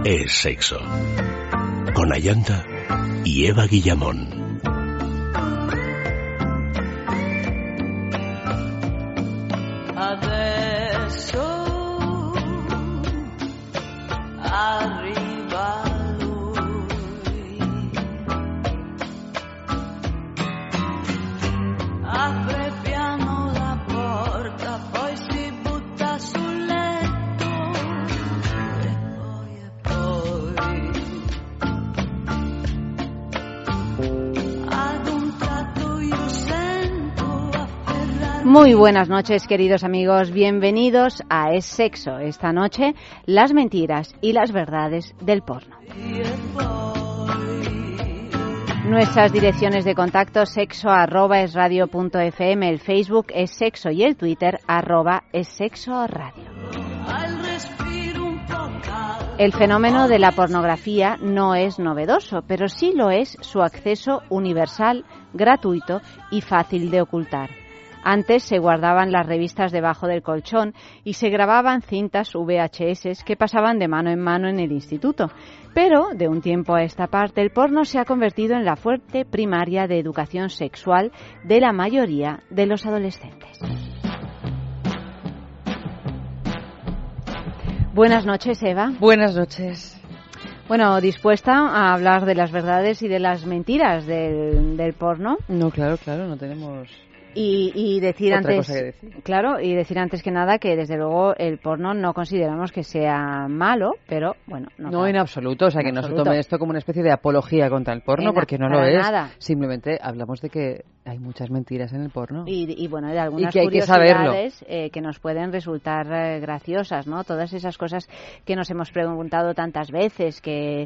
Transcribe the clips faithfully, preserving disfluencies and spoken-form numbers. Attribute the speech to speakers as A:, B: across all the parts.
A: es sexo. Con Ayanta y Eva Guillamón.
B: Muy buenas noches, queridos amigos. Bienvenidos a Es Sexo. Esta noche, las mentiras y las verdades del porno. Nuestras direcciones de contacto: sexo arroba es radio punto fm, el Facebook es sexo y el Twitter arroba es sexo radio. El fenómeno de la pornografía no es novedoso, pero sí lo es su acceso universal, gratuito y fácil de ocultar. Antes se guardaban las revistas debajo del colchón y se grababan cintas V H S que pasaban de mano en mano en el instituto. Pero, de un tiempo a esta parte, el porno se ha convertido en la fuente primaria de educación sexual de la mayoría de los adolescentes. Buenas noches, Eva.
C: Buenas noches.
B: Bueno, ¿dispuesta a hablar de las verdades y de las mentiras del, del porno?
C: No, claro, claro, no tenemos...
B: Y, y decir
C: Otra
B: antes,
C: cosa que decir.
B: claro, y decir antes que nada que desde luego el porno no consideramos que sea malo, pero bueno, no.
C: No
B: claro.
C: en absoluto, o sea
B: En
C: que
B: absoluto.
C: no se tome esto como una especie de apología contra el porno,
B: En
C: porque no lo
B: para
C: es.
B: nada.
C: Simplemente hablamos de que hay muchas mentiras en el porno.
B: Y, y bueno, de algunas
C: Y que hay que
B: curiosidades eh, que nos pueden resultar eh, graciosas, ¿no? Todas esas cosas que nos hemos preguntado tantas veces, que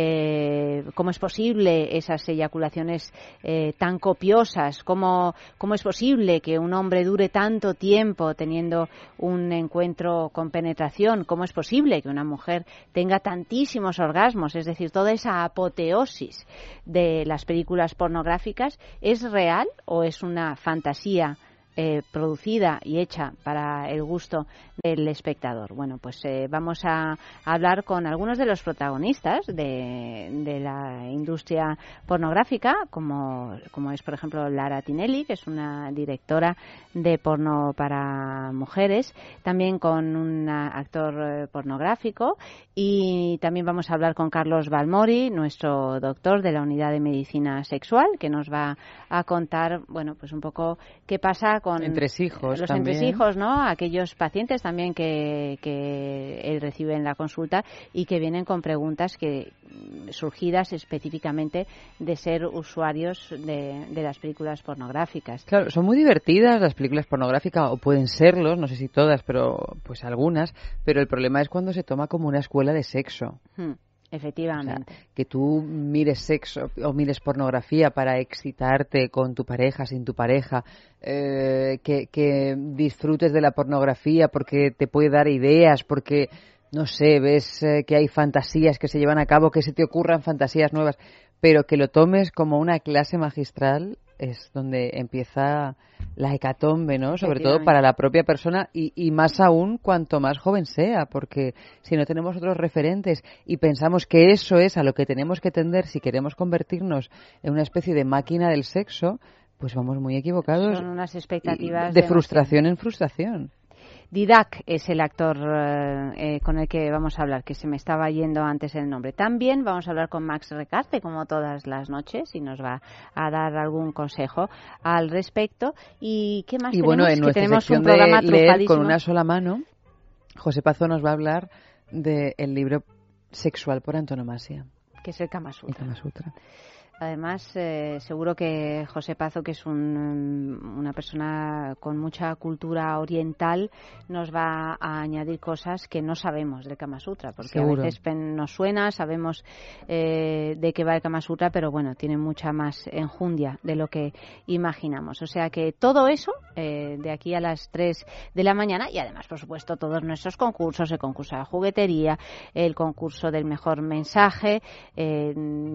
B: eh, cómo es posible esas eyaculaciones eh, tan copiosas, cómo, cómo es posible que un hombre dure tanto tiempo teniendo un encuentro con penetración, cómo es posible que una mujer tenga tantísimos orgasmos, es decir, toda esa apoteosis de las películas pornográficas, ¿es real o es una fantasía eh, producida y hecha para el gusto del espectador? Bueno, pues eh, vamos a hablar con algunos de los protagonistas de, de la industria pornográfica, como, como es, por ejemplo, Lara Tinelli, que es una directora de porno para mujeres, también con un actor eh, pornográfico, y también vamos a hablar con Carlos Balmori, nuestro doctor de la Unidad de Medicina Sexual, que nos va a contar, bueno, pues un poco qué pasa con
C: entresijos
B: los
C: también.
B: entresijos, ¿no? Aquellos pacientes también que, que él recibe en la consulta y que vienen con preguntas que surgidas específicamente de ser usuarios de, de las películas pornográficas.
C: Claro, son muy divertidas las películas pornográficas, o pueden serlos, no sé si todas, pero pues algunas, pero el problema es cuando se toma como una escuela de sexo.
B: Hmm. Efectivamente.
C: O sea, que tú mires sexo o mires pornografía para excitarte con tu pareja, sin tu pareja, eh, que, que disfrutes de la pornografía porque te puede dar ideas, porque, no sé, ves eh, que hay fantasías que se llevan a cabo, que se te ocurran fantasías nuevas, pero que lo tomes como una clase magistral es donde empieza la hecatombe, ¿no? Sobre todo para la propia persona y, y más aún cuanto más joven sea, porque si no tenemos otros referentes y pensamos que eso es a lo que tenemos que tender si queremos convertirnos en una especie de máquina del sexo, pues vamos muy equivocados.
B: Son unas expectativas
C: de frustración en frustración.
B: Didac es el actor eh, con el que vamos a hablar, que se me estaba yendo antes el nombre. También vamos a hablar con Max Recarte, como todas las noches, y nos va a dar algún consejo al respecto. ¿Y qué más
C: y
B: tenemos?
C: Bueno, en
B: que
C: nuestra
B: tenemos
C: sección
B: un programa
C: de leer
B: trufadísimo.
C: Con una sola mano, José Pazo nos va a hablar del libro sexual por antonomasia.
B: Que es el Kama Sutra.
C: El Kama Sutra.
B: Además, eh, seguro que José Pazo, que es un, una persona con mucha cultura oriental, nos va a añadir cosas que no sabemos del Kama Sutra, porque
C: seguro.
B: A veces nos suena, sabemos eh, de qué va el Kama Sutra, pero bueno, tiene mucha más enjundia de lo que imaginamos. O sea que todo eso, eh, de aquí a las tres de la mañana, y además, por supuesto, todos nuestros concursos, el concurso de la juguetería, el concurso del mejor mensaje, eh,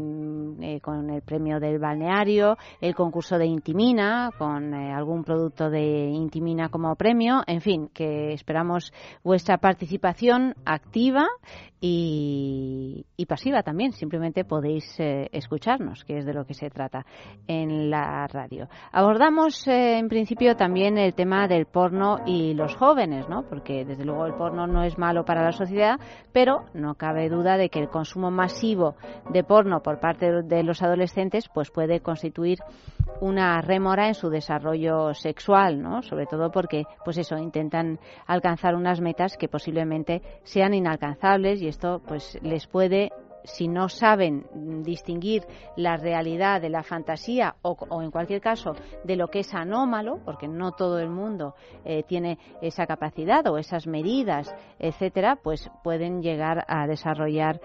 B: eh, con el premio del balneario, el concurso de Intimina, con eh, algún producto de Intimina como premio, en fin, que esperamos vuestra participación activa y, y pasiva también, simplemente podéis eh, escucharnos, que es de lo que se trata en la radio. Abordamos eh, en principio también el tema del porno y los jóvenes, ¿no? Porque desde luego el porno no es malo para la sociedad, pero no cabe duda de que el consumo masivo de porno por parte de los adolescentes pues puede constituir una rémora en su desarrollo sexual, ¿no? Sobre todo porque pues eso, intentan alcanzar unas metas que posiblemente sean inalcanzables, y esto pues les puede, si no saben distinguir la realidad de la fantasía o, o en cualquier caso de lo que es anómalo, porque no todo el mundo eh, tiene esa capacidad o esas medidas, etcétera, pues pueden llegar a desarrollar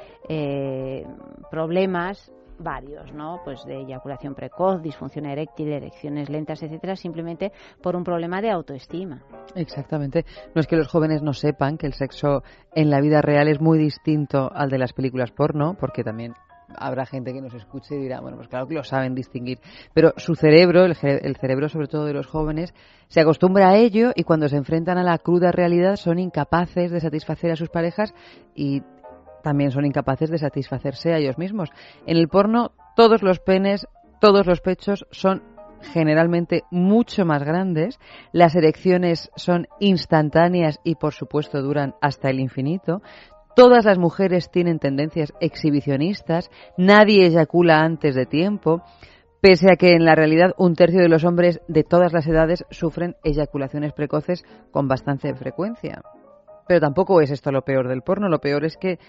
B: eh, problemas varios, ¿no? Pues de eyaculación precoz, disfunción eréctil, erecciones lentas, etcétera, simplemente por un problema de autoestima.
C: Exactamente. No es que los jóvenes no sepan que el sexo en la vida real es muy distinto al de las películas porno, porque también habrá gente que nos escuche y dirá, bueno, pues claro que lo saben distinguir, pero su cerebro, el, el cerebro sobre todo de los jóvenes, se acostumbra a ello, y cuando se enfrentan a la cruda realidad son incapaces de satisfacer a sus parejas y también son incapaces de satisfacerse a ellos mismos. En el porno, todos los penes, todos los pechos son generalmente mucho más grandes, las erecciones son instantáneas y, por supuesto, duran hasta el infinito. Todas las mujeres tienen tendencias exhibicionistas, nadie eyacula antes de tiempo, pese a que en la realidad un tercio de los hombres de todas las edades sufren eyaculaciones precoces con bastante frecuencia. Pero tampoco es esto lo peor del porno, lo peor es que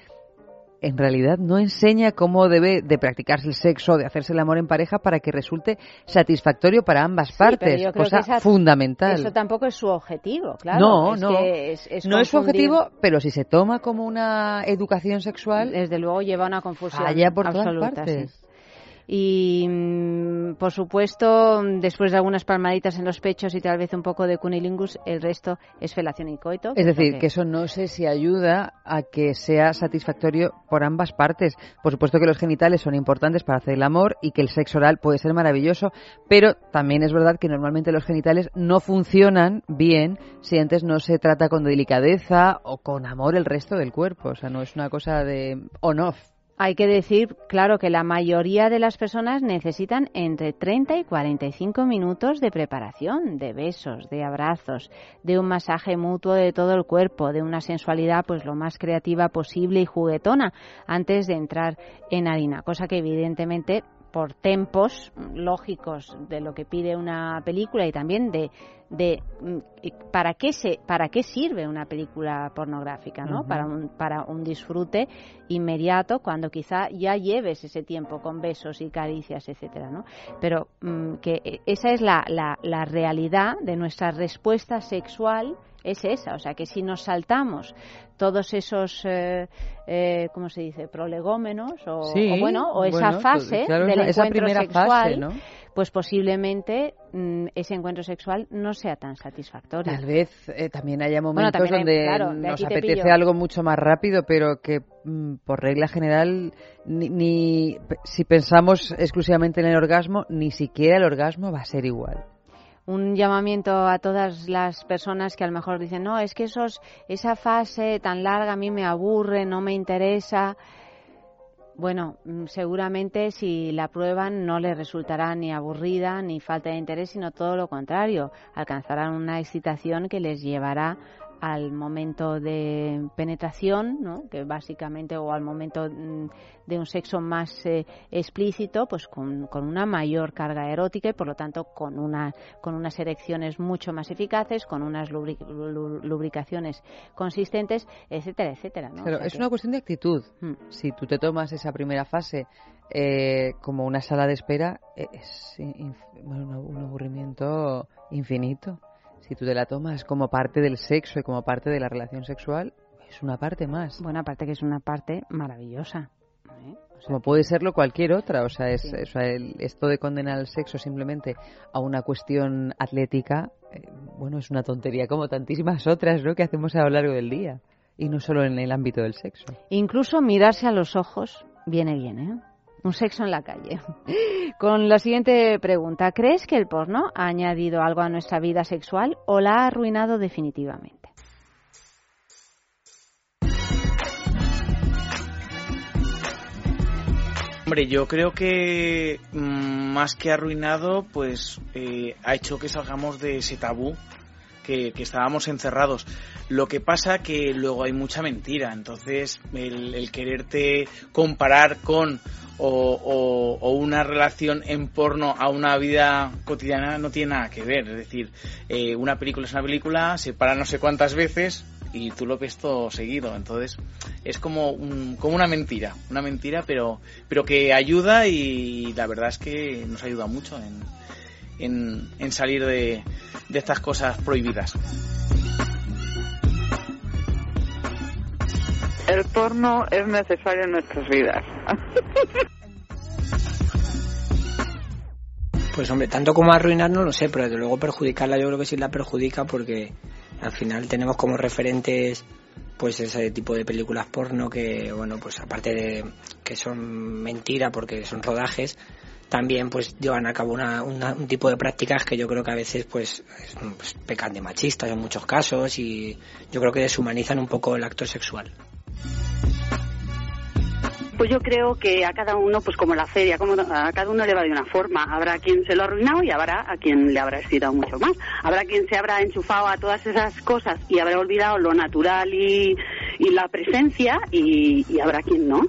C: en realidad no enseña cómo debe de practicarse el sexo, de hacerse el amor en pareja para que resulte satisfactorio para ambas
B: sí,
C: partes, cosa
B: esa,
C: fundamental.
B: Eso tampoco es su objetivo, claro.
C: No,
B: es
C: no,
B: que es, es
C: no
B: confundir.
C: es su objetivo, pero si se toma como una educación sexual,
B: desde luego lleva una confusión
C: falla por
B: absoluta,
C: todas partes.
B: Sí. Y, por supuesto, después de algunas palmaditas en los pechos y tal vez un poco de cunilingus, el resto es felación y coito.
C: Es decir,
B: que...
C: que eso no sé si ayuda a que sea satisfactorio por ambas partes. Por supuesto que los genitales son importantes para hacer el amor y que el sexo oral puede ser maravilloso, pero también es verdad que normalmente los genitales no funcionan bien si antes no se trata con delicadeza o con amor el resto del cuerpo. O sea, no es una cosa de on-off.
B: Hay que decir, claro, que la mayoría de las personas necesitan entre treinta y cuarenta y cinco minutos de preparación, de besos, de abrazos, de un masaje mutuo de todo el cuerpo, de una sensualidad pues lo más creativa posible y juguetona antes de entrar en harina, cosa que evidentemente por tempos lógicos de lo que pide una película y también de de para qué se para qué sirve una película pornográfica, ¿no? Uh-huh. Para un para un disfrute inmediato cuando quizá ya lleves ese tiempo con besos y caricias, etcétera, ¿no? Pero mmm, que esa es la, la la realidad de nuestra respuesta sexual. Es esa, o sea que si nos saltamos todos esos, eh, eh, ¿cómo se dice?, prolegómenos o,
C: sí,
B: o bueno, o esa
C: bueno,
B: fase
C: claro,
B: del
C: esa
B: encuentro
C: primera
B: sexual,
C: fase, ¿no?
B: Pues posiblemente mmm, ese encuentro sexual no sea tan satisfactorio.
C: Tal vez eh, también haya momentos
B: bueno, también
C: donde
B: hay, claro,
C: nos apetece algo mucho más rápido, pero que mmm, por regla general, ni, ni si pensamos exclusivamente en el orgasmo, ni siquiera el orgasmo va a ser igual.
B: Un llamamiento a todas las personas que a lo mejor dicen, no, es que esos, esa fase tan larga a mí me aburre, no me interesa. Bueno, seguramente si la prueban no les resultará ni aburrida ni falta de interés, sino todo lo contrario. Alcanzarán una excitación que les llevará al momento de penetración, ¿no? Que básicamente, o al momento de un sexo más eh, explícito, pues con, con una mayor carga erótica y por lo tanto con una con unas erecciones mucho más eficaces, con unas lubri, lubricaciones consistentes, etcétera, etcétera, ¿no?
C: Claro,
B: o sea
C: es
B: que...
C: una cuestión de actitud. Hmm. Si tú te tomas esa primera fase eh, como una sala de espera, es inf... bueno, un aburrimiento infinito. Si tú te la tomas como parte del sexo y como parte de la relación sexual, es una parte más.
B: Bueno, aparte que es una parte maravillosa, ¿eh? O sea,
C: como puede serlo cualquier otra. O sea, es,
B: sí.
C: o sea el, esto de condenar el sexo simplemente a una cuestión atlética, eh, bueno, es una tontería como tantísimas otras, ¿no?, que hacemos a lo largo del día. Y no solo en el ámbito del sexo.
B: Incluso mirarse a los ojos viene bien, ¿eh? Un sexo en la calle. Con la siguiente pregunta. ¿Crees que el porno ha añadido algo a nuestra vida sexual o la ha arruinado definitivamente?
D: Hombre, yo creo que mmm, más que arruinado, pues eh, ha hecho que salgamos de ese tabú que, que estábamos encerrados. Lo que pasa que luego hay mucha mentira, entonces el, el quererte comparar con o, o, o una relación en porno a una vida cotidiana no tiene nada que ver. Es decir, eh, una película es una película, se para no sé cuántas veces y tú lo ves todo seguido. Entonces es como un, como una mentira, una mentira, pero pero que ayuda, y la verdad es que nos ayuda mucho en, en, en salir de, de estas cosas prohibidas.
E: El porno es necesario en nuestras vidas.
F: Pues hombre, tanto como arruinar no lo sé, pero desde luego perjudicarla yo creo que sí la perjudica, porque al final tenemos como referentes pues ese tipo de películas porno que, bueno, pues aparte de que son mentira porque son rodajes, también pues llevan a cabo una, una, un tipo de prácticas que yo creo que a veces pues, pues pecan de machistas en muchos casos, y yo creo que deshumanizan un poco el acto sexual.
E: Pues yo creo que a cada uno, pues como la feria, como a cada uno le va de una forma. Habrá quien se lo ha arruinado y habrá a quien le habrá excitado mucho más. Habrá quien se habrá enchufado a todas esas cosas y habrá olvidado lo natural y, y la presencia, y, y habrá quien no.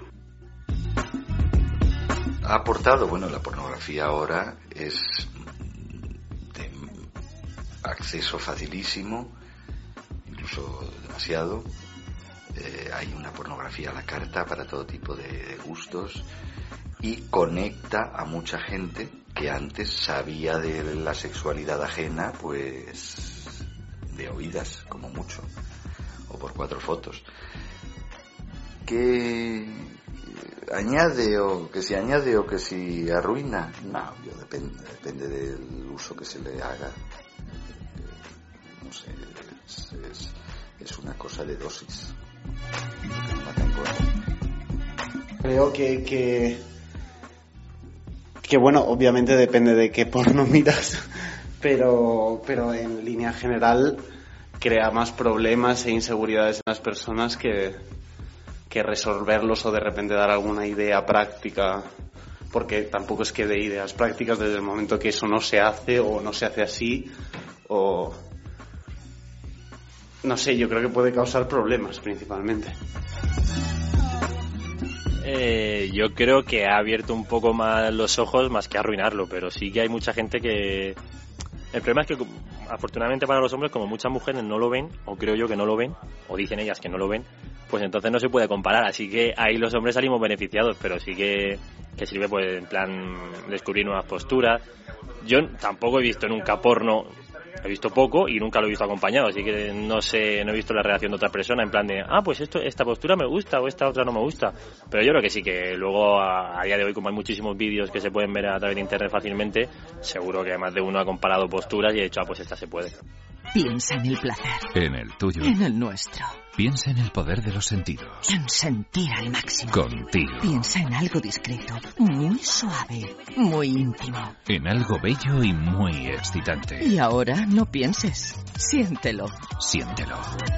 G: Ha aportado, bueno, la pornografía ahora es de acceso facilísimo, incluso demasiado. Eh, hay una pornografía a la carta para todo tipo de, de gustos, y conecta a mucha gente que antes sabía de la sexualidad ajena pues de oídas, como mucho, o por cuatro fotos. ¿Qué añade o que si añade o que si arruina? No, yo depende, depende del uso que se le haga. No sé, es, es, es una cosa de dosis.
H: Creo que, que que bueno, obviamente depende de qué porno miras, pero pero en línea general crea más problemas e inseguridades en las personas que que resolverlos o de repente dar alguna idea práctica, porque tampoco es que dé ideas prácticas desde el momento que eso no se hace o no se hace así, o no sé, yo creo que puede causar problemas principalmente.
I: Eh, yo creo que ha abierto un poco más los ojos más que arruinarlo, pero sí que hay mucha gente que... El problema es que, afortunadamente para los hombres, como muchas mujeres no lo ven, o creo yo que no lo ven, o dicen ellas que no lo ven, pues entonces no se puede comparar, así que ahí los hombres salimos beneficiados, pero sí que, que sirve pues en plan descubrir nuevas posturas. Yo tampoco he visto nunca porno, he visto poco y nunca lo he visto acompañado, así que no sé, no he visto la reacción de otra persona en plan de, ah, pues esto, esta postura me gusta o esta otra no me gusta, pero yo creo que sí, que luego a, a día de hoy, como hay muchísimos vídeos que se pueden ver a través de internet fácilmente, seguro que más de uno ha comparado posturas y ha dicho, ah, pues esta se puede.
J: Piensa en el placer.
A: En el tuyo.
J: En el nuestro.
A: Piensa en el poder de los sentidos.
J: En sentir al máximo.
A: Contigo.
J: Piensa en algo discreto, muy suave, muy íntimo.
A: En algo bello y muy excitante.
J: Y ahora no pienses. Siéntelo.
A: Siéntelo.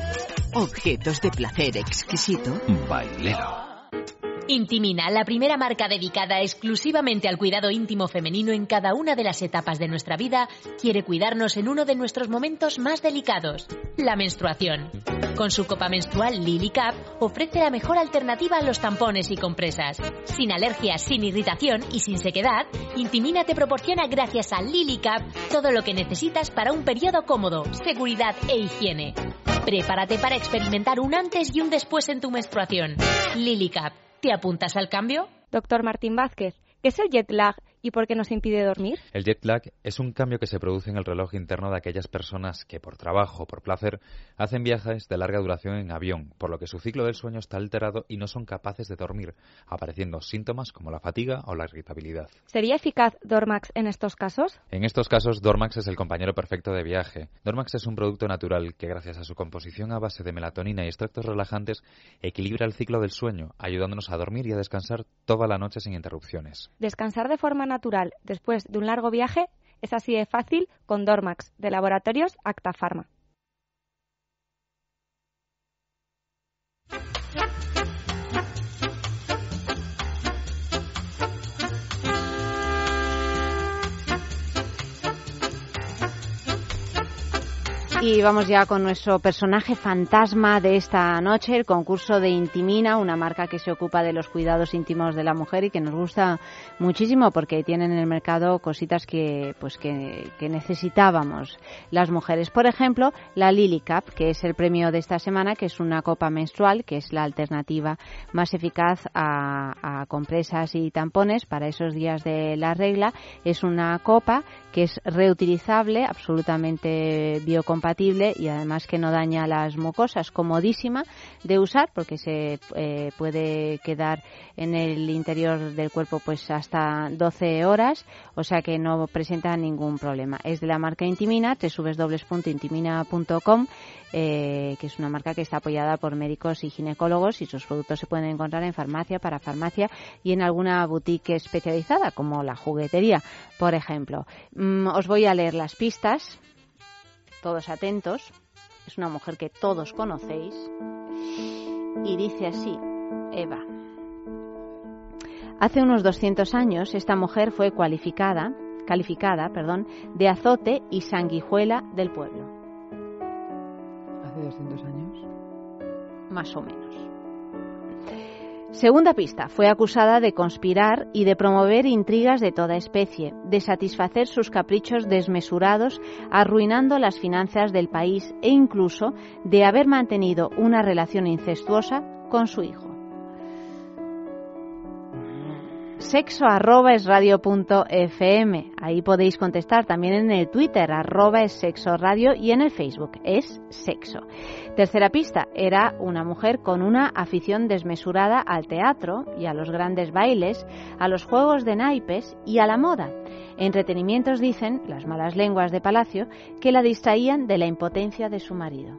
J: Objetos de placer exquisito.
A: Bailelo.
K: Intimina, la primera marca dedicada exclusivamente al cuidado íntimo femenino en cada una de las etapas de nuestra vida, quiere cuidarnos en uno de nuestros momentos más delicados, la menstruación. Con su copa menstrual LiliCap ofrece la mejor alternativa a los tampones y compresas. Sin alergias, sin irritación y sin sequedad, Intimina te proporciona gracias a LiliCap todo lo que necesitas para un periodo cómodo, seguridad e higiene. Prepárate para experimentar un antes y un después en tu menstruación. LiliCap. ¿Te apuntas al cambio?
L: Doctor Martín Vázquez, ¿qué es el jet lag y por qué nos impide dormir?
M: El jet lag es un cambio que se produce en el reloj interno de aquellas personas que por trabajo o por placer hacen viajes de larga duración en avión, por lo que su ciclo del sueño está alterado y no son capaces de dormir, apareciendo síntomas como la fatiga o la irritabilidad.
L: ¿Sería eficaz Dormax en estos casos?
M: En estos casos, Dormax es el compañero perfecto de viaje. Dormax es un producto natural que, gracias a su composición a base de melatonina y extractos relajantes, equilibra el ciclo del sueño, ayudándonos a dormir y a descansar toda la noche sin interrupciones.
L: Descansar de forma natural después de un largo viaje es así de fácil con Dormax, de Laboratorios Acta Pharma.
B: Y vamos ya con nuestro personaje fantasma de esta noche, el concurso de Intimina, una marca que se ocupa de los cuidados íntimos de la mujer y que nos gusta muchísimo porque tienen en el mercado cositas que pues que, que necesitábamos las mujeres. Por ejemplo, la Lily Cup, que es el premio de esta semana, que es una copa menstrual, que es la alternativa más eficaz a, a compresas y tampones para esos días de la regla. Es una copa que es reutilizable, absolutamente biocompatible y además que no daña las mucosas, comodísima de usar porque se eh, puede quedar en el interior del cuerpo pues hasta doce horas, o sea que no presenta ningún problema. Es de la marca Intimina, doble u doble u doble u punto intimina punto com, eh, que es una marca que está apoyada por médicos y ginecólogos y sus productos se pueden encontrar en farmacia, parafarmacia y en alguna boutique especializada como la juguetería, por ejemplo. Mm, os voy a leer las pistas. Todos atentos. Es una mujer que todos conocéis. Y dice así, Eva. Hace unos doscientos años, esta mujer fue cualificada, calificada perdón, de azote y sanguijuela del pueblo.
C: ¿Hace doscientos años?
B: Más o menos. Segunda pista. Fue acusada de conspirar y de promover intrigas de toda especie, de satisfacer sus caprichos desmesurados, arruinando las finanzas del país e incluso de haber mantenido una relación incestuosa con su hijo. Sexo arroba es radio punto f m. Ahí podéis contestar también en el Twitter, arroba es sexo radio, y en el Facebook, es sexo. Tercera pista, era una mujer con una afición desmesurada al teatro y a los grandes bailes, a los juegos de naipes y a la moda. Entretenimientos dicen, las malas lenguas de Palacio, que la distraían de la impotencia de su marido.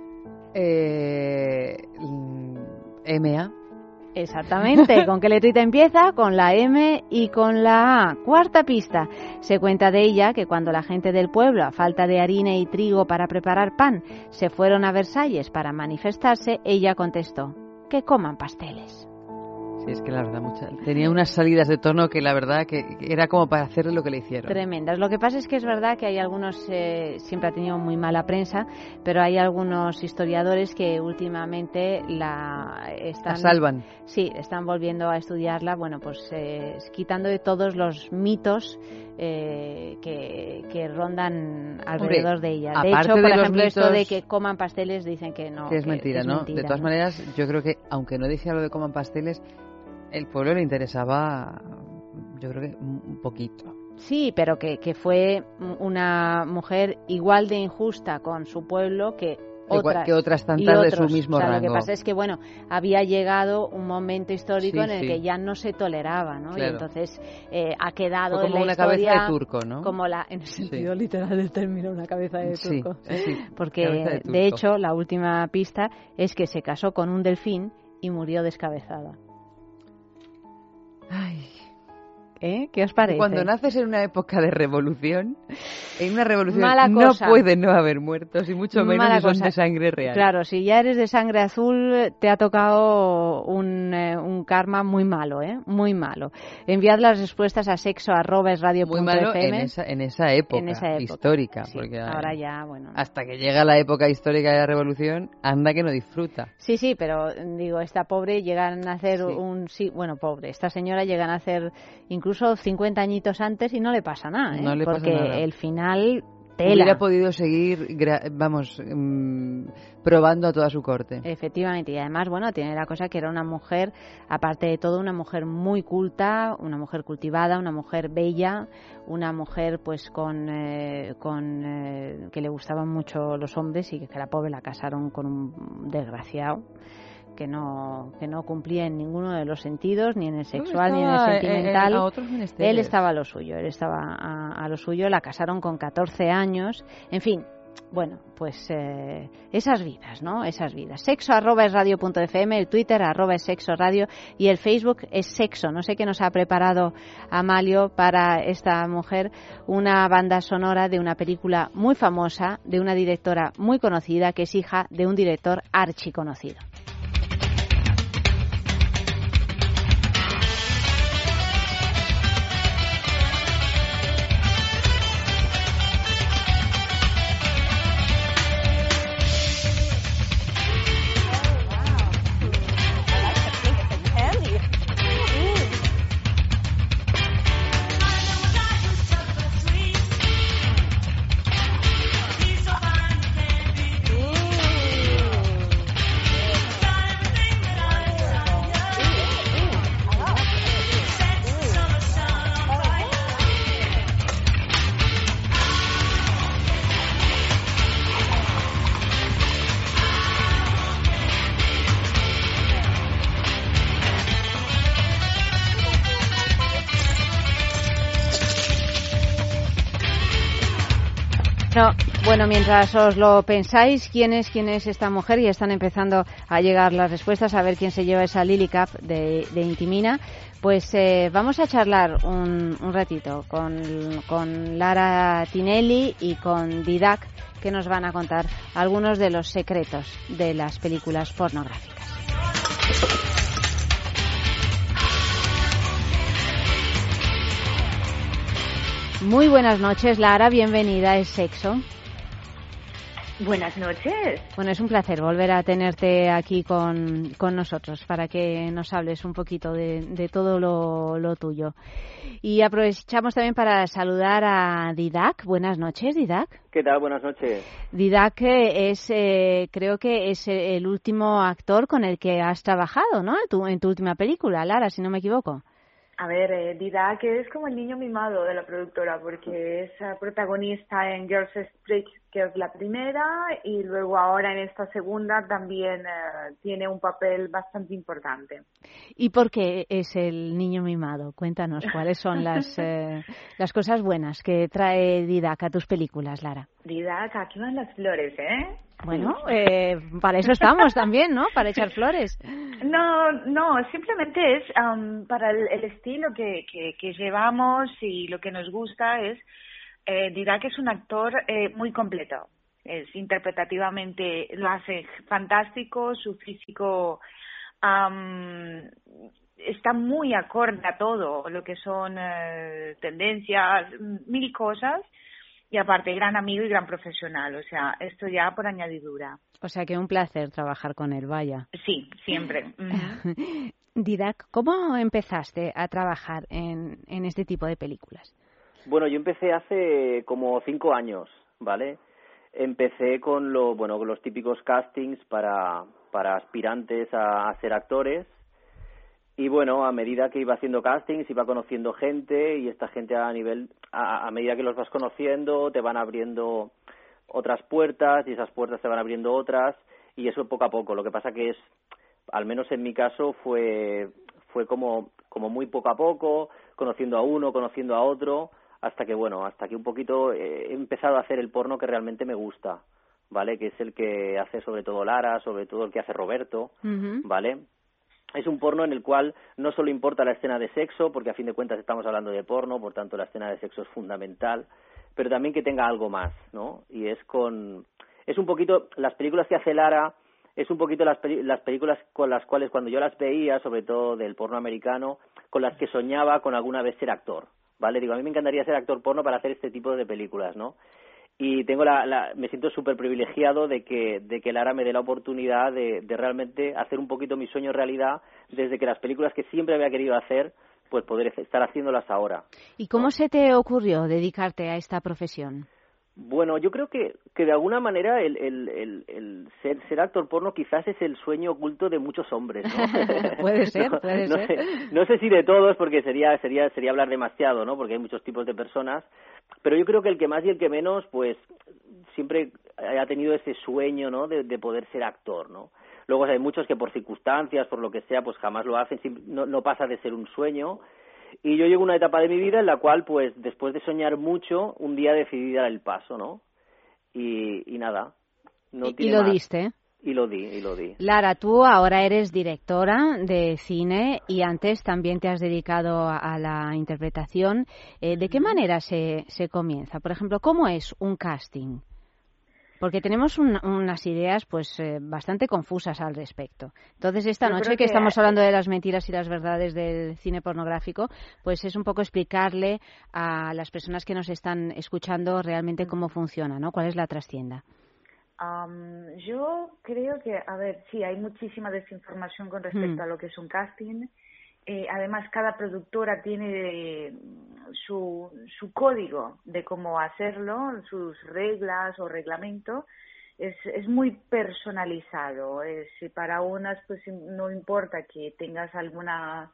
C: Eh, M A.
B: Exactamente. ¿Con qué letrita empieza? Con la M y con la A. Cuarta pista. Se cuenta de ella que cuando la gente del pueblo, a falta de harina y trigo para preparar pan, se fueron a Versalles para manifestarse, ella contestó, que coman pasteles.
C: Sí, es que la verdad, mucha... tenía unas salidas de tono que la verdad que era como para hacerle lo que le hicieron.
B: Tremendas. Lo que pasa es que es verdad que hay algunos, eh, siempre ha tenido muy mala prensa, pero hay algunos historiadores que últimamente la están...
C: La salvan.
B: Sí, están volviendo a estudiarla, bueno, pues eh, quitando de todos los mitos eh, que, que rondan alrededor
C: Hombre,
B: de ella. De hecho, por
C: de
B: ejemplo,
C: mitos,
B: esto de que coman pasteles dicen que no.
C: Que es
B: que,
C: mentira,
B: que es
C: ¿no?
B: mentira,
C: de todas
B: ¿no?
C: maneras, yo creo que, aunque no decía lo de coman pasteles, el pueblo le interesaba, yo creo que un poquito.
B: Sí, pero que, que fue una mujer igual de injusta con su pueblo que otras,
C: que otras tantas
B: otros.
C: de su mismo
B: o sea,
C: rango.
B: Lo que pasa es que, bueno, había llegado un momento histórico
C: sí,
B: en el
C: sí.
B: que ya no se toleraba, ¿no?
C: Claro.
B: Y entonces eh, ha quedado
C: fue como
B: en la
C: una
B: historia
C: cabeza de turco, ¿no?
B: como la, en el sentido sí. literal del término, una cabeza de turco.
C: Sí, sí,
B: porque,
C: de, turco.
B: de hecho, la última pista es que se casó con un delfín y murió descabezada.
C: Ay.
B: ¿Eh? ¿Qué os parece?
C: Cuando naces en una época de revolución, en una revolución
B: Mala
C: no
B: cosa.
C: puede no haber muertos, y mucho menos
B: Mala
C: si son
B: cosa.
C: de sangre real.
B: Claro, si ya eres de sangre azul, te ha tocado un, eh, un karma muy malo, ¿eh? Muy malo. Enviad las respuestas a sexo arroba es radio punto f m.
C: Muy malo en esa, en esa época,
B: en esa época
C: histórica.
B: sí,
C: porque
B: ahora ya, bueno.
C: Hasta que llega la época histórica de la revolución, anda que no disfruta.
B: Sí, sí, pero digo, esta pobre llegan a hacer
C: Sí.
B: un... sí, bueno, pobre, esta señora llegan a hacer incluso cincuenta añitos antes y no le pasa nada, ¿eh?
C: No le pasa
B: porque
C: nada.
B: el final... Tela.
C: Hubiera podido seguir, vamos, mmm, probando a toda su corte.
B: Efectivamente, y además, bueno, tiene la cosa que era una mujer, aparte de todo, una mujer muy culta, una mujer cultivada, una mujer bella, una mujer pues con, eh, con eh, que le gustaban mucho los hombres y que la pobre la casaron con un desgraciado que no que no cumplía en ninguno de los sentidos, ni en el sexual ni en el sentimental.
C: En, en, a otros menesteres.
B: Él estaba a lo suyo, él estaba a, a lo suyo, la casaron con catorce años, en fin, bueno, pues eh, esas vidas, ¿no? Esas vidas. Sexo arroba es radio punto f m, el Twitter arroba es sexo radio y el Facebook es sexo. No sé qué nos ha preparado Amalio para esta mujer, una banda sonora de una película muy famosa, de una directora muy conocida, que es hija de un director archiconocido. No, bueno, mientras os lo pensáis, ¿quién es quién es esta mujer? Y están empezando a llegar las respuestas, a ver quién se lleva esa Lily Cup de, de Intimina. Pues eh, vamos a charlar un, un ratito con, con Lara Tinelli y con Didac, que nos van a contar algunos de los secretos de las películas pornográficas. Muy buenas noches, Lara, bienvenida a Es Sexo.
N: Buenas noches.
B: Bueno, es un placer volver a tenerte aquí con, con nosotros para que nos hables un poquito de, de todo lo, lo tuyo. Y aprovechamos también para saludar a Didac. Buenas noches, Didac.
O: ¿Qué tal? Buenas noches.
B: Didac es, eh, creo que es el último actor con el que has trabajado, ¿no? En tu, en tu última película, Lara, si no me equivoco.
N: A ver, eh, Didac es como el niño mimado de la productora porque es uh, protagonista en Girls Street, que es la primera, y luego ahora en esta segunda también uh, tiene un papel bastante importante.
B: ¿Y por qué es el niño mimado? Cuéntanos, ¿cuáles son las eh, las cosas buenas que trae Didac a tus películas, Lara?
N: Didac, aquí van las flores, ¿eh?
B: Bueno, eh, para eso estamos también, ¿no? Para echar flores.
N: No, no, simplemente es um, para el, el estilo que, que, que llevamos y lo que nos gusta es, eh, Didac es un actor eh, muy completo. Es interpretativamente, lo hace fantástico, su físico um, está muy acorde a todo, lo que son eh, tendencias, mil cosas. Y aparte, gran amigo y gran profesional, o sea, esto ya por añadidura.
B: O sea, que un placer trabajar con él, vaya.
N: Sí, siempre. Uh-huh.
B: Didac, ¿cómo empezaste a trabajar en, en este tipo de películas?
O: Bueno, yo empecé hace como cinco años, ¿vale? Empecé con, lo, bueno, con los típicos castings para, para aspirantes a, a ser actores. Y bueno, a medida que iba haciendo castings, iba conociendo gente y esta gente a nivel, a, a medida que los vas conociendo, te van abriendo otras puertas y esas puertas te van abriendo otras y eso poco a poco. Lo que pasa que es, al menos en mi caso, fue fue como como muy poco a poco, conociendo a uno, conociendo a otro, hasta que bueno, hasta que un poquito he empezado a hacer el porno que realmente me gusta, ¿vale? Que es el que hace sobre todo Lara, sobre todo el que hace Roberto, uh-huh. ¿vale? Es un porno en el cual no solo importa la escena de sexo, porque a fin de cuentas estamos hablando de porno, por tanto la escena de sexo es fundamental, pero también que tenga algo más, ¿no? Y es con... es un poquito... las películas que hace Lara, es un poquito las, peli- las películas con las cuales cuando yo las veía, sobre todo del porno americano, con las que soñaba con alguna vez ser actor, ¿vale? Digo, a mí me encantaría ser actor porno para hacer este tipo de películas, ¿no? Y tengo la, la me siento súper privilegiado de que de que Lara me dé la oportunidad de, de realmente hacer un poquito mi sueño realidad desde que las películas que siempre había querido hacer, pues poder estar haciéndolas ahora.
B: ¿Y cómo ¿no? se te ocurrió dedicarte a esta profesión?
O: Bueno, yo creo que, que de alguna manera el, el, el, el ser, ser actor porno quizás es el sueño oculto de muchos hombres, ¿no?
B: puede ser,
O: no,
B: puede
O: no
B: ser.
O: Sé, no sé si de todos, porque sería sería sería hablar demasiado, ¿no? Porque hay muchos tipos de personas, pero yo creo que el que más y el que menos, pues siempre ha tenido ese sueño, ¿no? De, de poder ser actor, ¿no? Luego hay muchos que por circunstancias, por lo que sea, pues jamás lo hacen, no, no pasa de ser un sueño. Y yo llego a una etapa de mi vida en la cual, pues, después de soñar mucho, un día decidí dar el paso, ¿no? Y, y nada. No
B: y, y lo más. diste.
O: Y lo di, y lo di.
B: Lara, tú ahora eres directora de cine y antes también te has dedicado a, a la interpretación. Eh, ¿De qué manera se, se comienza? Por ejemplo, ¿cómo es un casting? Porque tenemos un, unas ideas pues eh, bastante confusas al respecto. Entonces, esta Yo noche que, que estamos hablando de las mentiras y las verdades del cine pornográfico, pues es un poco explicarle a las personas que nos están escuchando realmente cómo funciona, ¿no? ¿Cuál es la trastienda?
N: Um, yo creo que, a ver, sí, hay muchísima desinformación con respecto mm. a lo que es un casting. Eh, además, cada productora tiene su, su código de cómo hacerlo, sus reglas o reglamento. Es, es muy personalizado. Es, para unas, pues no importa que tengas alguna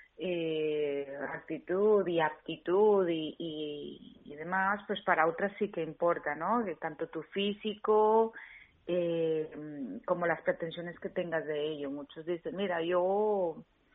N: eh, actitud y aptitud y, y, y demás, pues para otras sí que importa, ¿no? Que tanto tu físico eh, como las pretensiones que tengas de ello. Muchos dicen, mira, yo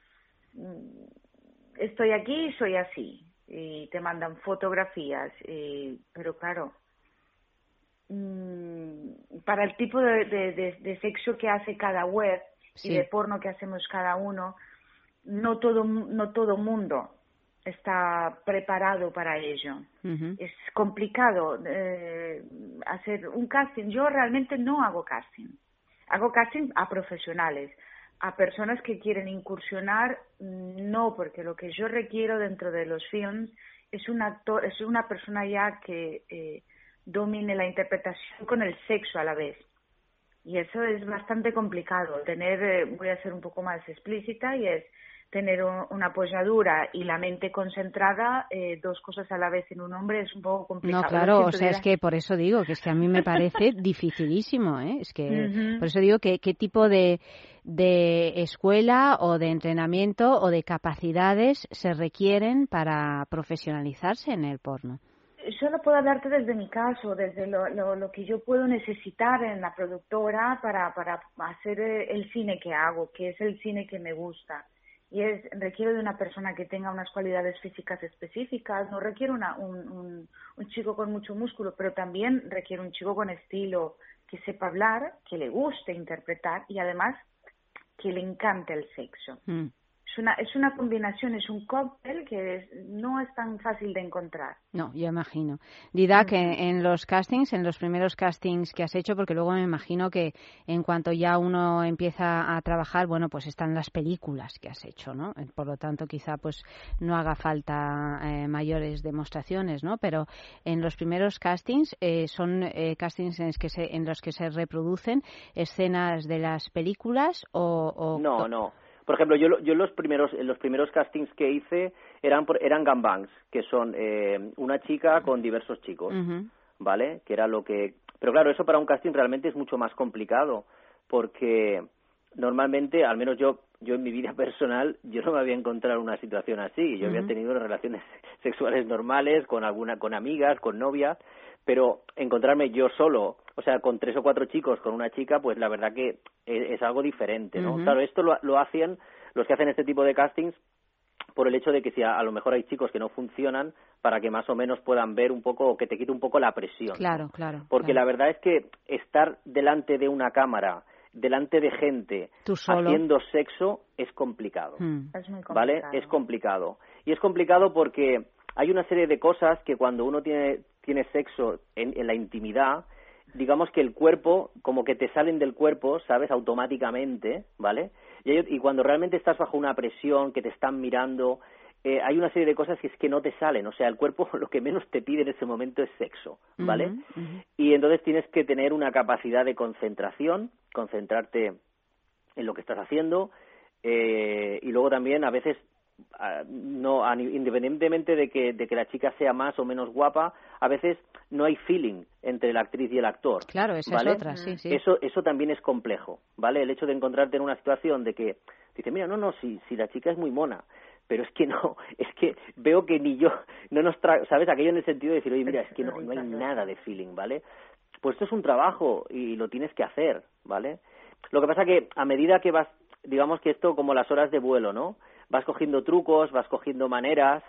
N: estoy aquí y soy así, y te mandan fotografías, y, pero claro, mmm, para el tipo de, de, de, de sexo que hace cada web sí. y de porno que hacemos cada uno, no todo no todo mundo está preparado para ello. Uh-huh. Es complicado eh, hacer un casting. Yo realmente no hago casting. Hago casting a profesionales, a personas que quieren incursionar, no, porque lo que yo requiero dentro de los films es un actor, es una persona ya que eh, domine la interpretación con el sexo a la vez. Y eso es bastante complicado. Tener, eh, voy a ser un poco más explícita, y es tener un, una apoyadura y la mente concentrada, eh, dos cosas a la vez en un hombre es un poco complicado.
B: No, claro, o sea, es que por eso digo que es que a mí me parece dificilísimo, ¿eh? Es que uh-huh. por eso digo que qué tipo de, de escuela o de entrenamiento o de capacidades se requieren para profesionalizarse en el porno.
N: Solo puedo hablarte desde mi caso, desde lo, lo, lo que yo puedo necesitar en la productora para, para hacer el cine que hago, que es el cine que me gusta. Y es, requiero de una persona que tenga unas cualidades físicas específicas, no requiero una, un, un, un chico con mucho músculo, pero también requiere un chico con estilo, que sepa hablar, que le guste interpretar y además que le encante el sexo. Mm. Es una, es una combinación, es un cóctel que es, no es tan fácil de encontrar.
B: No, yo imagino. Didac, en, en los castings, en los primeros castings que has hecho, porque luego me imagino que en cuanto ya uno empieza a trabajar, bueno, pues están las películas que has hecho, ¿no? Por lo tanto, quizá pues no haga falta eh, mayores demostraciones, ¿no? Pero en los primeros castings eh, son eh, castings en los, que se, en los que se reproducen escenas de las películas o... o
O: no, no. Por ejemplo, yo, yo los primeros los primeros castings que hice eran eran gangbangs, que son eh, una chica con diversos chicos, uh-huh. ¿vale? Que era lo que... Pero claro, eso para un casting realmente es mucho más complicado, porque normalmente, al menos yo yo en mi vida personal, yo no me había encontrado una situación así. Yo uh-huh. había tenido relaciones sexuales normales con alguna con amigas, con novias, pero encontrarme yo solo, o sea, con tres o cuatro chicos, con una chica, pues la verdad que es, es algo diferente, ¿no? Uh-huh. Claro, esto lo, lo hacen los que hacen este tipo de castings por el hecho de que si a, a lo mejor hay chicos que no funcionan, para que más o menos puedan ver un poco, o que te quite un poco la presión.
B: Claro, claro.
O: Porque
B: claro.
O: la verdad es que estar delante de una cámara, delante de gente, haciendo sexo, es complicado.
B: Mm.
N: Es muy complicado.
O: ¿Vale? Es complicado. Y es complicado porque hay una serie de cosas que cuando uno tiene tiene sexo en, en la intimidad, digamos que el cuerpo, como que te salen del cuerpo, ¿sabes? Automáticamente, ¿vale? Y, hay, y cuando realmente estás bajo una presión, que te están mirando, eh, hay una serie de cosas que es que no te salen. O sea, el cuerpo lo que menos te pide en ese momento es sexo, ¿vale?
B: Uh-huh, uh-huh.
O: Y entonces tienes que tener una capacidad de concentración, concentrarte en lo que estás haciendo, eh, y luego también a veces... Uh, no, uh, independientemente de que, de que la chica sea más o menos guapa, a veces no hay feeling entre la actriz y el actor.
B: Claro, esa
O: ¿vale?
B: es otra, sí, sí.
O: Eso, eso también es complejo, ¿vale? El hecho de encontrarte en una situación de que dice, mira, no, no, si, si la chica es muy mona, pero es que no, es que veo que ni yo, no nos tra ¿sabes? Aquello en el sentido de decir, oye, mira, es que no, no hay nada de feeling, ¿vale? Pues esto es un trabajo y lo tienes que hacer, ¿vale? Lo que pasa que a medida que vas, digamos que esto como las horas de vuelo, ¿no? Vas cogiendo trucos, vas cogiendo maneras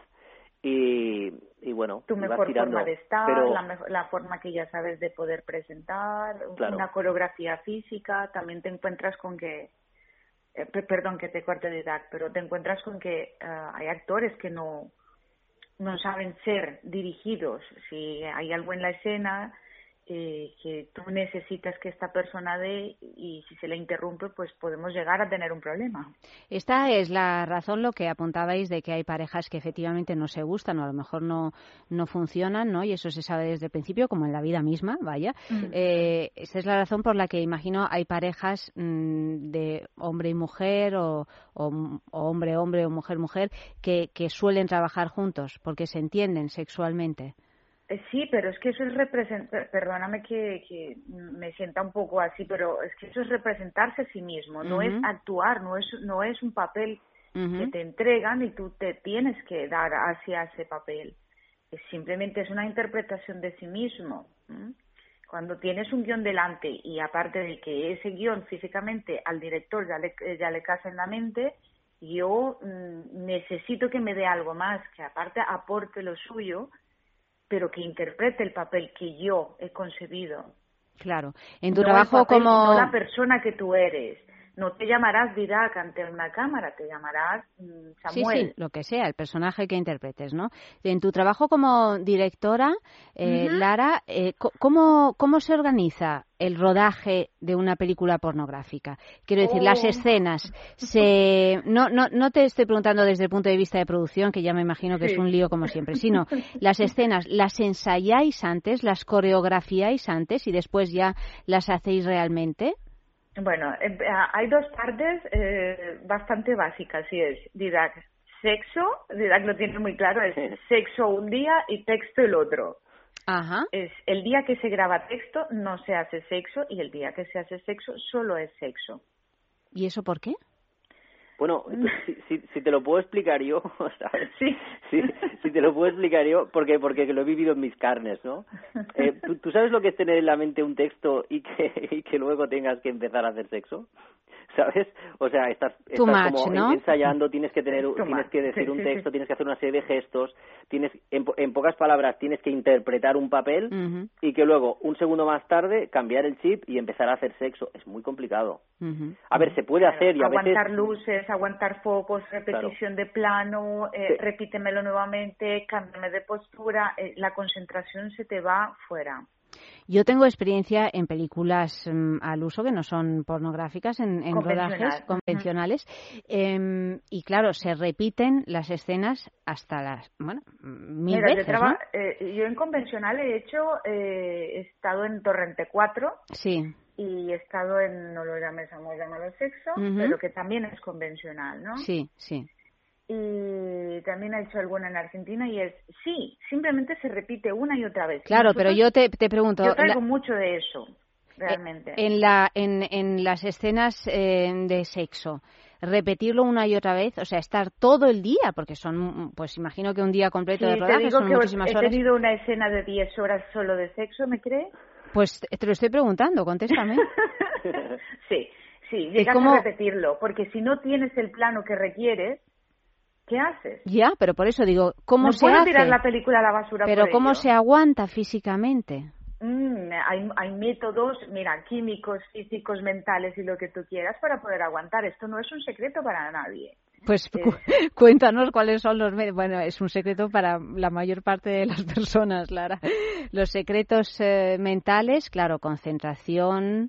O: y, y bueno,
N: tu mejor
O: tirando,
N: forma de estar,
O: pero...
N: la, mejor, la forma que ya sabes de poder presentar,
O: claro.
N: una coreografía física, también te encuentras con que, eh, perdón que te corte de edad, pero te encuentras con que uh, hay actores que no, no saben ser dirigidos. Si hay algo en la escena eh, que tú necesitas que esta persona dé y si se le interrumpe, pues podemos llegar a tener un problema.
B: Esta es la razón, lo que apuntabais, de que hay parejas que efectivamente no se gustan o a lo mejor no, no funcionan, ¿no? Y eso se sabe desde el principio, como en la vida misma, vaya. Mm. Eh, esa es la razón por la que imagino hay parejas mmm, de hombre y mujer o, o, o hombre-hombre o mujer-mujer que, que suelen trabajar juntos porque se entienden sexualmente.
N: Sí, pero es que eso es representar, perdóname que, que me sienta un poco así, pero es que eso es representarse a sí mismo, no uh-huh. es actuar, no es no es un papel uh-huh. que te entregan y tú te tienes que dar hacia ese papel. Es simplemente es una interpretación de sí mismo. ¿Mm? Cuando tienes un guión delante y aparte de que ese guión físicamente al director ya le, ya le casa en la mente, yo mm, necesito que me dé algo más, que aparte aporte lo suyo, pero que interprete el papel que yo he concebido.
B: Claro. En tu
N: no
B: trabajo
N: el papel,
B: como...
N: no la persona que tú eres. No te llamarás Didac ante una cámara, te llamarás mm, Samuel.
B: Sí, sí, lo que sea, el personaje que interpretes, ¿no? En tu trabajo como directora, eh, uh-huh. Lara, eh, ¿cómo, ¿cómo se organiza el rodaje de una película pornográfica? Quiero decir,
N: oh.
B: las escenas, se no, no, no te estoy preguntando desde el punto de vista de producción, que ya me imagino que sí. es un lío como siempre, sino las escenas, ¿las ensayáis antes, las coreografiáis antes y después ya las hacéis realmente?
N: Bueno, eh, hay dos partes eh, bastante básicas, sí es Didac sexo, Didac lo tiene muy claro, es sexo un día y texto el otro.
B: Ajá.
N: Es el día que se graba texto no se hace sexo y el día que se hace sexo solo es sexo.
B: ¿Y eso por qué?
O: Bueno, si, si, si te lo puedo explicar yo, ¿sabes?
N: Sí.
O: Si, si te lo puedo explicar yo, porque porque lo he vivido en mis carnes, ¿no? Eh, ¿tú, ¿Tú sabes lo que es tener en la mente un texto y que, y que luego tengas que empezar a hacer sexo? ¿Sabes? O sea, estás, estás
B: much,
O: como
B: ¿no?
O: ensayando, tienes que tener,
N: Too
O: tienes
N: much.
O: que decir
N: sí,
O: un
N: sí,
O: texto,
N: sí.
O: tienes que hacer una serie de gestos, tienes, en, en pocas palabras, tienes que interpretar un papel
B: uh-huh.
O: y que luego, un segundo más tarde, cambiar el chip y empezar a hacer sexo. Es muy complicado.
B: Uh-huh.
O: A ver, se puede hacer y a
N: aguantar
O: veces...
N: luces, aguantar focos, repetición claro. de plano, eh,
O: sí.
N: repítemelo nuevamente, cámbiame de postura, eh, la concentración se te va fuera.
B: Yo tengo experiencia en películas um, al uso que no son pornográficas, en, en rodajes convencionales, uh-huh. eh, y claro, se repiten las escenas hasta las, bueno, mil
N: Mira,
B: veces,
N: yo, traba,
B: ¿no?
N: eh, yo en convencional he hecho, eh, he estado en Torrente cuatro,
B: sí.
N: y he estado en No lo llames amor, llámalo sexo, uh-huh. pero que también es convencional, ¿no?
B: Sí, sí.
N: Y también he hecho alguna en Argentina y es, sí, simplemente se repite una y otra vez.
B: Claro,
N: Nosotros,
B: pero yo te, te pregunto...
N: Yo traigo
B: la,
N: mucho de eso, realmente.
B: En, la, en, en las escenas eh, de sexo, repetirlo una y otra vez, o sea, estar todo el día, porque son, pues imagino que un día completo
N: sí,
B: de rodaje
N: te digo
B: son
N: que
B: muchísimas
N: he
B: horas.
N: He tenido una escena de diez horas solo de sexo, ¿me crees?
B: Pues te lo estoy preguntando, contéstame.
N: sí, sí, llegas
B: ¿Cómo?
N: a repetirlo, porque si no tienes el plano que requieres, ¿qué haces?
B: Ya, pero por eso digo, ¿cómo
N: no
B: se hace?
N: No puedo tirar la película a la basura
B: Pero
N: por
B: ¿cómo
N: ello?
B: se aguanta físicamente?
N: Mm, hay, hay métodos, mira, químicos, físicos, mentales y lo que tú quieras para poder aguantar. Esto no es un secreto para nadie.
B: Pues cu eh. cuéntanos cuáles son los medios. Bueno, es un secreto para la mayor parte de las personas, Lara. Los secretos eh, mentales, claro, concentración.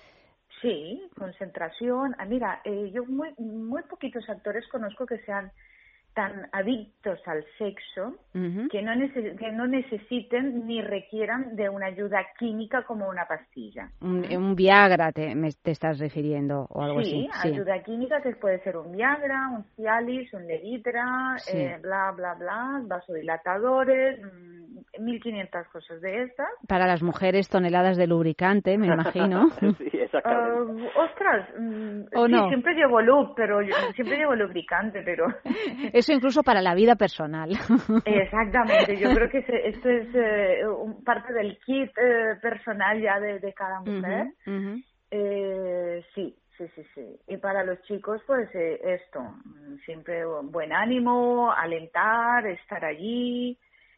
N: Sí, concentración. Ah, mira, eh, yo muy, muy poquitos actores conozco que sean tan adictos al sexo uh-huh. que, no que no necesiten ni requieran de una ayuda química como una pastilla.
B: Un, un Viagra te, me, te estás refiriendo o algo
N: sí,
B: así. Sí,
N: ayuda química que puede ser un Viagra, un Cialis, un Levitra,
B: sí.
N: eh, bla, bla, bla, vasodilatadores, mil quinientas cosas de estas.
B: Para las mujeres, toneladas de lubricante, me imagino.
O: sí, exactamente.
N: Uh, ostras, mm,
B: ¿O
N: sí,
B: no?
N: siempre llevo lub, pero yo, siempre llevo lubricante, pero...
B: Eso incluso para la vida personal.
N: Exactamente, yo creo que se, esto es eh, un, parte del kit eh, personal ya de, de cada mujer.
B: Uh-huh, uh-huh.
N: Eh, sí, sí, sí, sí. Y para los chicos, pues eh, esto, siempre buen ánimo, alentar, estar allí,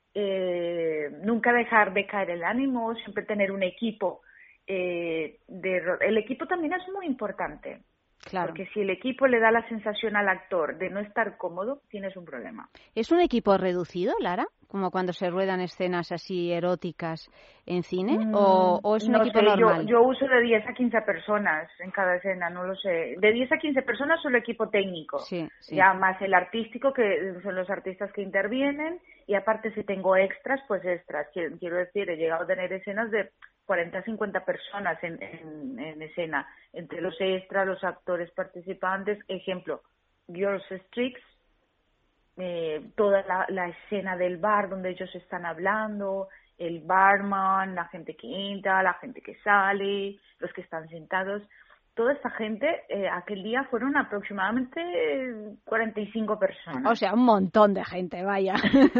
N: eh, nunca dejar de caer el ánimo, siempre tener un equipo. Eh, de, el equipo también es muy importante.
B: Claro.
N: Porque si el equipo le da la sensación al actor de no estar cómodo, tienes un problema.
B: ¿Es un equipo reducido, Lara? Como cuando se ruedan escenas así eróticas en cine, mm, o, o es un
N: no
B: equipo
N: sé,
B: normal?
N: Yo, yo uso de diez a quince personas en cada escena, no lo sé. De diez a quince personas solo equipo técnico.
B: Sí, sí.
N: Ya más el artístico, que son los artistas que intervienen, y aparte si tengo extras, pues extras. Quiero, quiero decir, he llegado a tener escenas de cuarenta a cincuenta personas en, en, en escena, entre los extras, los actores participantes. Ejemplo, Girls Strikes, eh, toda la, la escena del bar donde ellos están hablando, el barman, la gente que entra, la gente que sale, los que están sentados. Toda esta gente, eh, aquel día fueron aproximadamente cuarenta y cinco personas.
B: O sea, un montón de gente, vaya.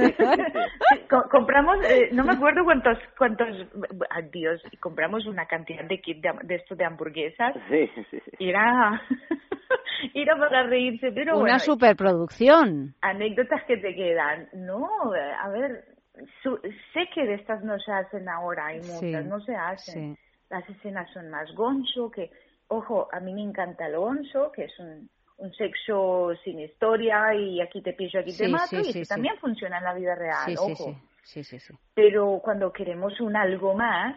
N: Co compramos, eh, no me acuerdo cuántos, cuántos, adiós, compramos una cantidad de kit de, de esto de hamburguesas.
O: Sí, sí, sí.
N: Y era, era para reírse, pero
B: una
N: bueno.
B: superproducción.
N: Anécdotas que te quedan. No, a ver, su, sé que de estas no se hacen ahora, hay muchas,
B: Sí,
N: no se hacen.
B: sí.
N: Las escenas son más gonzo, que, ojo, a mí me encanta el gonzo, que es un, un sexo sin historia y aquí te pillo, aquí te
B: Sí,
N: mato,
B: sí,
N: y
B: sí,
N: eso
B: sí.
N: también funciona en la vida real,
B: Sí,
N: ojo.
B: sí, sí, sí, sí, sí.
N: Pero cuando queremos un algo más,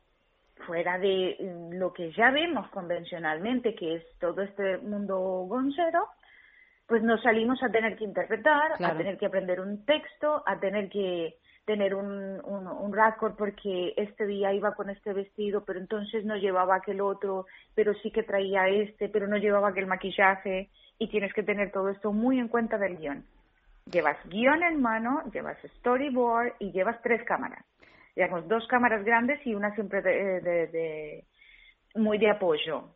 N: fuera de mm, lo que ya vemos convencionalmente, que es todo este mundo gonzero, pues nos salimos a tener que interpretar,
B: Claro.
N: a tener que aprender un texto, a tener que tener un, un, un récord porque este día iba con este vestido, pero entonces no llevaba aquel otro, pero sí que traía este, pero no llevaba aquel maquillaje, y tienes que tener todo esto muy en cuenta del guión. Llevas guión en mano, llevas storyboard y llevas tres cámaras. Llevamos dos cámaras grandes y una siempre de, de, de muy de apoyo.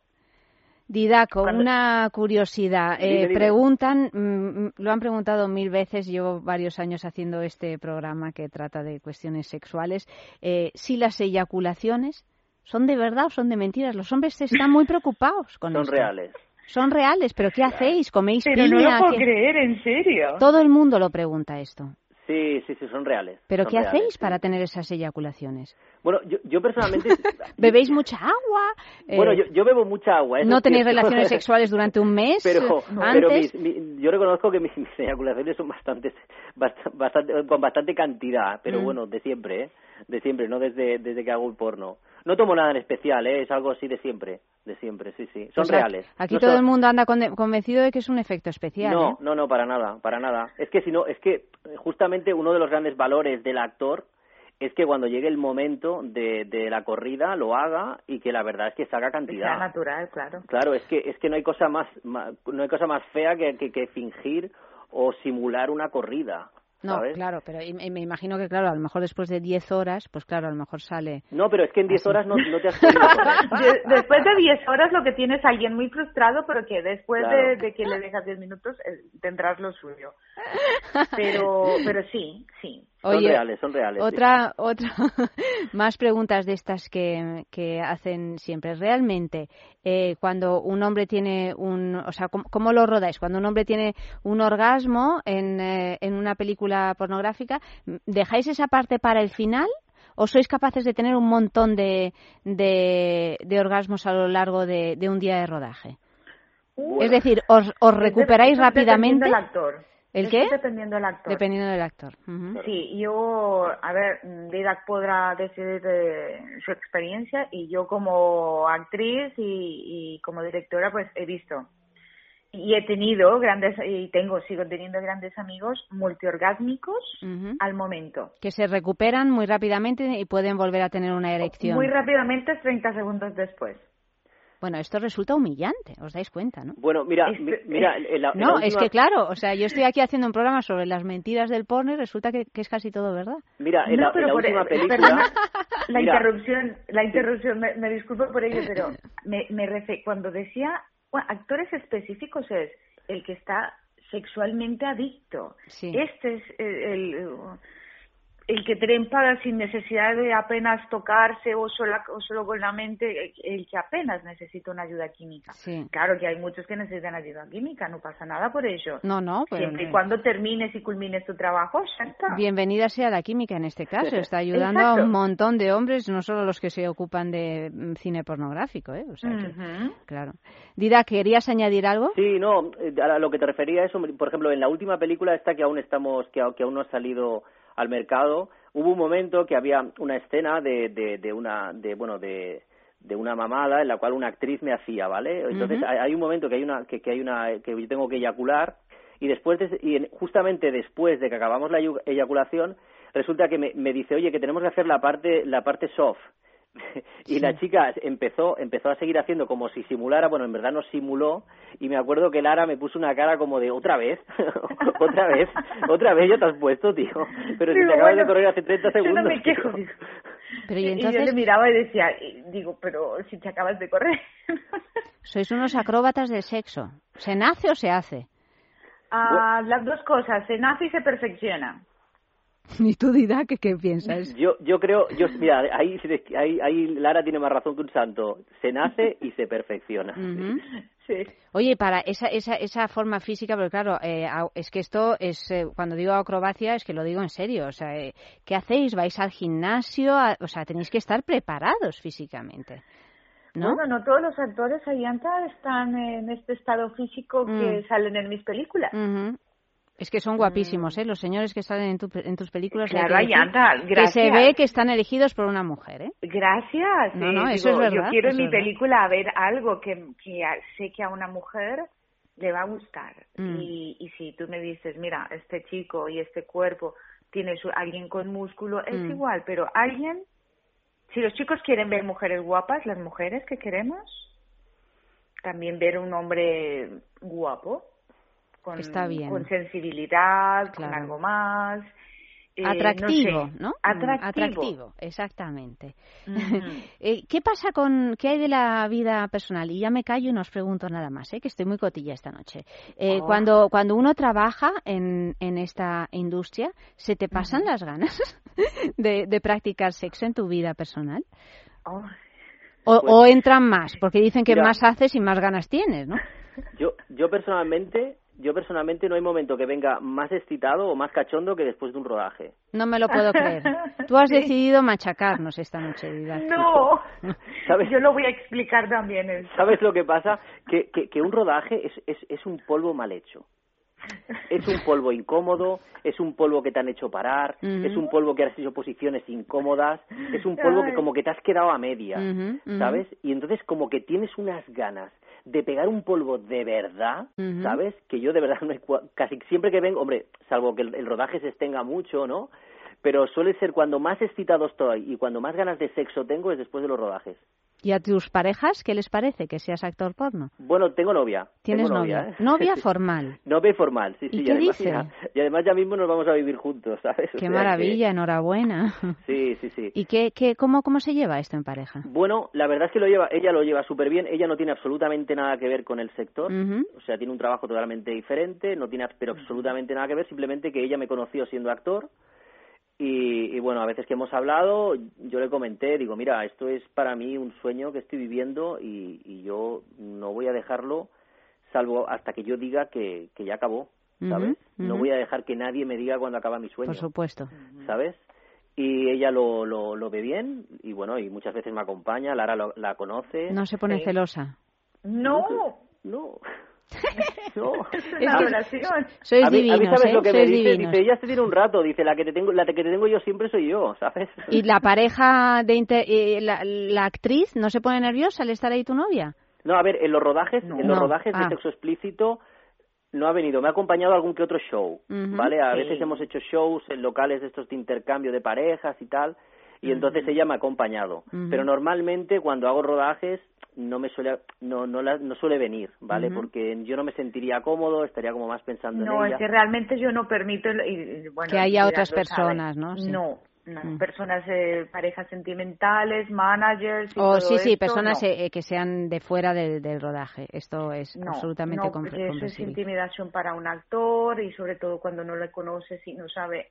B: Didaco,
N: Cuando-
B: una curiosidad.
N: Dime,
B: Eh,
N: dime.
B: preguntan, mm, lo han preguntado mil veces, llevo varios años haciendo este programa que trata de cuestiones sexuales, eh, si las eyaculaciones son de verdad o son de mentiras. Los hombres están muy preocupados con
O: Son
B: esto.
O: reales.
B: Son reales, pero ¿qué hacéis? ¿Coméis
N: Pero no
B: piña?
N: lo puedo
B: ¿Qué-
N: creer, en serio.
B: Todo el mundo lo pregunta esto.
O: Sí, sí, sí, son reales.
B: ¿Pero
O: son
B: qué
O: reales,
B: hacéis
O: sí.
B: para tener esas eyaculaciones?
O: Bueno, yo, yo personalmente...
B: ¿Bebéis mucha agua? Eh,
O: Bueno, yo, yo bebo mucha agua. eso
B: ¿No
O: es
B: tenéis
O: cierto.
B: relaciones sexuales durante un mes?
O: Pero,
B: eh,
O: pero
B: antes?
O: mis, mi- yo reconozco que mis, mis eyaculaciones son bastante, bast- bastante, con bastante cantidad, pero
B: Mm.
O: bueno, de siempre, ¿eh? De siempre, no desde, desde que hago el porno. No tomo nada en especial, ¿eh? Es algo así de siempre, de siempre, sí, sí. Son
B: Pues aquí-
O: reales.
B: Aquí
O: No
B: todo
O: son-
B: el mundo anda conde- convencido de que es un efecto especial.
O: No,
B: ¿eh?
O: no, no, para nada, para nada. Es que si no, es que justamente uno de los grandes valores del actor es que cuando llegue el momento de, de la corrida lo haga y que la verdad es que saca
N: Que sea
O: cantidad.
N: natural, claro.
O: Claro, es que es que no hay cosa más, ma- no hay cosa más fea que, que, que fingir o simular una corrida,
B: No,
O: ¿sabes?
B: claro, pero y- y me imagino que, claro, a lo mejor después de diez horas, pues claro, a lo mejor sale...
O: No, pero es que en diez
B: Así.
O: horas no, no te has podido correr.
N: De- después de diez horas lo que tienes es alguien muy frustrado, pero que después
O: Claro.
N: de, de que le dejas diez minutos eh, tendrás lo suyo. Pero, pero sí, sí.
O: Son
B: Oye,
O: reales, son reales. sí.
B: Otra, otra, más preguntas de estas que, que hacen siempre. Realmente, eh, cuando un hombre tiene un, o sea, ¿cómo, cómo lo rodáis? Cuando un hombre tiene un orgasmo en, eh, en una película pornográfica, ¿dejáis esa parte para el final? ¿O sois capaces de tener un montón de, de, de orgasmos a lo largo de, de un día de rodaje?
N: Uh,
B: Es decir, ¿os, os
N: es de-
B: recuperáis
N: eso es dependiendo
B: rápidamente?
N: del actor.
B: ¿El
N: Eso
B: qué?
N: es dependiendo del actor.
B: Dependiendo del actor. Ujú.
N: Sí, yo, a ver, Didac podrá decir de su experiencia, y yo como actriz y, y como directora pues he visto y he tenido grandes, y tengo, sigo teniendo grandes amigos multiorgásmicos
B: Ujú.
N: al momento.
B: Que se recuperan muy rápidamente y pueden volver a tener una erección.
N: Muy rápidamente, treinta segundos después.
B: Bueno, esto resulta humillante, os dais cuenta, ¿no?
O: Bueno, mira,
N: Este-
O: mi- mira, en la- en
B: No,
O: la
B: es
O: última-
B: que claro, o sea, yo estoy aquí haciendo un programa sobre las mentiras del porno y resulta que, que es casi todo verdad.
O: Mira, en
N: No,
O: la, en
N: pero
O: la
N: por-
O: última
N: eh,
O: película...
N: perdona, La
O: Mira.
N: interrupción, la interrupción, me, me disculpo por ello, pero me, me refe- cuando decía bueno, actores específicos es el que está sexualmente adicto.
B: Sí.
N: Este es el, el, el que trepa sin necesidad de apenas tocarse o, sola, o solo con la mente, el que apenas necesita una ayuda química.
B: Sí.
N: Claro que hay muchos que necesitan ayuda química, no pasa nada por ello.
B: No, no, pero
N: Siempre y
B: no.
N: cuando termines y culmines tu trabajo, ya está.
B: Bienvenida sea la química en este caso, está ayudando
N: Exacto.
B: a un montón de hombres, no solo los que se ocupan de mm, cine pornográfico, ¿eh? O sea que,
N: Ujú.
B: claro. Dida, ¿querías añadir algo?
O: Sí, no, eh, a lo que te refería eso, por ejemplo, en la última película esta que aún estamos, que, a- que aún no ha salido al mercado, hubo un momento que había una escena de, de, de una, de, bueno, de, de una mamada en la cual una actriz me hacía, ¿vale? Entonces
B: Ujú.
O: hay, hay un momento que hay una, que, que hay una, que yo tengo que eyacular y después, de, y en- justamente después de que acabamos la eyu- eyaculación, resulta que me, me dice, oye, que tenemos que hacer la parte, la parte soft. Y
B: Sí.
O: la chica empezó empezó a seguir haciendo como si simulara, bueno, en verdad no simuló, y me acuerdo que Lara me puso una cara como de, ¿otra vez? ¿Otra vez? ¿Otra vez ya te has puesto, tío? Pero si
N: Digo,
O: te acabas
N: bueno,
O: de correr hace treinta
N: yo
O: segundos.
N: no me quejo,
O: tío.
N: digo.
B: Pero y
N: Y yo
B: entonces,
N: le miraba y decía, y digo, pero si te acabas de correr.
B: sois unos acróbatas del sexo. ¿Se nace o se hace?
N: Ah, las dos cosas, se nace y se perfecciona.
B: ¿Y tú, Didac, qué, qué piensas?
O: Yo, yo creo, yo, mira, ahí, ahí, ahí Lara tiene más razón que un santo. Se nace y se perfecciona.
B: Uh-huh.
N: Sí.
B: Oye, para esa, esa, esa forma física, porque claro, eh, es que esto es, eh, cuando digo acrobacia, es que lo digo en serio. O sea, eh, ¿qué hacéis? ¿Vais al gimnasio? A, o sea, tenéis que estar preparados físicamente, ¿no?
N: Bueno, no todos los actores, Ayanta, están en este estado físico que
B: Mm.
N: salen en mis películas.
B: Uh-huh. Es que son guapísimos, ¿eh? Los señores que salen en, tu, en tus películas.
N: Claro,
B: hay que decir
N: Ayanta, gracias.
B: Que se ve que están elegidos por una mujer, ¿eh?
N: Gracias.
B: No, no,
N: eh,
B: eso
N: digo,
B: es verdad.
N: Yo quiero en
B: eso
N: mi
B: es verdad.
N: película ver algo que, que a- sé que a una mujer le va a gustar.
B: Mm.
N: Y, y si tú me dices, mira, este chico y este cuerpo tiene su, alguien con músculo, es
B: Mm.
N: igual, pero alguien, si los chicos quieren ver mujeres guapas, las mujeres que queremos, también ver un hombre guapo, con,
B: Está bien.
N: con sensibilidad,
B: Claro.
N: con algo más. eh,
B: Atractivo,
N: no sé,
B: ¿no?
N: Atractivo.
B: Atractivo, exactamente.
N: Ujú.
B: Eh, ¿Qué pasa con, qué hay de la vida personal? Y ya me callo y no os pregunto nada más, ¿eh? Que estoy muy cotilla esta noche. Eh,
N: Oh.
B: cuando, cuando uno trabaja en, en esta industria, ¿se te pasan
N: Ujú.
B: las ganas de, de practicar sexo en tu vida personal?
N: Oh.
B: O,
O: Pues,
B: o entran más, porque dicen que
O: mira,
B: más haces y más ganas tienes, ¿no?
O: Yo, yo personalmente, yo personalmente no hay momento que venga más excitado o más cachondo que después de un rodaje.
B: No me lo puedo creer. Tú has
N: Sí.
B: decidido machacarnos esta noche, Didac.
N: No,
O: ¿Sabes?
N: yo lo voy a explicar también eso.
O: ¿Sabes lo que pasa? Que, que, que un rodaje es, es, es un polvo mal hecho. Es un polvo incómodo, es un polvo que te han hecho parar,
B: Ujú.
O: es un polvo que has hecho posiciones incómodas, es un polvo que
N: Ay.
O: como que te has quedado a media,
B: Ujú, ujú.
O: ¿sabes? Y entonces como que tienes unas ganas de pegar un polvo de verdad,
B: Ujú.
O: ¿sabes? Que yo de verdad no hay cua- casi siempre que vengo, hombre, salvo que el, el rodaje se extenga mucho, ¿no? Pero suele ser cuando más excitado estoy y cuando más ganas de sexo tengo es después de los rodajes.
B: ¿Y a tus parejas qué les parece que seas actor porno?
O: Bueno, tengo novia.
B: ¿Tienes
O: tengo
B: novia?
O: ¿eh?
B: Novia
O: Sí.
B: formal.
O: Novia formal, sí, sí.
B: ¿Y
O: y
B: qué
O: además,
B: dice?
O: mira, y además ya mismo nos vamos a vivir juntos, ¿sabes? O
B: Qué
O: sea
B: maravilla,
O: que-
B: enhorabuena.
O: Sí, sí, sí.
B: ¿Y qué, qué, cómo, cómo se lleva esto en pareja?
O: Bueno, la verdad es que lo lleva, ella lo lleva súper bien. Ella no tiene absolutamente nada que ver con el sector.
B: Ujú.
O: O sea, tiene un trabajo totalmente diferente, no tiene pero absolutamente nada que ver, simplemente que ella me conoció siendo actor. Y, y bueno, a veces que hemos hablado, yo le comenté, digo, mira, esto es para mí un sueño que estoy viviendo y, y yo no voy a dejarlo salvo hasta que yo diga que, que ya acabó, ¿sabes?
B: Ujú,
O: No
B: ujú.
O: voy a dejar que nadie me diga cuando acaba mi sueño,
B: Por supuesto.
O: ¿sabes? Y ella lo, lo, lo ve bien y bueno, y muchas veces me acompaña, Lara lo- la conoce.
B: No se pone
N: Sí.
B: celosa.
N: No,
O: No, no.
N: es
B: Es
N: una
B: que-
N: oración.
B: Sois
O: a mí, a mí
B: divinos,
O: sabes
B: ¿eh?
O: lo que me
B: Sois
O: dice,
B: divinos.
O: dice, ella te tiene un rato, dice, la que te tengo, la que te tengo yo siempre soy yo, ¿sabes?
B: ¿Y la pareja de inter- eh, la, la actriz no se pone nerviosa al estar ahí tu novia?
O: No, a ver, en los rodajes, en los
B: No.
O: rodajes de
B: Ah.
O: sexo explícito no ha venido, me ha acompañado a algún que otro show,
B: Ujú.
O: ¿vale? A
N: Sí.
O: veces hemos hecho shows en locales de estos de intercambio de parejas y tal, y entonces ella me ha acompañado.
B: Ujú.
O: Pero normalmente cuando hago rodajes no me suele no no, la- no suele venir, ¿vale?
B: Ujú.
O: Porque yo no me sentiría cómodo, estaría como más pensando
N: No,
O: en
N: es
O: ella.
N: que realmente yo no permito y, y, bueno,
B: Que haya
N: Didac
B: otras
N: lo sabe.
B: personas, ¿no? Sí.
N: No, no,
B: Mm.
N: personas, eh, parejas sentimentales, managers y
B: O
N: todo
B: sí, sí,
N: esto,
B: personas
N: no.
B: eh, eh, que sean de fuera del, del rodaje. Esto es
N: No,
B: absolutamente
N: no,
B: compre-
N: porque eso es
B: comprensible.
N: intimidación para un actor y sobre todo cuando no le conoces y no sabe,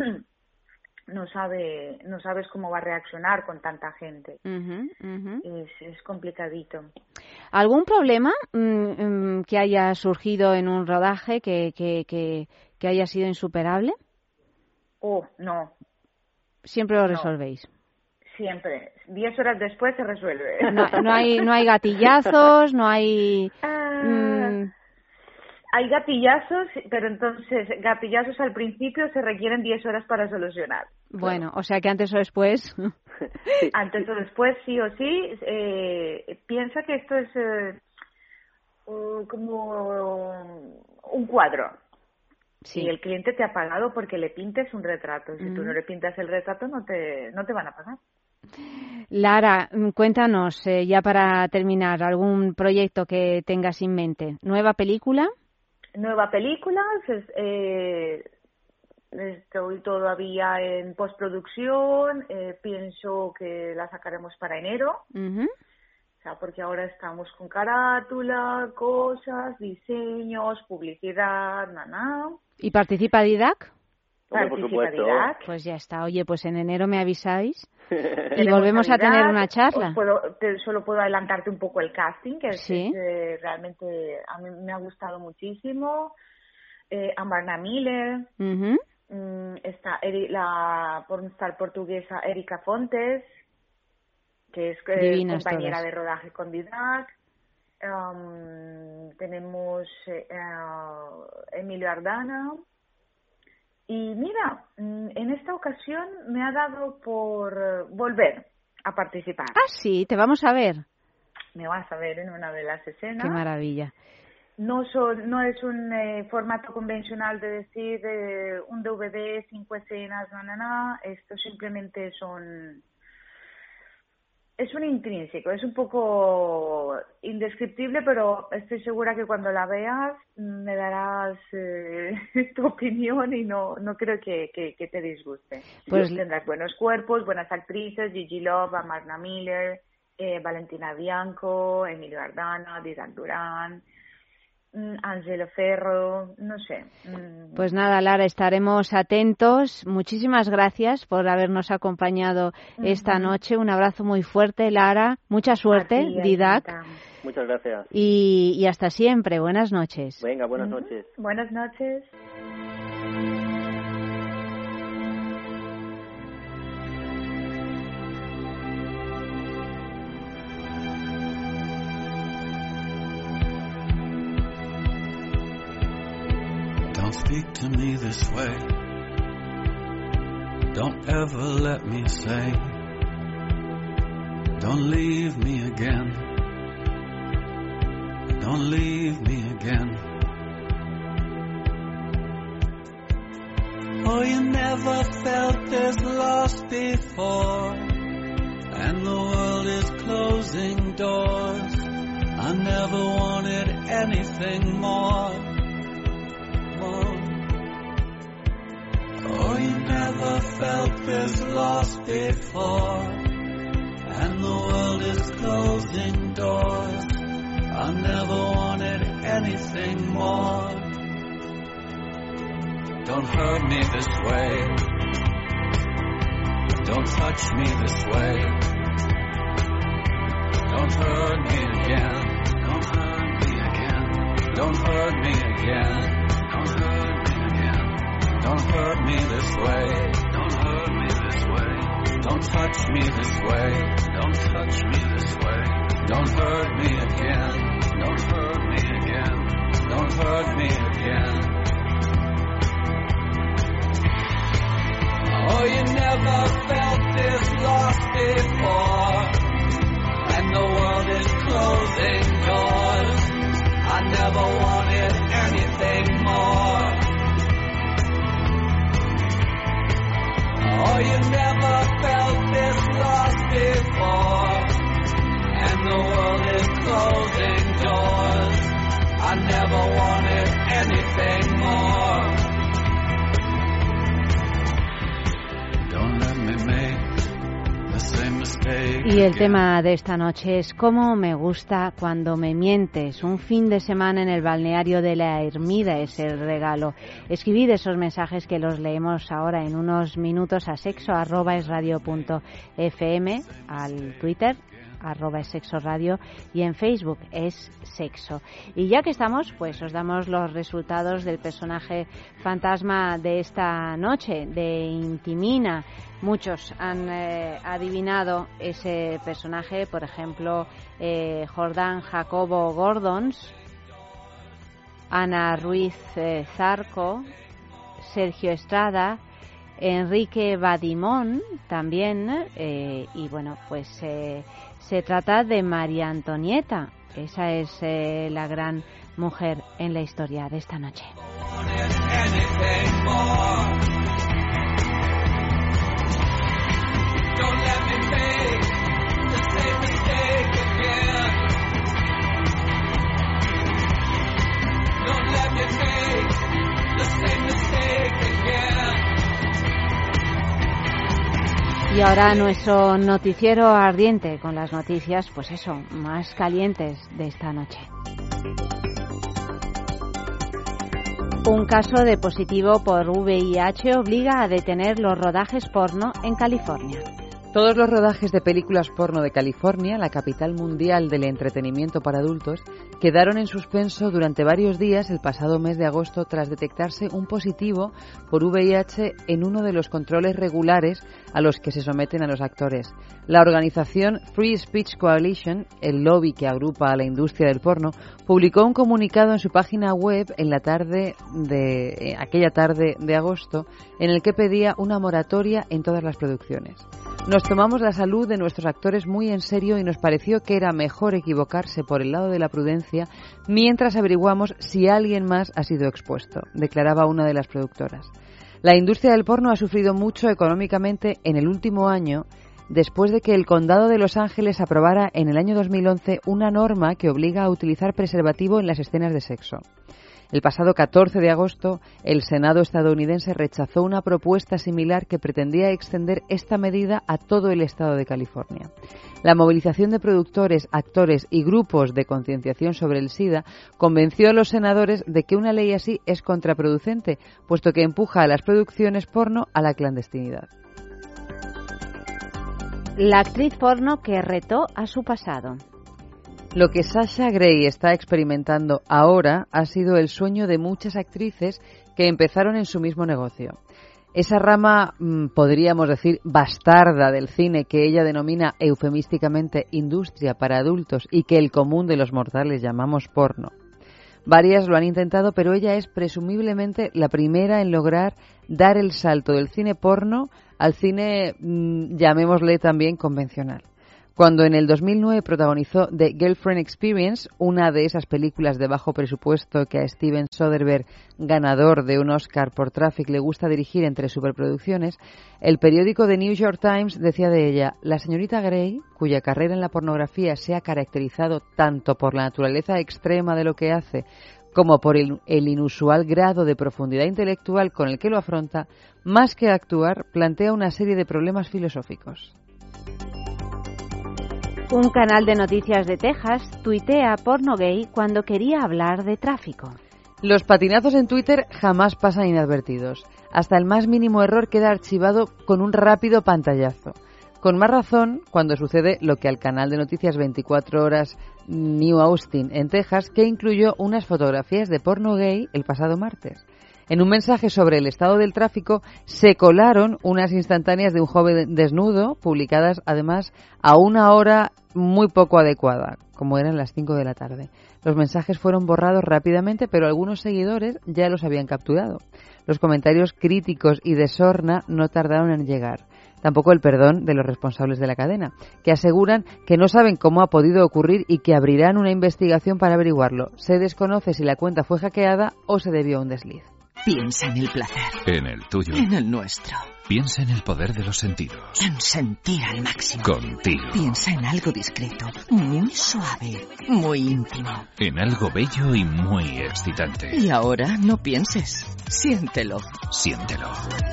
N: no sabe, no sabes cómo va a reaccionar con tanta gente.
B: Ujú, ujú.
N: Es, es complicadito.
B: ¿Algún problema mm, mm, que haya surgido en un rodaje que, que, que, que haya sido insuperable?
N: Oh, no,
B: Siempre lo
N: No.
B: resolvéis.
N: siempre. Diez horas después se resuelve.
B: No, no hay, no hay gatillazos, no hay...
N: Ah,
B: mm,
N: Hay gatillazos, pero entonces gatillazos al principio se requieren diez horas para solucionar.
B: bueno, o sea que antes o después...
N: Antes o después, sí o sí, eh, piensa que esto es eh, uh, como un cuadro.
B: Sí.
N: Y el cliente te ha pagado porque le pintes un retrato. Si tú
B: Ujú.
N: no le pintas el retrato, no te, no te van a pagar.
B: Lara, mm, cuéntanos, eh, ya para terminar, algún proyecto que tengas en mente. ¿Nueva película?
N: Nueva película, es- eh, estoy todavía en postproducción, eh, pienso que la sacaremos para enero.
B: Ujú.
N: O sea, porque ahora estamos con carátula, cosas, diseños, publicidad, nada.
B: ¿Y participa Didac?
O: Hombre, por supuesto.
B: Pues ya está. Oye, pues en enero me avisáis y volvemos a tener una charla.
N: Os puedo, te, solo puedo adelantarte un poco el casting, que
B: ¿Sí?
N: es, eh, realmente a mí me ha gustado muchísimo. Eh, Amarna Miller,
B: Uh-huh.
N: mm, está Eri, la pornstar portuguesa Erika Fontes, que es eh,
B: Divinas
N: compañera
B: todas.
N: de rodaje con Didac. Um, tenemos eh, uh, Emilio Ardana. Y mira, mm, en esta ocasión me ha dado por eh, volver a participar.
B: Ah, sí, te vamos a ver.
N: Me vas a ver en una de las escenas.
B: Qué maravilla.
N: No son, no es un eh, formato convencional de decir eh, un D V D, cinco escenas, na, na, na. Esto simplemente son... Es un intrínseco, es un poco indescriptible, pero estoy segura que cuando la veas me darás eh, tu opinión y no no creo que, que, que te disguste.
B: Pues...
N: Tendrás buenos cuerpos, buenas actrices, Gigi Love, Amarna Miller, eh, Valentina Bianco, Emilio Ardana, Didac Durán, Angelo Ferro, no sé.
B: Pues nada, Lara, estaremos atentos. Muchísimas gracias por habernos acompañado uh-huh. esta noche. Un abrazo muy fuerte, Lara. Mucha suerte, ti, Didac.
O: Muchas gracias.
B: Y, y hasta siempre. Buenas noches.
O: Venga, buenas uh-huh. noches.
N: Buenas noches.
P: Don't speak to me this way. Don't ever let me say. Don't leave me again. Don't leave me again. Oh, you never felt this lost before, and the world is closing doors. I never wanted anything more. Oh, you never felt this lost before, and the world is closing doors. I never wanted anything more. Don't hurt me this way. Don't touch me this way. Don't hurt me again. Don't hurt me again. Don't hurt me again. Don't hurt me again. Don't hurt me this way. Don't hurt me this way. Don't touch me this way. Don't touch me this way. Don't hurt me again. Don't hurt me again. Don't hurt me again. Oh, you never felt this lost before, and the world is closing doors. I never wanted anything more. Oh, you never felt this lost before, and the world is closing doors. I never wanted anything more. Don't let me make the same mistake.
B: Y el tema de esta noche es cómo me gusta cuando me mientes. Un fin de semana en el balneario de la Ermida es el regalo. Escribid esos mensajes que los leemos ahora en unos minutos a sexo arroba es radio punto fm, al Twitter arroba es sexo radio, y en Facebook es sexo. Y ya que estamos, pues os damos los resultados del personaje fantasma de esta noche, de Intimina. Muchos han eh, adivinado ese personaje, por ejemplo, eh, Jordán Jacobo Gordons, Ana Ruiz eh, Zarco, Sergio Estrada, Enrique Badimón también, eh, y bueno, pues eh, se trata de María Antonieta. Esa es eh, la gran mujer en la historia de esta noche. Y ahora nuestro noticiero ardiente con las noticias, pues eso, más calientes de esta noche. Un caso de positivo por V I H obliga a detener los rodajes porno en California.
C: Todos los rodajes de películas porno de California, la capital mundial del entretenimiento para adultos, quedaron en suspenso durante varios días el pasado mes de agosto tras detectarse un positivo por V I H en uno de los controles regulares a los que se someten a los actores. La organización Free Speech Coalition, el lobby que agrupa a la industria del porno, publicó un comunicado en su página web en la tarde de eh, aquella tarde de agosto en el que pedía una moratoria en todas las producciones. Nos tomamos la salud de nuestros actores muy en serio y nos pareció que era mejor equivocarse por el lado de la prudencia mientras averiguamos si alguien más ha sido expuesto, declaraba una de las productoras. La industria del porno ha sufrido mucho económicamente en el último año después de que el Condado de Los Ángeles aprobara en el año dos mil once una norma que obliga a utilizar preservativo en las escenas de sexo. El pasado catorce de agosto, el Senado estadounidense rechazó una propuesta similar que pretendía extender esta medida a todo el estado de California. La movilización de productores, actores y grupos de concienciación sobre el SIDA convenció a los senadores de que una ley así es contraproducente, puesto que empuja a las producciones porno a la clandestinidad.
B: La actriz porno que retó a su pasado.
C: Lo que Sasha Grey está experimentando ahora ha sido el sueño de muchas actrices que empezaron en su mismo negocio. Esa rama, podríamos decir, bastarda del cine que ella denomina eufemísticamente industria para adultos y que el común de los mortales llamamos porno. Varias lo han intentado, pero ella es presumiblemente la primera en lograr dar el salto del cine porno al cine, llamémosle también, convencional. Cuando en el dos mil nueve protagonizó The Girlfriend Experience, una de esas películas de bajo presupuesto que a Steven Soderbergh, ganador de un Oscar por Traffic, le gusta dirigir entre superproducciones, el periódico The New York Times decía de ella: la señorita Grey, cuya carrera en la pornografía se ha caracterizado tanto por la naturaleza extrema de lo que hace como por el, el inusual grado de profundidad intelectual con el que lo afronta, más que actuar, plantea una serie de problemas filosóficos.
B: Un canal de noticias de Texas tuitea porno gay cuando quería hablar de tráfico.
C: Los patinazos en Twitter jamás pasan inadvertidos. Hasta el más mínimo error queda archivado con un rápido pantallazo. Con más razón cuando sucede lo que al canal de noticias veinticuatro horas New Austin en Texas, que incluyó unas fotografías de porno gay el pasado martes. En un mensaje sobre el estado del tráfico se colaron unas instantáneas de un joven desnudo, publicadas además a una hora muy poco adecuada, como eran las cinco de la tarde. Los mensajes fueron borrados rápidamente, pero algunos seguidores ya los habían capturado. Los comentarios críticos y de sorna no tardaron en llegar. Tampoco el perdón de los responsables de la cadena, que aseguran que no saben cómo ha podido ocurrir y que abrirán una investigación para averiguarlo. Se desconoce si la cuenta fue hackeada o se debió a un desliz.
J: Piensa en el placer.
A: En el tuyo.
J: En el nuestro.
A: Piensa en el poder de los sentidos.
J: En sentir al máximo.
A: Contigo.
J: Piensa en algo discreto, muy suave, muy íntimo.
A: En algo bello y muy excitante.
J: Y ahora no pienses. Siéntelo.
A: Siéntelo.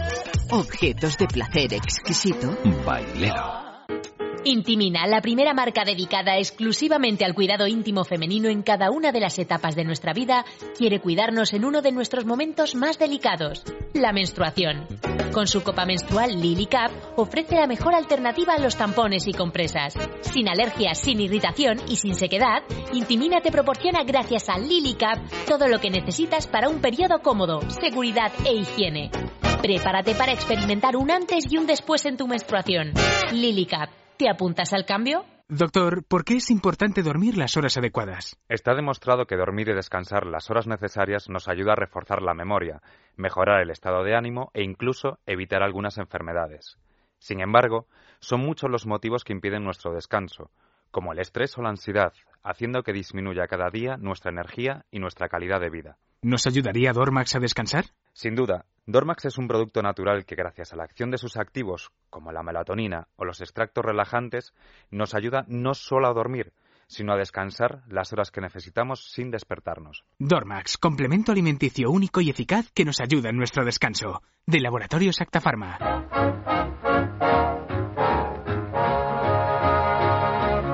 J: Objetos de placer exquisito.
A: Bailero.
K: Intimina, la primera marca dedicada exclusivamente al cuidado íntimo femenino en cada una de las etapas de nuestra vida, quiere cuidarnos en uno de nuestros momentos más delicados, la menstruación. Con su copa menstrual LilyCap ofrece la mejor alternativa a los tampones y compresas. Sin alergias, sin irritación y sin sequedad, Intimina te proporciona gracias a LilyCap todo lo que necesitas para un periodo cómodo, seguridad e higiene. Prepárate para experimentar un antes y un después en tu menstruación. LilyCap. ¿Te apuntas al cambio?
Q: Doctor, ¿por qué es importante dormir las horas adecuadas?
M: Está demostrado que dormir y descansar las horas necesarias nos ayuda a reforzar la memoria, mejorar el estado de ánimo e incluso evitar algunas enfermedades. Sin embargo, son muchos los motivos que impiden nuestro descanso, como el estrés o la ansiedad, haciendo que disminuya cada día nuestra energía y nuestra calidad de vida.
Q: ¿Nos ayudaría Dormax a descansar?
M: Sin duda, Dormax es un producto natural que gracias a la acción de sus activos, como la melatonina o los extractos relajantes, nos ayuda no solo a dormir, sino a descansar las horas que necesitamos sin despertarnos.
Q: Dormax, complemento alimenticio único y eficaz que nos ayuda en nuestro descanso. De Laboratorios Acta Pharma.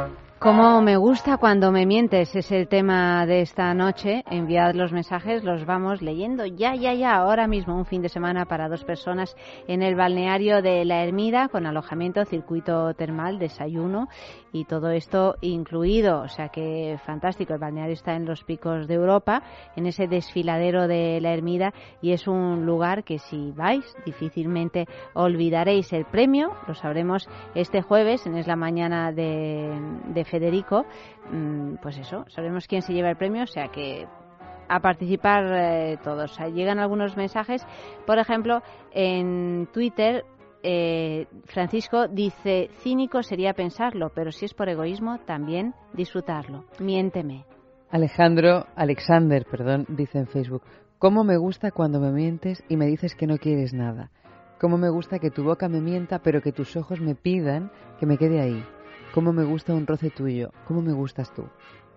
B: Cómo me gusta cuando me mientes es el tema de esta noche. Enviad los mensajes, los vamos leyendo ya, ya, ya, ahora mismo. Un fin de semana para dos personas en el balneario de La Ermida, con alojamiento, circuito termal, desayuno y todo esto incluido. O sea que fantástico. El balneario está en los Picos de Europa, en ese desfiladero de La Ermida, y es un lugar que si vais difícilmente olvidaréis. El premio lo sabremos este jueves, en Es la Mañana de, de Federico. Pues eso, sabremos quién se lleva el premio, o sea que a participar eh, todos. Llegan algunos mensajes, por ejemplo, en Twitter, eh, Francisco dice: cínico sería pensarlo, pero si es por egoísmo, también disfrutarlo. Miénteme.
C: Alejandro, Alexander, perdón, dice en Facebook: cómo me gusta cuando me mientes y me dices que no quieres nada. Cómo me gusta que tu boca me mienta, pero que tus ojos me pidan que me quede ahí. Cómo me gusta un roce tuyo. Cómo me gustas tú.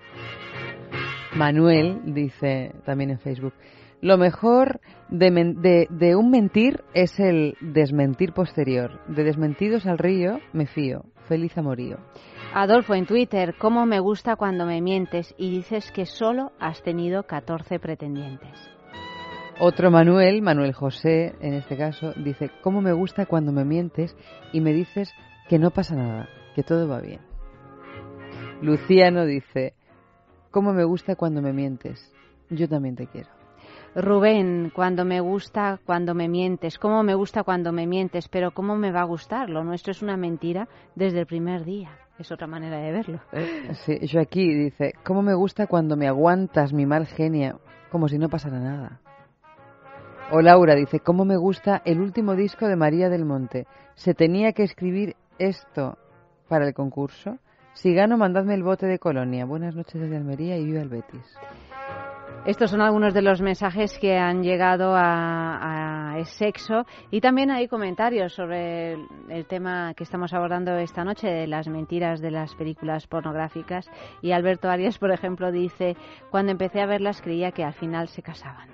C: Manuel dice también en Facebook: lo mejor de, men- de, de un mentir es el desmentir posterior. De desmentidos al río me fío. Feliz amorío.
B: Adolfo en Twitter: cómo me gusta cuando me mientes y dices que solo has tenido catorce pretendientes.
C: Otro Manuel, Manuel José en este caso, dice: cómo me gusta cuando me mientes y me dices que no pasa nada, que todo va bien. Luciano dice: cómo me gusta cuando me mientes, yo también te quiero.
B: Rubén: cuando me gusta cuando me mientes, cómo me gusta cuando me mientes, pero cómo me va a gustar, lo nuestro es una mentira desde el primer día. Es otra manera de verlo.
C: Sí, Joaquín dice: cómo me gusta cuando me aguantas mi mal genio, como si no pasara nada. O Laura dice: cómo me gusta el último disco de María del Monte. ¿Se tenía que escribir esto para el concurso? Si gano, mandadme el bote de Colonia. Buenas noches desde Almería y viva el Betis.
B: Estos son algunos de los mensajes que han llegado a, a Sexo, y también hay comentarios sobre el, el tema que estamos abordando esta noche, de las mentiras de las películas pornográficas. Y Alberto Arias, por ejemplo, dice: cuando empecé a verlas creía que al final se casaban.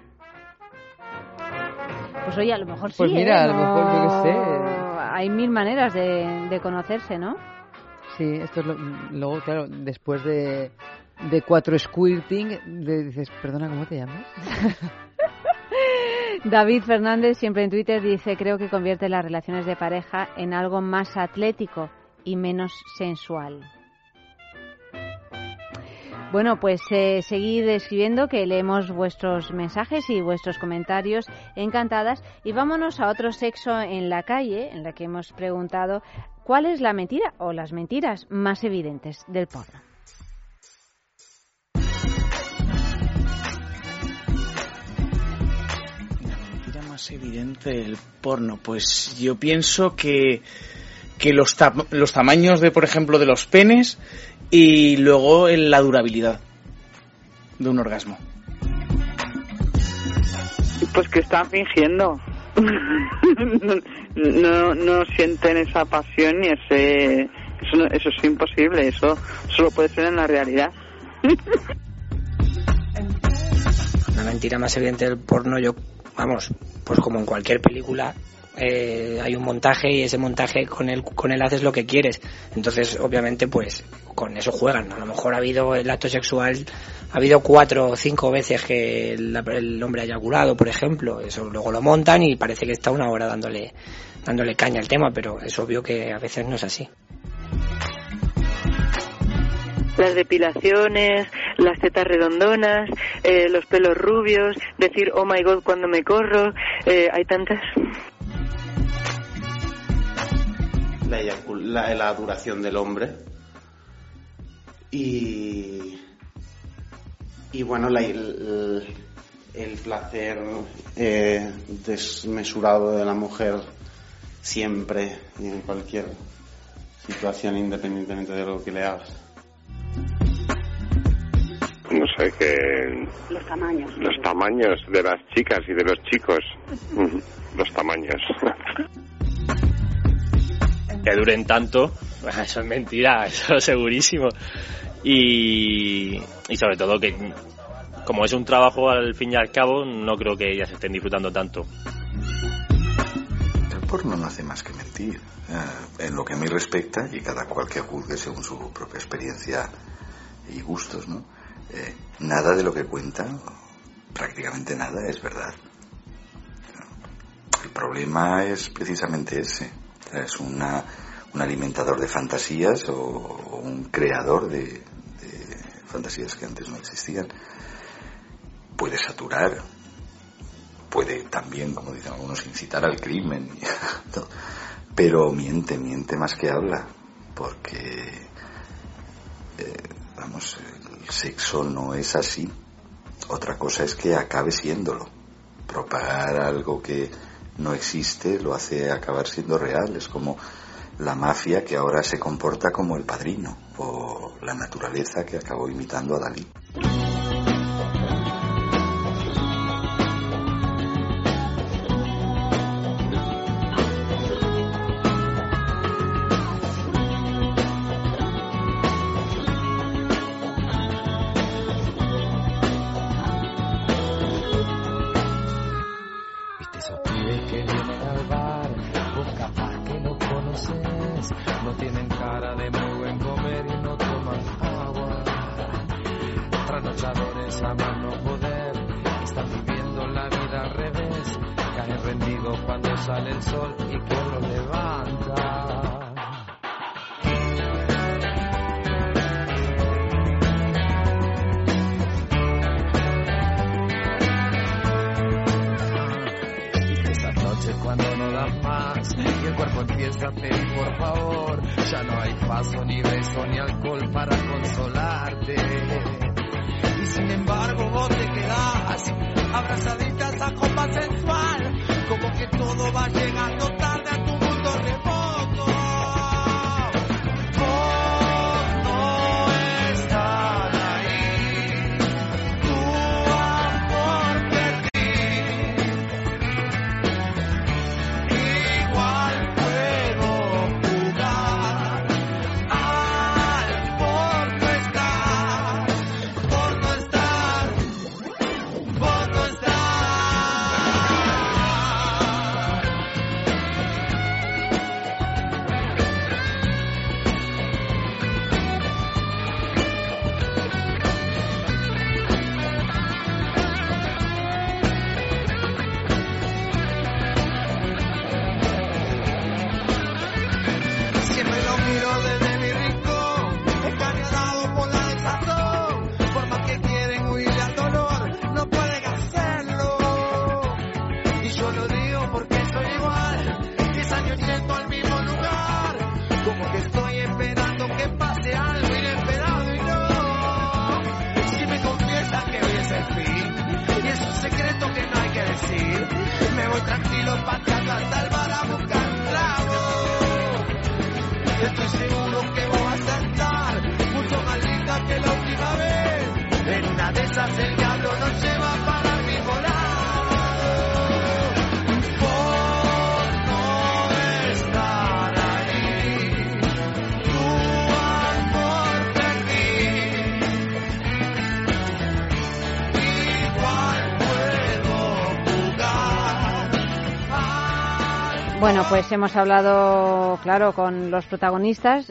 B: Pues oye, a lo mejor sí,
C: pues mira,
B: ¿eh?
C: a lo mejor,
B: no...
C: yo qué sé.
B: Hay mil maneras de, de conocerse, ¿no?
C: Sí, esto es lo, luego, claro, después de, de cuatro squirting, le dices: perdona, ¿cómo te llamas?
B: David Fernández, siempre en Twitter, dice: creo que convierte las relaciones de pareja en algo más atlético y menos sensual. Bueno, pues eh, seguid escribiendo, que leemos vuestros mensajes y vuestros comentarios, encantadas. Y vámonos a otro Sexo en la calle, en la que hemos preguntado: ¿cuál es la mentira o las mentiras más evidentes del porno?
D: La mentira más evidente del porno, pues yo pienso que, que los, ta- los tamaños de, por ejemplo, de los penes, y luego en la durabilidad de un orgasmo.
E: Pues que están fingiendo. no, no sienten esa pasión ni ese... Eso, no, eso es imposible, eso solo puede ser en la realidad.
F: La mentira más evidente del porno, yo, vamos, pues como en cualquier película, eh, hay un montaje y ese montaje con él con él haces lo que quieres. Entonces, obviamente, pues con eso juegan. A lo mejor ha habido el acto sexual, ha habido cuatro o cinco veces que el, el hombre haya curado, por ejemplo. Eso luego lo montan y parece que está una hora dándole dándole caña al tema, pero es obvio que a veces no es así.
R: Las depilaciones, las tetas redondonas, eh, los pelos rubios, decir oh my god cuando me corro, eh, hay tantas.
H: La, eyacul- la, la duración del hombre y y bueno la, el, el placer eh, desmesurado de la mujer siempre y en cualquier situación, independientemente de lo que le hagas.
S: No sé, que...
E: Los tamaños.
S: Los tamaños de las chicas y de los chicos. Los tamaños.
I: Que duren tanto, eso es mentira, eso es segurísimo. Y, y sobre todo que, como es un trabajo al fin y al cabo, no creo que ellas estén disfrutando tanto.
G: porno no hace más que mentir. Eh, en lo que a mí respecta, y cada cual que juzgue según su propia experiencia y gustos, ¿no? Eh, nada de lo que cuenta, prácticamente nada, es verdad. El problema es precisamente ese. Es una, un alimentador de fantasías o, o un creador de, de fantasías que antes no existían. Puede saturar, puede también, como dicen algunos, incitar al crimen, pero miente, miente más que habla, porque, eh, vamos, el sexo no es así. Otra cosa es que acabe siéndolo. Propagar algo que no existe lo hace acabar siendo real. Es como la mafia que ahora se comporta como El Padrino, o la naturaleza que acabó imitando a Dalí.
B: Bueno, pues hemos hablado, claro, con los protagonistas,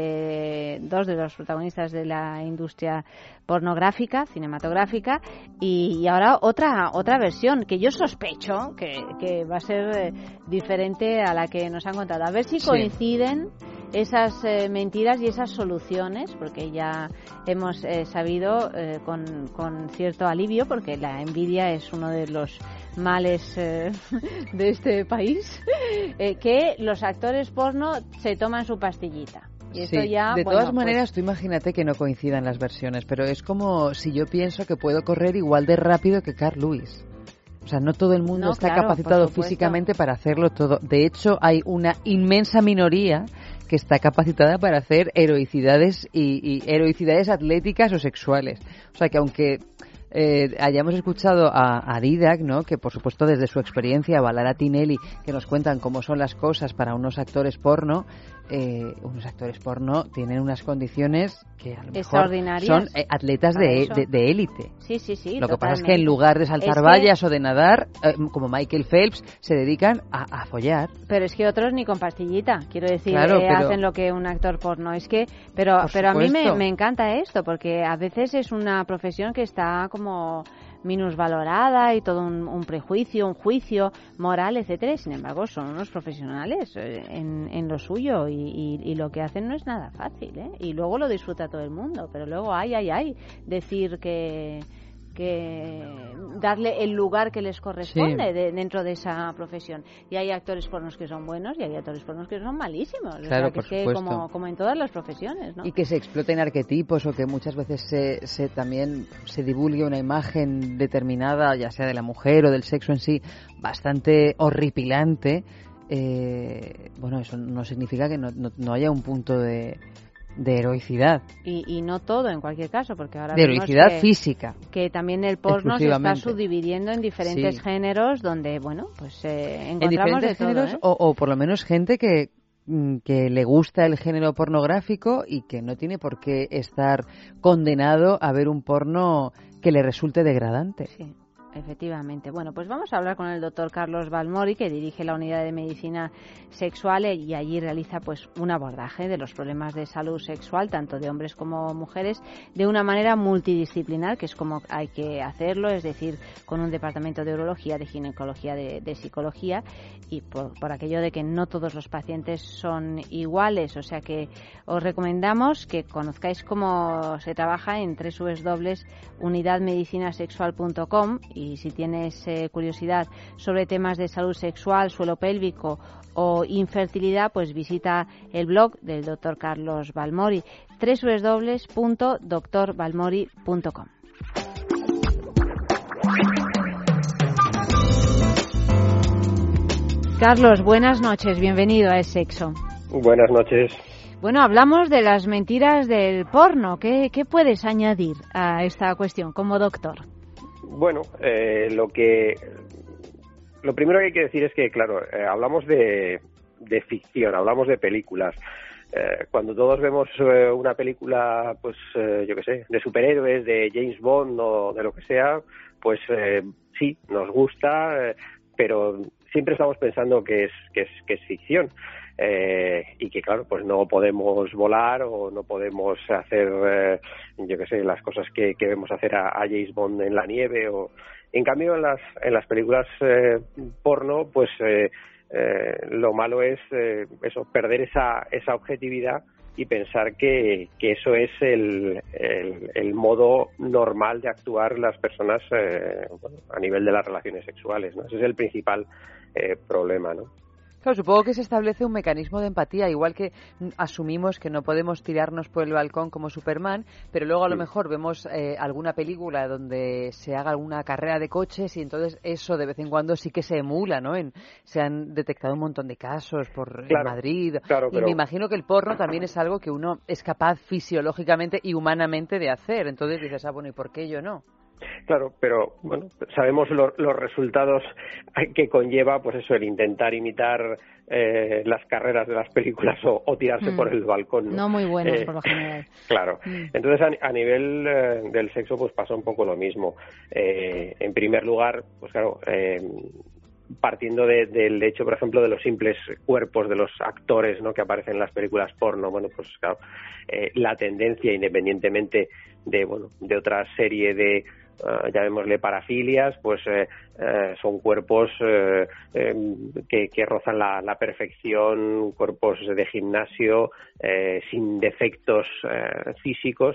B: de dos de los protagonistas de la industria pornográfica, cinematográfica, y, y ahora otra otra versión que yo sospecho que, que va a ser eh, diferente a la que nos han contado. A ver si coinciden sí. esas eh, mentiras y esas soluciones, porque ya hemos eh, sabido eh, con, con cierto alivio, porque la envidia es uno de los males eh, de este país, eh, que los actores porno se toman su pastillita. Y esto
C: sí,
B: ya,
C: de
B: bueno,
C: todas maneras,
B: pues...
C: tú imagínate que no coincidan las versiones, pero es como si yo pienso que puedo correr igual de rápido que Carl Lewis. O sea, no todo el mundo
B: no,
C: está
B: claro,
C: capacitado físicamente para hacerlo todo. De hecho, hay una inmensa minoría que está capacitada para hacer heroicidades y, y heroicidades atléticas o sexuales. O sea, que aunque eh, hayamos escuchado a, a Didac, ¿no? Que por supuesto desde su experiencia, a Valara Tinelli, que nos cuentan cómo son las cosas para unos actores porno. Eh, unos actores porno tienen unas condiciones que a lo mejor son eh, atletas de, de, de élite.
B: Sí, sí, sí.
C: Lo que
B: totalmente.
C: pasa es que en lugar de saltar
B: es
C: vallas
B: que...
C: o de nadar, eh, como Michael Phelps, se dedican a, a follar.
B: Pero es que otros ni con pastillita, quiero decir,
C: claro,
B: eh,
C: pero...
B: hacen lo que un actor porno. Es que, pero, pero a mí me, me encanta esto, porque a veces es una profesión que está como minusvalorada y todo un, un prejuicio, un juicio moral, etcétera. Y sin embargo, son unos profesionales eh, en, en lo suyo y, y, y lo que hacen no es nada fácil, ¿eh? Y luego lo disfruta todo el mundo, pero luego ay, ay, ay, decir que que darle el lugar que les corresponde sí. de, dentro de esa profesión. Y hay actores pornos que son buenos y hay actores pornos que son malísimos.
C: Claro,
B: o sea, que
C: por
B: es que
C: supuesto.
B: como, como en todas las profesiones, ¿no?
C: Y que se exploten arquetipos o que muchas veces se, se también se divulgue una imagen determinada, ya sea de la mujer o del sexo en sí, bastante horripilante. Eh, bueno, eso no significa que no, no, no haya un punto de de heroicidad.
B: Y, y no todo, en cualquier caso, porque ahora
C: de heroicidad
B: que,
C: física.
B: Que también el porno se está subdividiendo en diferentes sí. géneros donde, bueno, pues eh, encontramos
C: en diferentes
B: de todo,
C: géneros
B: ¿eh?
C: o, o por lo menos gente que que le gusta el género pornográfico y que no tiene por qué estar condenado a ver un porno que le resulte degradante.
B: Sí. Efectivamente. Bueno, pues vamos a hablar con el doctor Carlos Balmori, que dirige la unidad de medicina sexual y allí realiza pues un abordaje de los problemas de salud sexual, tanto de hombres como mujeres, de una manera multidisciplinar, que es como hay que hacerlo, es decir, con un departamento de urología, de ginecología, de, de psicología, y por, por aquello de que no todos los pacientes son iguales. O sea que os recomendamos que conozcáis cómo se trabaja en doble u doble u doble u punto unidad medicina sexual punto com. Y si tienes eh, curiosidad sobre temas de salud sexual, suelo pélvico o infertilidad, pues visita el blog del doctor Carlos Balmori, doble u doble u doble u punto doctor balmori punto com. Carlos, buenas noches, bienvenido a Es Sexo.
T: Buenas noches.
B: Bueno, hablamos de las mentiras del porno. ¿Qué, qué puedes añadir a esta cuestión como doctor?
T: Bueno, eh, lo que lo primero que hay que decir es que, claro, eh, hablamos de, de ficción, hablamos de películas. Eh, cuando todos vemos eh, una película, pues, eh, yo qué sé, de superhéroes, de James Bond o de lo que sea, pues eh, sí, nos gusta, eh, pero siempre estamos pensando que es que es que es ficción. Eh, y que claro, pues no podemos volar o no podemos hacer, eh, yo qué sé, las cosas que, que vemos hacer a, a James Bond en la nieve. O en cambio en las en las películas eh, porno, pues eh, eh, lo malo es eh, eso, perder esa esa objetividad y pensar que, que eso es el, el, el modo normal de actuar las personas eh, bueno, a nivel de las relaciones sexuales, ¿no? Ese es el principal eh, problema, ¿no?
C: Claro, supongo que se establece un mecanismo de empatía, igual que asumimos que no podemos tirarnos por el balcón como Superman, pero luego a lo mejor vemos eh, alguna película donde se haga alguna carrera de coches y entonces eso de vez en cuando sí que se emula, ¿no? En, se han detectado un montón de casos por
T: claro,
C: en Madrid
T: claro,
C: y
T: pero...
C: me imagino que el porno también es algo que uno es capaz fisiológicamente y humanamente de hacer, entonces dices, ah, bueno, ¿y por qué yo no?
T: Claro, pero bueno, sabemos lo, los resultados que conlleva, pues eso, el intentar imitar eh, las carreras de las películas o, o tirarse mm. por el balcón, ¿no?
B: No muy buenos,
T: eh,
B: por lo general.
T: Claro. Mm. Entonces, a, a nivel eh, del sexo, pues pasa un poco lo mismo. Eh, en primer lugar, pues claro, eh, partiendo de, del hecho, por ejemplo, de los simples cuerpos de los actores, ¿no?, que aparecen en las películas porno, bueno, pues claro, eh, la tendencia, independientemente de, bueno, de otra serie de Uh, llamémosle parafilias, pues eh, eh, son cuerpos eh, eh, que, que rozan la, la perfección, cuerpos de gimnasio, eh, sin defectos eh, físicos,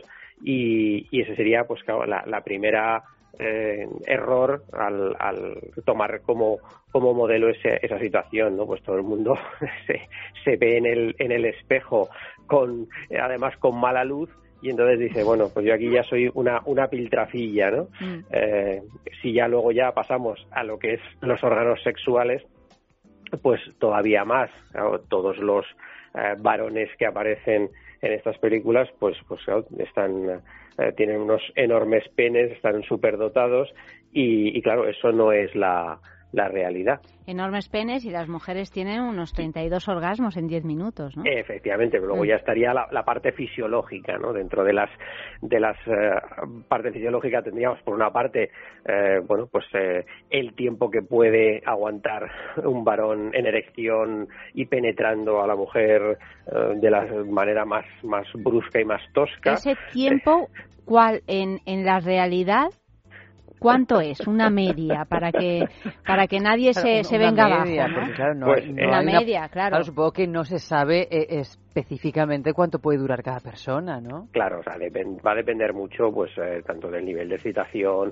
T: y, y ese sería, pues claro, la, la primera eh, error al, al tomar como como modelo ese, esa situación, ¿no? Pues todo el mundo se, se ve en el en el espejo con, además con mala luz. Y entonces dice, bueno, pues yo aquí ya soy una una piltrafilla, ¿no? Mm. Eh, si ya luego ya pasamos a lo que es los órganos sexuales, pues todavía más. Claro, todos los eh, varones que aparecen en estas películas, pues, pues claro, están, eh, tienen unos enormes penes, están superdotados y, y claro, eso no es la, la realidad.
B: Enormes penes y las mujeres tienen unos treinta y dos orgasmos en diez minutos, ¿no?
T: Efectivamente, pero luego
B: Mm.
T: ya estaría la, la parte fisiológica, ¿no? Dentro de las de las eh, parte fisiológica tendríamos por una parte, eh, bueno, pues eh, el tiempo que puede aguantar un varón en erección y penetrando a la mujer eh, de la manera más más brusca y más tosca.
B: Ese tiempo, ¿cuál en, en la realidad? ¿Cuánto es? Una media, para que para que nadie se,
C: Claro,
B: se
C: una
B: venga
C: media,
B: abajo, ¿no?
C: porque, claro, no-
T: Pues,
C: no
B: una
C: hay
B: media, claro.
C: Supongo que no se sabe eh, específicamente cuánto puede durar cada persona, ¿no?
T: Claro, o sea, depen- va a depender mucho, pues, eh, tanto del nivel de excitación,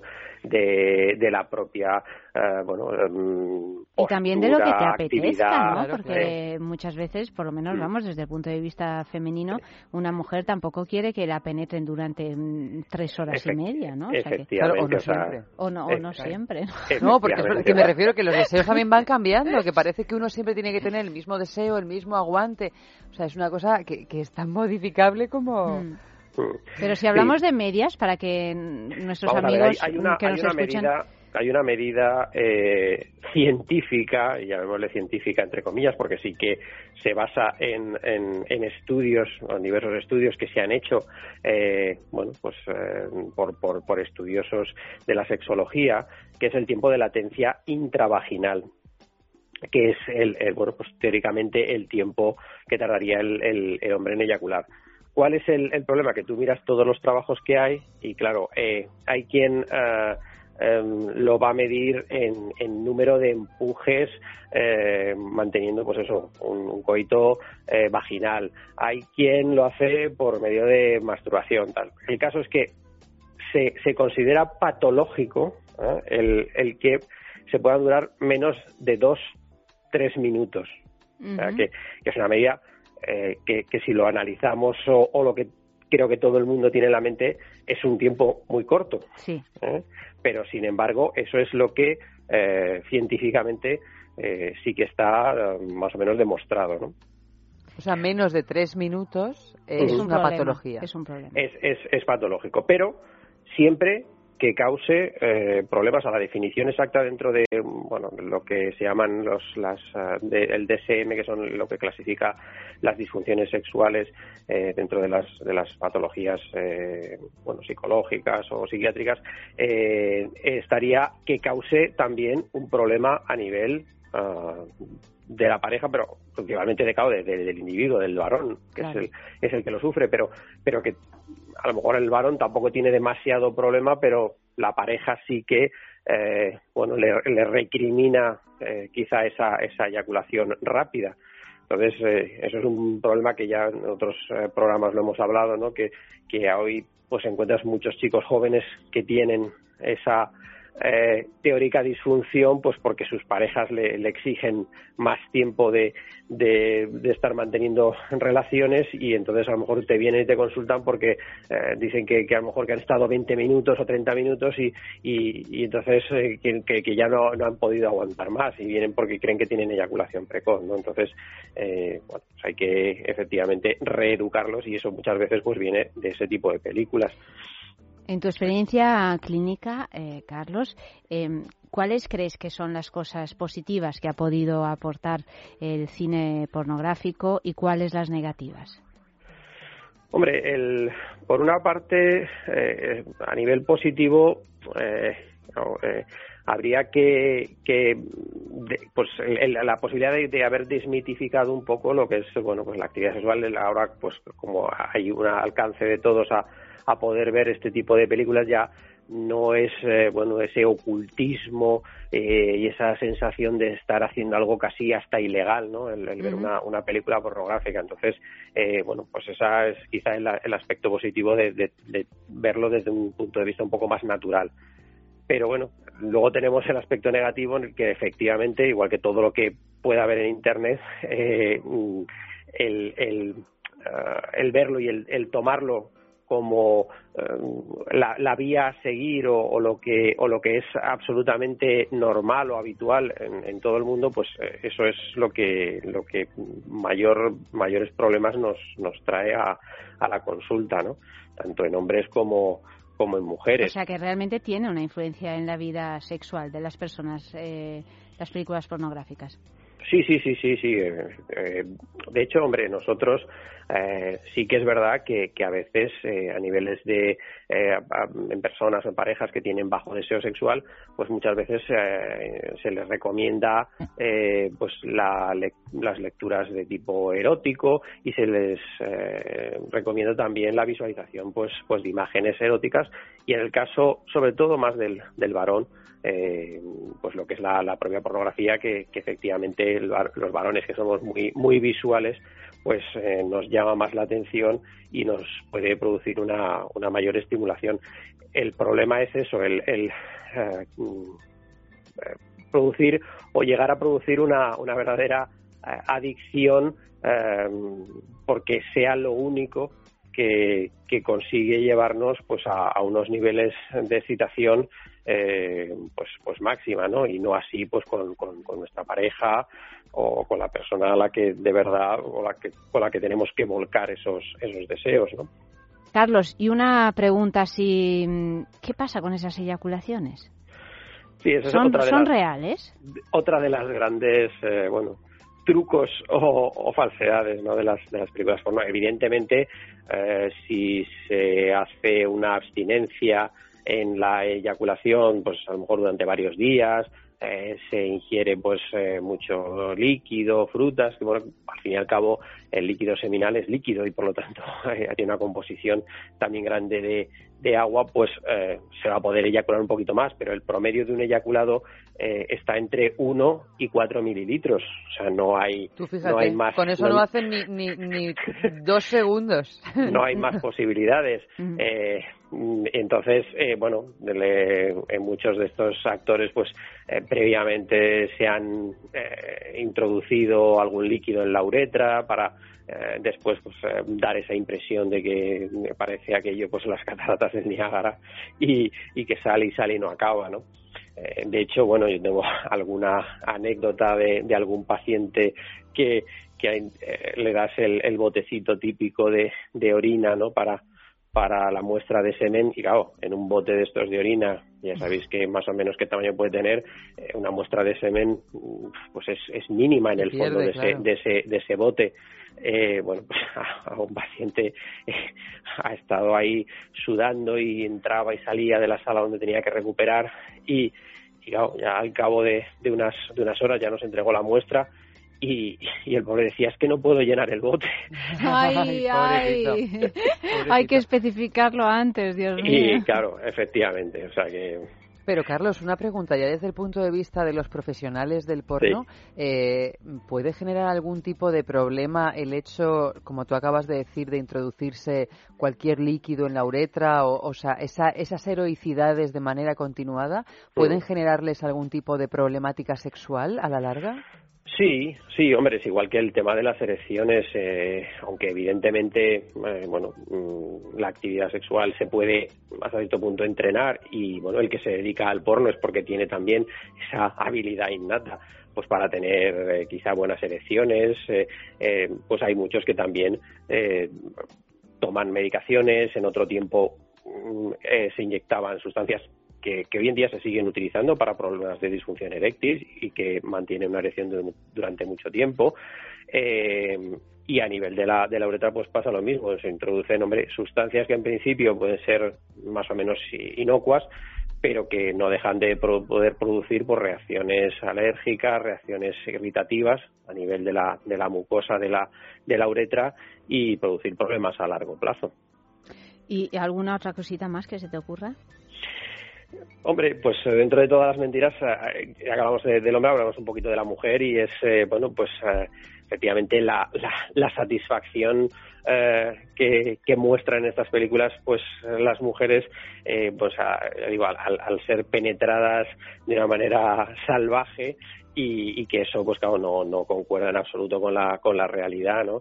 T: de, de la propia, eh, bueno, em,
B: Y también de lo que te
T: postura,
B: apetezca,
T: actividad,
B: ¿no?
T: claro,
B: Porque muchas veces, por lo menos, vamos, desde el punto de vista femenino, una mujer tampoco quiere que la penetren durante mm, tres horas y
T: Efect-
B: media, ¿no? O sea que-
T: efectivamente,
C: Claro, o no
T: o sea,
C: siempre.
B: o no, o no
T: eh,
B: siempre.
C: No, porque
T: efectivamente.
C: que me refiero que los deseos también van cambiando, que parece que uno siempre tiene que tener el mismo deseo, el mismo aguante. O sea, es una cosa que, que es tan modificable como...
B: Mm. Pero si hablamos de medias, para que nuestros
T: Vamos a ver,
B: amigos
T: hay, hay una,
B: que
T: hay
B: nos
T: una
B: escuchan...
T: medida, hay una medida eh, científica, y llamémosle científica entre comillas, porque sí que se basa en, en, en estudios, en diversos estudios que se han hecho, eh, bueno, pues eh, por, por, por estudiosos de la sexología, que es el tiempo de latencia intravaginal, que es el, el bueno, pues teóricamente el tiempo que tardaría el, el, el hombre en eyacular. ¿Cuál es el, el problema? Que tú miras todos los trabajos que hay y, claro, eh, hay quien uh, um, lo va a medir en, en número de empujes, eh, manteniendo, pues eso, un, un coito eh, vaginal. Hay quien lo hace por medio de masturbación, tal. El caso es que se, se considera patológico ¿eh? el, el que se pueda durar menos de dos, tres minutos.
B: Uh-huh.
T: O sea, que, que es una medida eh, que, que si lo analizamos o, o lo que creo que todo el mundo tiene en la mente es un tiempo muy corto.
B: Sí.
T: ¿eh? Pero, sin embargo, eso es lo que eh, científicamente eh, sí que está eh, más o menos demostrado, ¿no?
C: O sea, menos de tres minutos es,
T: Es
C: una
B: un problema,
C: patología.
B: Es un problema.
T: Es, es, es patológico, pero siempre que cause eh, problemas a la definición exacta dentro de bueno lo que se llaman los las uh, de, el D S M, que son lo que clasifica las disfunciones sexuales eh, dentro de las de las patologías eh, bueno psicológicas o psiquiátricas, eh, estaría que cause también un problema a nivel uh, de la pareja, pero principalmente de, claro, de, de, del individuo, del varón, que
B: Claro.
T: es el es el que lo sufre, pero pero que a lo mejor el varón tampoco tiene demasiado problema, pero la pareja sí que eh, bueno le, le recrimina eh, quizá esa esa eyaculación rápida. Entonces eh, eso es un problema que ya en otros eh, programas lo hemos hablado, ¿no? Que que hoy pues encuentras muchos chicos jóvenes que tienen esa Eh, teórica disfunción, pues porque sus parejas le, le exigen más tiempo de, de, de estar manteniendo relaciones, y entonces a lo mejor te vienen y te consultan porque eh, dicen que, que a lo mejor que han estado veinte minutos o treinta minutos y, y, y entonces eh, que, que, que ya no, no han podido aguantar más, y vienen porque creen que tienen eyaculación precoz, ¿no? Entonces eh, bueno, pues hay que efectivamente reeducarlos, y eso muchas veces pues viene de ese tipo de películas.
B: En tu experiencia clínica, eh, Carlos, eh, ¿cuáles crees que son las cosas positivas que ha podido aportar el cine pornográfico y cuáles las negativas?
T: Hombre, el, por una parte, eh, a nivel positivo, eh, no, eh, habría que, que de, pues el, la posibilidad de, de haber desmitificado un poco lo que es bueno pues la actividad sexual. Ahora, pues como hay un alcance de todos a a poder ver este tipo de películas, ya no es eh, bueno ese ocultismo eh, y esa sensación de estar haciendo algo casi hasta ilegal, ¿no? El, el ver una, una película pornográfica. Entonces, eh, bueno, pues esa es quizá el, el aspecto positivo de, de, de verlo desde un punto de vista un poco más natural. Pero bueno, luego tenemos el aspecto negativo en el que efectivamente, igual que todo lo que pueda haber en Internet, eh, el, el, uh, el verlo y el, el tomarlo como eh, la, la vía a seguir o, o lo que o lo que es absolutamente normal o habitual en, en todo el mundo, pues eh, eso es lo que lo que mayor mayores problemas nos nos trae a, a la consulta, ¿no? Tanto en hombres como como en mujeres.
B: O sea que realmente tiene una influencia en la vida sexual de las personas eh, las películas pornográficas.
T: Sí, sí, sí, sí, sí. Eh, de hecho, hombre, nosotros eh, sí que es verdad que, que a veces eh, a niveles de eh, a, en personas o en parejas que tienen bajo deseo sexual, pues muchas veces eh, se les recomienda eh, pues la, le, las lecturas de tipo erótico y se les eh, recomienda también la visualización pues pues de imágenes eróticas, y en el caso sobre todo más del, del varón, Eh, pues lo que es la, la propia pornografía, que, que efectivamente el, los varones que somos muy muy visuales, pues eh, nos llama más la atención y nos puede producir una, una mayor estimulación. El problema es eso, el, el eh, eh, producir o llegar a producir una, una verdadera eh, adicción eh, porque sea lo único que, que consigue llevarnos pues a, a unos niveles de excitación Eh, pues pues máxima, ¿no? Y no así pues con, con, con nuestra pareja o con la persona a la que de verdad o la que con la que tenemos que volcar esos esos deseos, ¿no?
B: Carlos, y una pregunta así, ¿qué pasa con esas eyaculaciones?
T: Sí, esa es
B: ¿Son,
T: otra de
B: ¿son
T: las,
B: reales?
T: Otra de las grandes eh, bueno trucos o, o falsedades, ¿no? de las de las películas porno. Evidentemente, eh, si se hace una abstinencia en la eyaculación, pues a lo mejor durante varios días, eh, se ingiere pues eh, mucho líquido, frutas, que bueno, al fin y al cabo el líquido seminal es líquido y por lo tanto eh, tiene una composición también grande de, de agua, pues eh, se va a poder eyacular un poquito más, pero el promedio de un eyaculado eh, está entre uno y cuatro mililitros, o sea, no hay,
C: Tú fíjate,
T: no hay más.
C: Con eso no, no hacen ni, ni, ni dos segundos.
T: No hay más posibilidades.
C: Uh-huh.
T: Eh, entonces, eh, bueno, le, en muchos de estos actores, pues eh, previamente se han eh, introducido algún líquido en la uretra para eh, después pues eh, dar esa impresión de que me parece aquello pues las cataratas del Niágara y, y que sale y sale y no acaba, ¿no? Eh, de hecho, bueno, yo tengo alguna anécdota de, de algún paciente que, que eh, le das el, el botecito típico de, de orina, ¿no? Para para la muestra de semen, y claro, en un bote de estos de orina, ya sabéis que más o menos qué tamaño puede tener, eh, una muestra de semen pues es, es mínima en el pierde, fondo de, claro. ese, de, ese, de ese bote. Eh, bueno, pues a, a un paciente eh, ha estado ahí sudando y entraba y salía de la sala donde tenía que recuperar y, y claro, ya al cabo de, de, unas, de unas horas ya nos entregó la muestra. Y, y el pobre decía, es que no puedo llenar el bote.
B: Ay, ay, pobrecito. Hay que especificarlo antes, Dios mío.
T: Y claro, efectivamente, o sea que...
C: Pero Carlos, una pregunta, ya desde el punto de vista de los profesionales del porno, sí. eh, ¿puede generar algún tipo de problema el hecho, como tú acabas de decir, de introducirse cualquier líquido en la uretra? O, o sea, esa, esas heroicidades de manera continuada, ¿pueden sí. generarles algún tipo de problemática sexual a la larga?
T: Sí, sí, hombre, es igual que el tema de las erecciones, eh, aunque evidentemente, eh, bueno, mmm, la actividad sexual se puede hasta cierto punto entrenar y, bueno, el que se dedica al porno es porque tiene también esa habilidad innata, pues para tener eh, quizá buenas erecciones, eh, eh, pues hay muchos que también eh, toman medicaciones, en otro tiempo eh, se inyectaban sustancias Que, que hoy en día se siguen utilizando para problemas de disfunción eréctil y que mantienen una erección de, durante mucho tiempo. Eh, y a nivel de la, de la uretra pues pasa lo mismo, se introducen, hombre, sustancias que en principio pueden ser más o menos inocuas, pero que no dejan de pro, poder producir por reacciones alérgicas, reacciones irritativas a nivel de la, de la mucosa de la, de la uretra y producir problemas a largo plazo.
B: ¿Y alguna otra cosita más que se te ocurra?
T: Hombre, pues dentro de todas las mentiras, eh, acabamos de, del hombre, hablamos un poquito de la mujer y es, eh, bueno, pues eh, efectivamente la, la, la satisfacción eh, que, que muestran en estas películas, pues las mujeres, eh, pues a, digo, al, al ser penetradas de una manera salvaje y, y que eso, pues claro, no, no concuerda en absoluto con la, con la realidad, ¿no?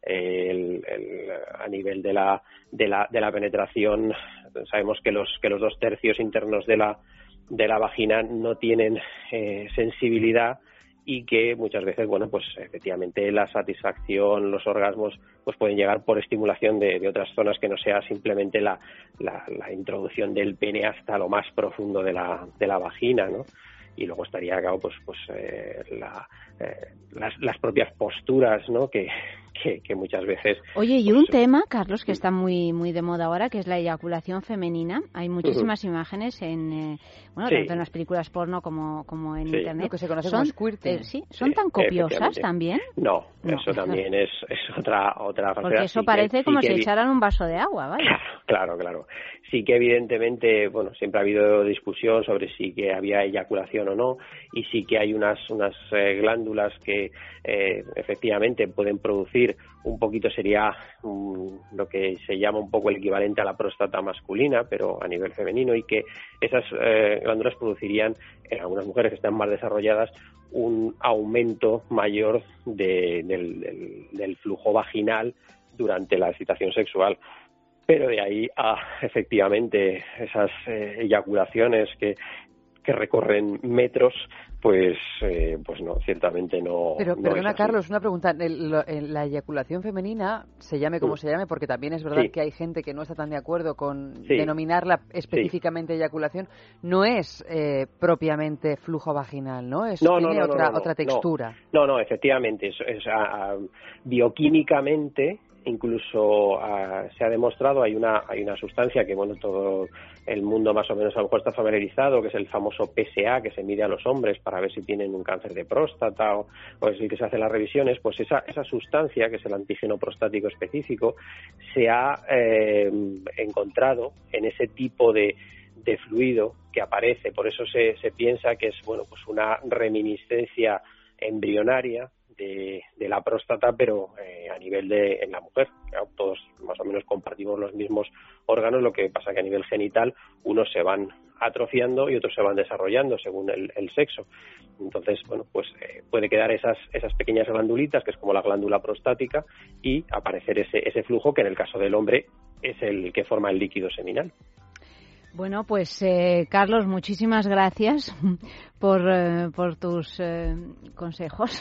T: el, el, a nivel de la, de la de la penetración, sabemos que los que los dos tercios internos de la de la vagina no tienen eh, sensibilidad, y que muchas veces, bueno, pues efectivamente la satisfacción, los orgasmos, pues pueden llegar por estimulación de, de otras zonas que no sea simplemente la, la, la introducción del pene hasta lo más profundo de la, de la vagina, ¿no? Y luego estaría, claro, pues, pues eh, la, eh, las, las propias posturas, ¿no? Que, que, que muchas veces...
B: Oye, y
T: pues,
B: un tema, Carlos, que está muy muy de moda ahora, que es la eyaculación femenina. Hay muchísimas uh-huh. imágenes en, eh, bueno, sí. tanto en las películas porno como, como en
T: sí.
B: Internet.
C: Lo que se conoce
B: son,
C: como squirting.
B: Eh, sí, ¿Son sí, tan copiosas también?
T: No,
B: no,
T: eso también es, es otra otra
B: Porque eso
T: sí
B: parece
T: que,
B: como
T: sí
B: si
T: que...
B: echaran un vaso de agua, ¿vale?
T: Claro, claro. Sí que evidentemente, bueno, siempre ha habido discusión sobre si que había eyaculación o no, y sí que hay unas unas eh, glándulas que eh, efectivamente pueden producir un poquito, sería um, lo que se llama un poco el equivalente a la próstata masculina, pero a nivel femenino, y que esas eh, glándulas producirían en algunas mujeres que están más desarrolladas un aumento mayor de, del, del, del flujo vaginal durante la excitación sexual. Pero de ahí a, efectivamente, esas eh, eyaculaciones que, que recorren metros, pues eh, pues no, ciertamente no.
C: Pero
T: no
C: perdona,
T: es así.
C: Carlos, una pregunta. El, lo, el, la eyaculación femenina, se llame como mm. se llame, porque también es verdad sí. que hay gente que no está tan de acuerdo con sí. denominarla específicamente sí. eyaculación, no es eh, propiamente flujo vaginal, ¿no? Es,
T: no,
C: tiene
T: no, no,
C: otra,
T: no, no,
C: otra textura.
T: No, no, no efectivamente. Es, es, a, a, bioquímicamente, incluso uh, se ha demostrado, hay una hay una sustancia que, bueno, todo el mundo más o menos a lo mejor está familiarizado, que es el famoso P S A, que se mide a los hombres para ver si tienen un cáncer de próstata o, o es el que se hacen las revisiones. Pues esa esa sustancia, que es el antígeno prostático específico, se ha eh, encontrado en ese tipo de de fluido que aparece. Por eso se se piensa que es, bueno, pues una reminiscencia embrionaria De, de la próstata, pero eh, a nivel de en la mujer. Claro, todos más o menos compartimos los mismos órganos, lo que pasa que a nivel genital unos se van atrofiando y otros se van desarrollando según el, el sexo. Entonces, bueno, pues eh, puede quedar esas esas pequeñas glandulitas, que es como la glándula prostática, y aparecer ese ese flujo que en el caso del hombre es el que forma el líquido seminal.
B: Bueno, pues eh, Carlos, muchísimas gracias por, eh, por tus eh, consejos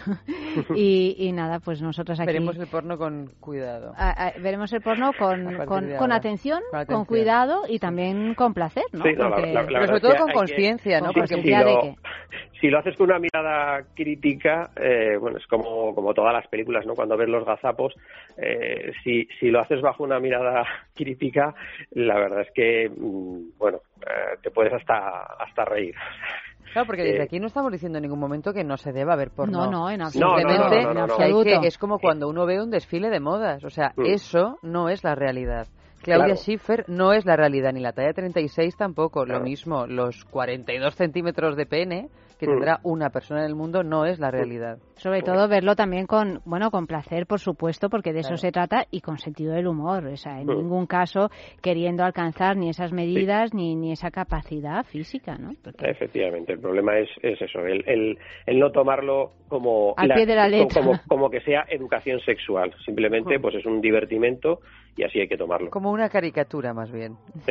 B: y, y nada, pues nosotros aquí...
C: Veremos el porno con cuidado.
B: A, a, veremos el porno con, con, con, atención, con atención, con cuidado y también con placer, ¿no?
T: Sí, no,
B: Porque...
T: la, la, la
C: Pero sobre todo con conciencia, ¿no?
T: Sí,
C: Porque
T: si, lo, si lo haces con una mirada crítica, eh, bueno, es como, como todas las películas, ¿no? Cuando ves los gazapos, eh, si, si lo haces bajo una mirada crítica, la verdad es que, bueno, eh, te puedes hasta, hasta reír.
C: Claro, porque desde aquí no estamos diciendo en ningún momento que no se deba ver porno.
B: No, no, en absoluto.
C: Simplemente
T: no, no, no, no, no.
C: que hay que, es como cuando uno ve un desfile de modas. O sea, mm. eso no es la realidad. Claudia
T: claro.
C: Schiffer no es la realidad, ni la talla treinta y seis tampoco.
T: Claro.
C: Lo mismo, los cuarenta y dos centímetros de pene que tendrá una persona en el mundo no es la realidad.
B: Sobre todo verlo también con, bueno, con placer, por supuesto, porque de eso
C: claro.
B: se trata, y con sentido del humor. O sea, en
T: sí.
B: ningún caso queriendo alcanzar ni esas medidas sí. ni, ni esa capacidad física, ¿no? Porque...
T: Efectivamente, el problema es, es eso, el, el, el no tomarlo como,
B: al pie de la letra.
T: Como, como que sea educación sexual. Simplemente, pues es un divertimento y así hay que tomarlo.
C: Como una caricatura, más bien.
T: Sí.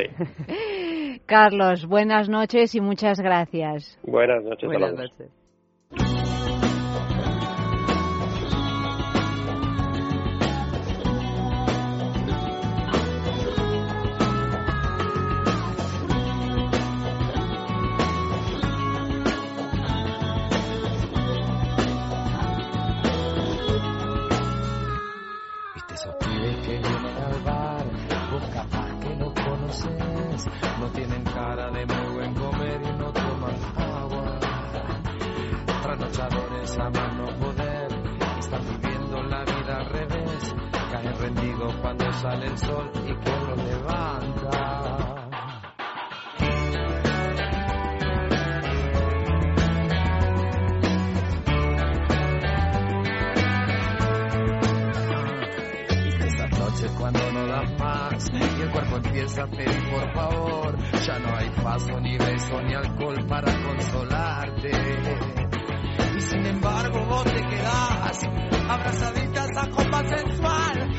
B: Carlos, buenas noches y muchas gracias.
T: Buenas noches.
C: Buenas noches.
P: ¿Viste esos pibes que vienen al bar? Vos capaz que los conoces. No tienen cara de muy buen comer y no toman agua. Trasnochadores a más no poder, están viviendo la vida al revés. Caen rendidos cuando sale el sol y quien los levanta. Cuando no das más y el cuerpo empieza a pedir por favor, ya no hay paso, ni beso, ni alcohol para consolarte. Y sin embargo vos te quedás abrazaditas a copa sensual,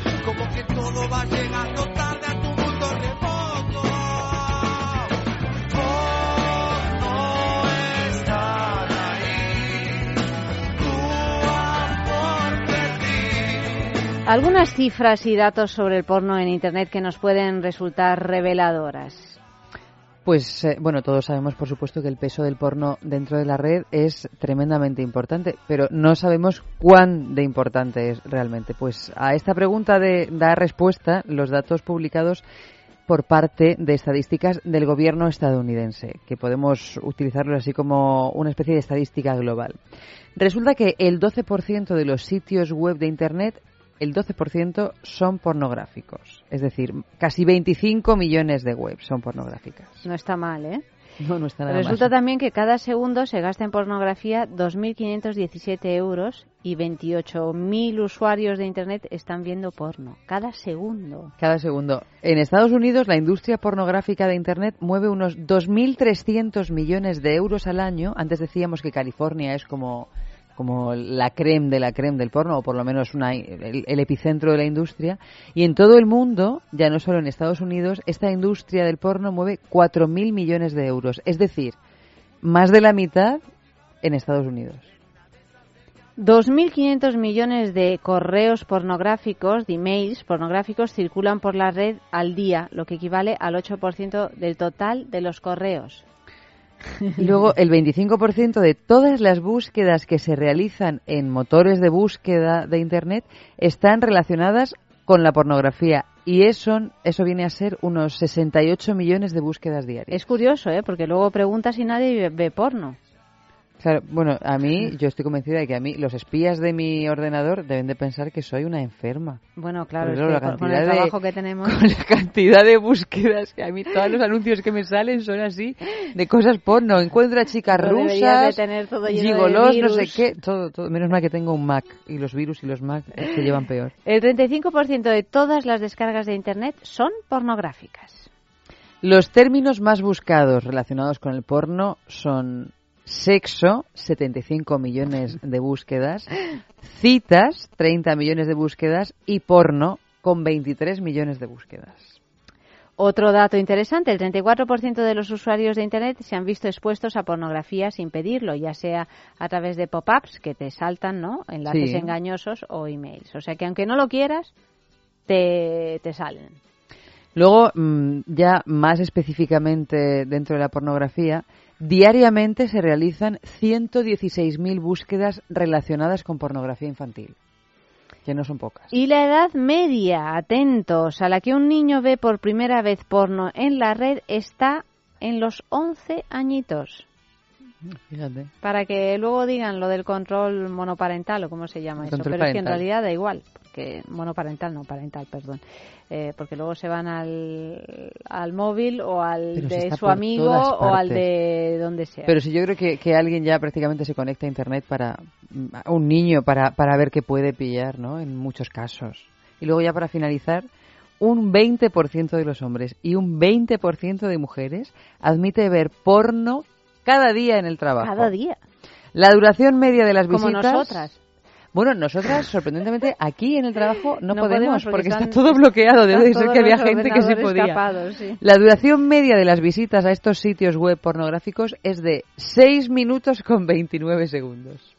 B: Algunas cifras y datos sobre el porno en Internet que nos pueden resultar reveladoras.
C: Pues, eh, bueno, todos sabemos, por supuesto, que el peso del porno dentro de la red es tremendamente importante, pero no sabemos cuán de importante es realmente. Pues a esta pregunta de dar respuesta los datos publicados por parte de estadísticas del gobierno estadounidense, que podemos utilizarlos así como una especie de estadística global. Resulta que el doce por ciento de los sitios web de Internet, el doce por ciento son pornográficos. Es decir, casi veinticinco millones de webs son pornográficas.
B: No está mal, ¿eh?
C: No, no está nada
B: Resulta
C: mal.
B: también que cada segundo se gasta en pornografía dos mil quinientos diecisiete euros y veintiocho mil usuarios de Internet están viendo porno. Cada segundo.
C: Cada segundo. En Estados Unidos, la industria pornográfica de Internet mueve unos dos mil trescientos millones de euros al año. Antes decíamos que California es como... como la creme de la creme del porno, o por lo menos una, el, el epicentro de la industria. Y en todo el mundo, ya no solo en Estados Unidos, esta industria del porno mueve cuatro mil millones de euros. Es decir, más de la mitad en Estados Unidos.
B: dos mil quinientos millones de correos pornográficos, de emails pornográficos, circulan por la red al día, lo que equivale al ocho por ciento del total de los correos.
C: Y luego el veinticinco por ciento de todas las búsquedas que se realizan en motores de búsqueda de Internet están relacionadas con la pornografía. Y eso, eso viene a ser unos sesenta y ocho millones de búsquedas diarias.
B: Es curioso, ¿eh? Porque luego preguntas y nadie ve porno.
C: Claro, bueno, a mí, yo estoy convencida de que a mí los espías de mi ordenador deben de pensar que soy una enferma.
B: Bueno, claro,
C: Pero,
B: es
C: claro,
B: que con el
C: de,
B: trabajo que tenemos...
C: Con la cantidad de búsquedas que a mí, todos los anuncios que me salen son así, de cosas porno. Encuentra chicas
B: Lo
C: rusas,
B: de tener todo lleno
C: gigolos,
B: de
C: no sé
B: virus.
C: qué, todo, todo. Menos mal que tengo un Mac, y los virus y los Mac se llevan peor.
B: El treinta y cinco por ciento de todas las descargas de Internet son pornográficas.
C: Los términos más buscados relacionados con el porno son... sexo, setenta y cinco millones de búsquedas, citas, treinta millones de búsquedas y porno, con veintitrés millones de búsquedas.
B: Otro dato interesante, el treinta y cuatro por ciento de los usuarios de Internet se han visto expuestos a pornografía sin pedirlo, ya sea a través de pop-ups que te saltan, ¿no? Enlaces
C: Sí.
B: engañosos o emails. O sea que aunque no lo quieras, te, te salen.
C: Luego, ya más específicamente dentro de la pornografía, diariamente se realizan ciento dieciséis mil búsquedas relacionadas con pornografía infantil, que no son pocas.
B: Y la edad media, atentos, a la que un niño ve por primera vez porno en la red está en los once añitos.
C: Fíjate.
B: Para que luego digan lo del control monoparental o cómo se llama eso,
C: Control
B: pero es que en
C: parental.
B: realidad da igual, porque monoparental, no parental, perdón, eh, porque luego se van al, al móvil o al
C: Pero si
B: de
C: está
B: su
C: por
B: amigo
C: todas
B: o al
C: partes.
B: de donde sea.
C: Pero si yo creo que, que alguien ya prácticamente se conecta a Internet para un niño para, para ver qué puede pillar, ¿no? En muchos casos. Y luego ya para finalizar, un veinte por ciento de los hombres y un veinte por ciento de mujeres admite ver porno cada día en el trabajo.
B: Cada día.
C: La duración media de las
B: Como
C: visitas...
B: nosotras.
C: Bueno, nosotras, sorprendentemente, aquí en el trabajo no,
B: No
C: podemos,
B: podemos porque
C: porque
B: están-
C: está todo bloqueado. Debe de
B: están
C: ser que
B: todos
C: había
B: los
C: gente que sí
B: ordenadores
C: podía.
B: capados, sí.
C: La duración media de las visitas a estos sitios web pornográficos es de seis minutos con veintinueve segundos.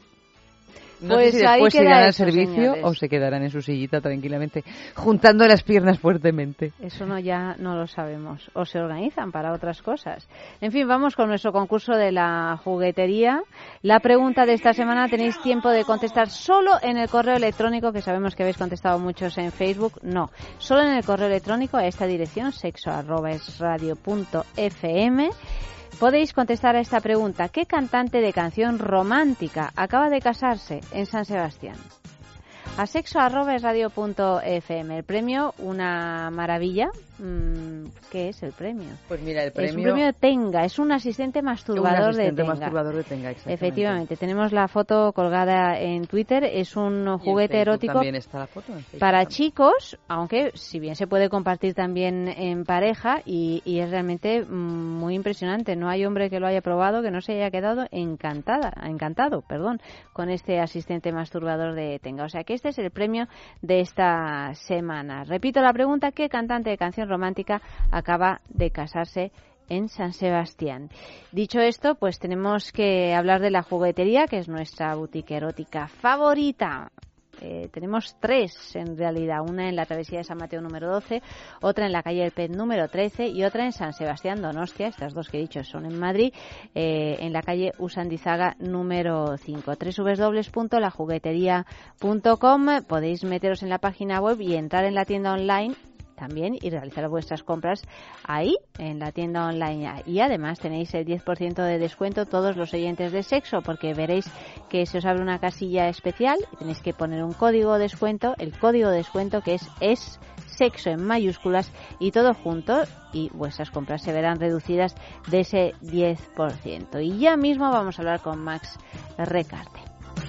C: No
B: Pues
C: sé si
B: ahí
C: después
B: queda
C: irán al
B: eso,
C: servicio
B: señores.
C: o se quedarán en su sillita tranquilamente, juntando las piernas fuertemente.
B: Eso no ya no lo sabemos. O se organizan para otras cosas. En fin, vamos con nuestro concurso de la juguetería. La pregunta de esta semana tenéis tiempo de contestar solo en el correo electrónico, que sabemos que habéis contestado muchos en Facebook. No, solo en el correo electrónico a esta dirección, sexo arroba es radio punto f m. Podéis contestar a esta pregunta. ¿Qué cantante de canción romántica acaba de casarse en San Sebastián? A sexo arroba es radio punto f m. El premio, una maravilla. Mm, ¿Qué es el premio?
C: Pues mira, el
B: Es un
C: premio...
B: premio Tenga, es un asistente masturbador
C: Un asistente
B: de Tenga.
C: masturbador de Tenga, exactamente.
B: Efectivamente, tenemos la foto colgada en Twitter, es un
C: Y en
B: juguete
C: Facebook
B: erótico
C: también está la foto, en Facebook
B: para
C: también.
B: chicos, aunque si bien se puede compartir también en pareja y, y es realmente mm, muy impresionante. No hay hombre que lo haya probado que no se haya quedado encantada, encantado, perdón, con este asistente masturbador de Tenga. O sea que este es el premio de esta semana. Repito la pregunta: ¿qué cantante de canción romántica acaba de casarse en San Sebastián? Dicho esto, pues tenemos que hablar de la juguetería, que es nuestra boutique erótica favorita. Eh, tenemos tres en realidad, una en la travesía de San Mateo número doce, otra en la calle del Pet número trece y otra en San Sebastián Donostia, estas dos que he dicho son en Madrid, eh, en la calle Usandizaga número cinco. doble u doble u doble u punto la juguetería punto com, podéis meteros en la página web y entrar en la tienda online también y realizar vuestras compras ahí en la tienda online, y además tenéis el diez por ciento de descuento todos los oyentes de Sexo, porque veréis que se os abre una casilla especial y tenéis que poner un código de descuento, el código de descuento que es es Sexo en mayúsculas y todo junto, y vuestras compras se verán reducidas de ese diez por ciento. Y ya mismo vamos a hablar con Max Recarte.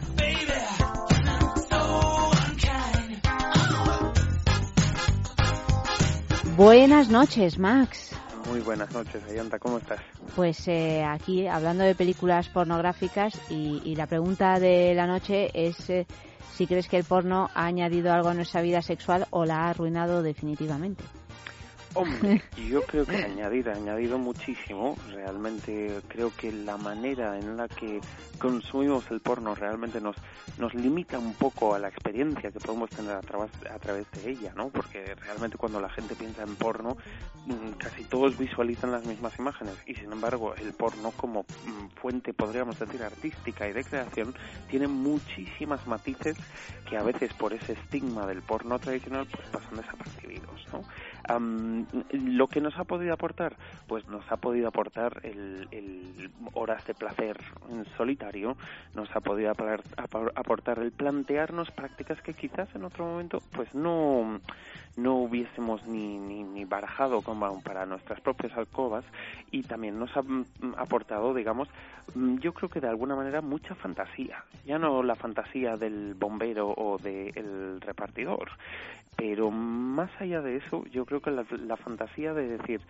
B: Buenas noches, Max.
U: Muy buenas noches, Ayanta, ¿cómo estás?
B: Pues eh, aquí hablando de películas pornográficas y, y la pregunta de la noche es eh, si crees que el porno ha añadido algo a nuestra vida sexual o la ha arruinado definitivamente.
U: Hombre, yo creo que añadir, ha añadido muchísimo. Realmente creo que la manera en la que consumimos el porno realmente nos nos limita un poco a la experiencia que podemos tener a través, a través de ella, ¿no? Porque realmente cuando la gente piensa en porno, casi todos visualizan las mismas imágenes y sin embargo el porno como fuente, podríamos decir, artística y de creación, tiene muchísimas matices que a veces por ese estigma del porno tradicional pues pasan desapercibidos, ¿no? Um, lo que nos ha podido aportar, pues nos ha podido aportar el, el horas de placer en solitario, nos ha podido aportar el plantearnos prácticas que quizás en otro momento pues no no hubiésemos ni, ni, ni barajado como para nuestras propias alcobas, y también nos ha aportado, digamos, yo creo que de alguna manera mucha fantasía, ya no la fantasía del bombero o del repartidor, pero más allá de eso, yo creo que la, la fantasía de decir,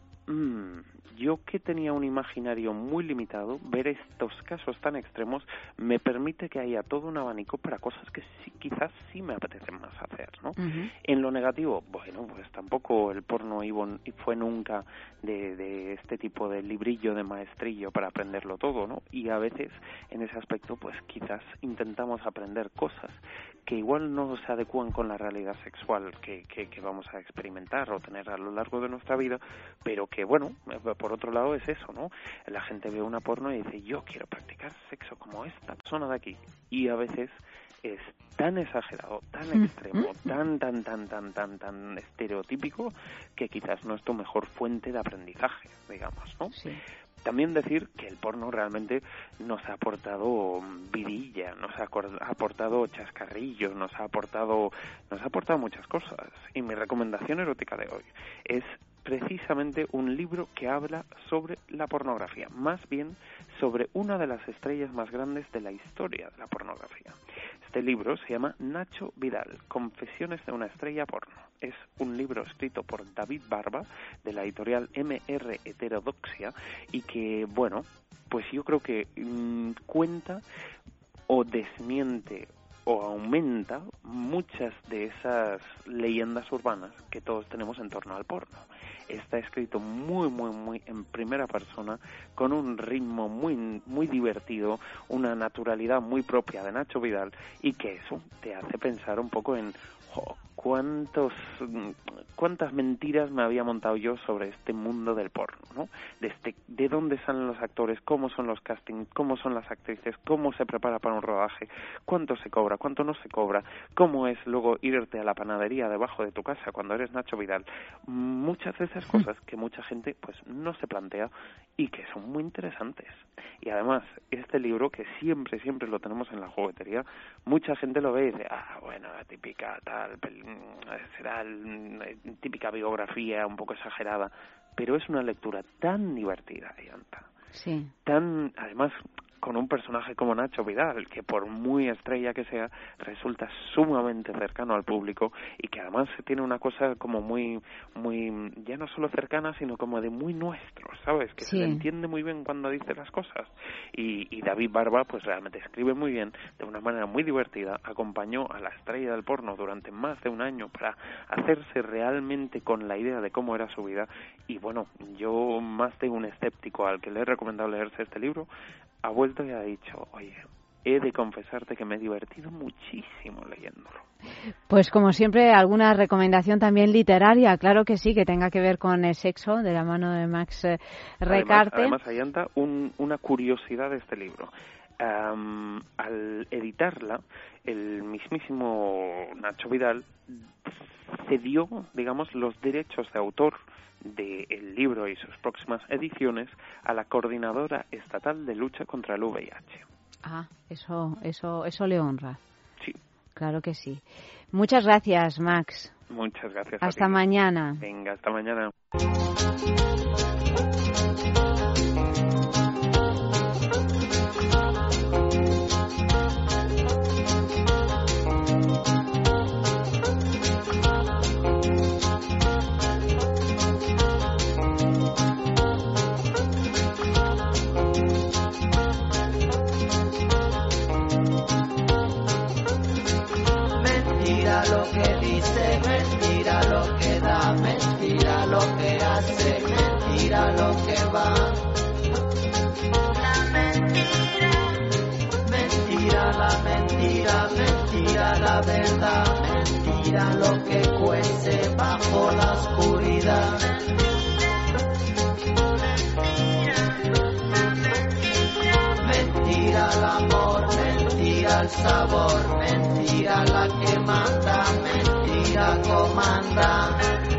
U: mmm, yo que tenía un imaginario muy limitado, ver estos casos tan extremos me permite que haya todo un abanico para cosas que sí, quizás sí me apetecen más hacer, ¿no? Uh-huh. En lo negativo, bueno, pues tampoco el porno fue nunca de, de este tipo de librillo de maestrillo para aprenderlo todo, ¿no? Y a veces en ese aspecto, pues quizás intentamos aprender cosas que igual no se adecúan con la realidad sexual que, que, que vamos a experimentar o tener a lo largo de nuestra vida, pero que, bueno, por otro lado es eso, ¿no? La gente ve una porno y dice, yo quiero practicar sexo como esta persona de aquí, y a veces es tan exagerado, tan extremo, tan, tan, tan, tan, tan, tan estereotípico que quizás no es tu mejor fuente de aprendizaje, digamos, ¿no? Sí. También decir que el porno realmente nos ha aportado vidilla, nos ha aportado chascarrillos, nos ha aportado, nos ha aportado muchas cosas. Y mi recomendación erótica de hoy es precisamente un libro que habla sobre la pornografía, más bien sobre una de las estrellas más grandes de la historia de la pornografía. Este libro se llama Nacho Vidal, Confesiones de una estrella porno. Es un libro escrito por David Barba, de la editorial M R Heterodoxia, y que, bueno, pues yo creo que mmm, cuenta o desmiente o aumenta muchas de esas leyendas urbanas que todos tenemos en torno al porno. Está escrito muy, muy, muy en primera persona, con un ritmo muy, muy divertido, una naturalidad muy propia de Nacho Vidal, y que eso te hace pensar un poco en oh, cuántos, cuántas mentiras me había montado yo sobre este mundo del porno, ¿no? De, este, de dónde salen los actores, cómo son los castings, cómo son las actrices, cómo se prepara para un rodaje, cuánto se cobra, cuánto no se cobra, cómo es luego irte a la panadería debajo de tu casa cuando eres Nacho Vidal. Muchas de esas cosas que mucha gente pues no se plantea y que son muy interesantes. Y además, este libro, que siempre, siempre lo tenemos en la juguetería, mucha gente lo ve y dice, ah, bueno, la típica tal, será la típica biografía un poco exagerada, pero es una lectura tan divertida, Ayanta.
B: Sí.
U: Tan, además, con un personaje como Nacho Vidal, que por muy estrella que sea, resulta sumamente cercano al público, y que además tiene una cosa como muy, muy, ya no solo cercana, sino como de muy nuestro, ¿sabes? Que sí. Se le entiende muy bien cuando dice las cosas. Y, y David Barba, pues realmente escribe muy bien, de una manera muy divertida, acompañó a la estrella del porno durante más de un año para hacerse realmente con la idea de cómo era su vida. Y bueno, yo más de un escéptico al que le he recomendado leerse este libro, ha vuelto y ha dicho, oye, he de confesarte que me he divertido muchísimo leyéndolo.
B: Pues como siempre, alguna recomendación también literaria, claro que sí, que tenga que ver con el sexo, de la mano de Max eh, Recarte.
U: Además, además Ayanta, un, una curiosidad de este libro. Um, al editarla, el mismísimo Nacho Vidal cedió, digamos, los derechos de autor del libro y sus próximas ediciones a la Coordinadora Estatal de Lucha contra el V I H.
B: Ah, eso, eso, eso le honra.
U: Sí.
B: Claro que sí. Muchas gracias, Max.
U: Muchas gracias.
B: Hasta mañana.
U: Venga, hasta mañana.
L: Mentira lo que dice, mentira lo que da, mentira lo que hace, mentira lo que va. La mentira, mentira la mentira, mentira la verdad, mentira lo que cuece bajo la oscuridad. Mentira el amor, mentira el sabor, mentira la que manda, mentira comanda.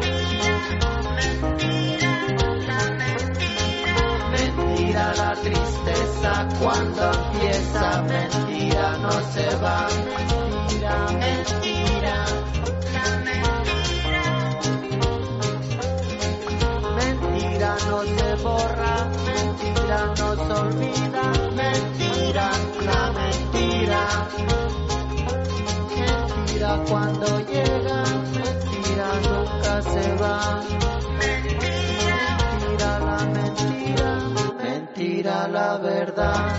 L: Mentira la tristeza cuando empieza, mentira no se va, mentira, mentira. Mentira no se borra, mentira no se olvida, mentira, la mentira. Mentira cuando llega, mentira nunca se va. Mentira la mentira, mentira la verdad.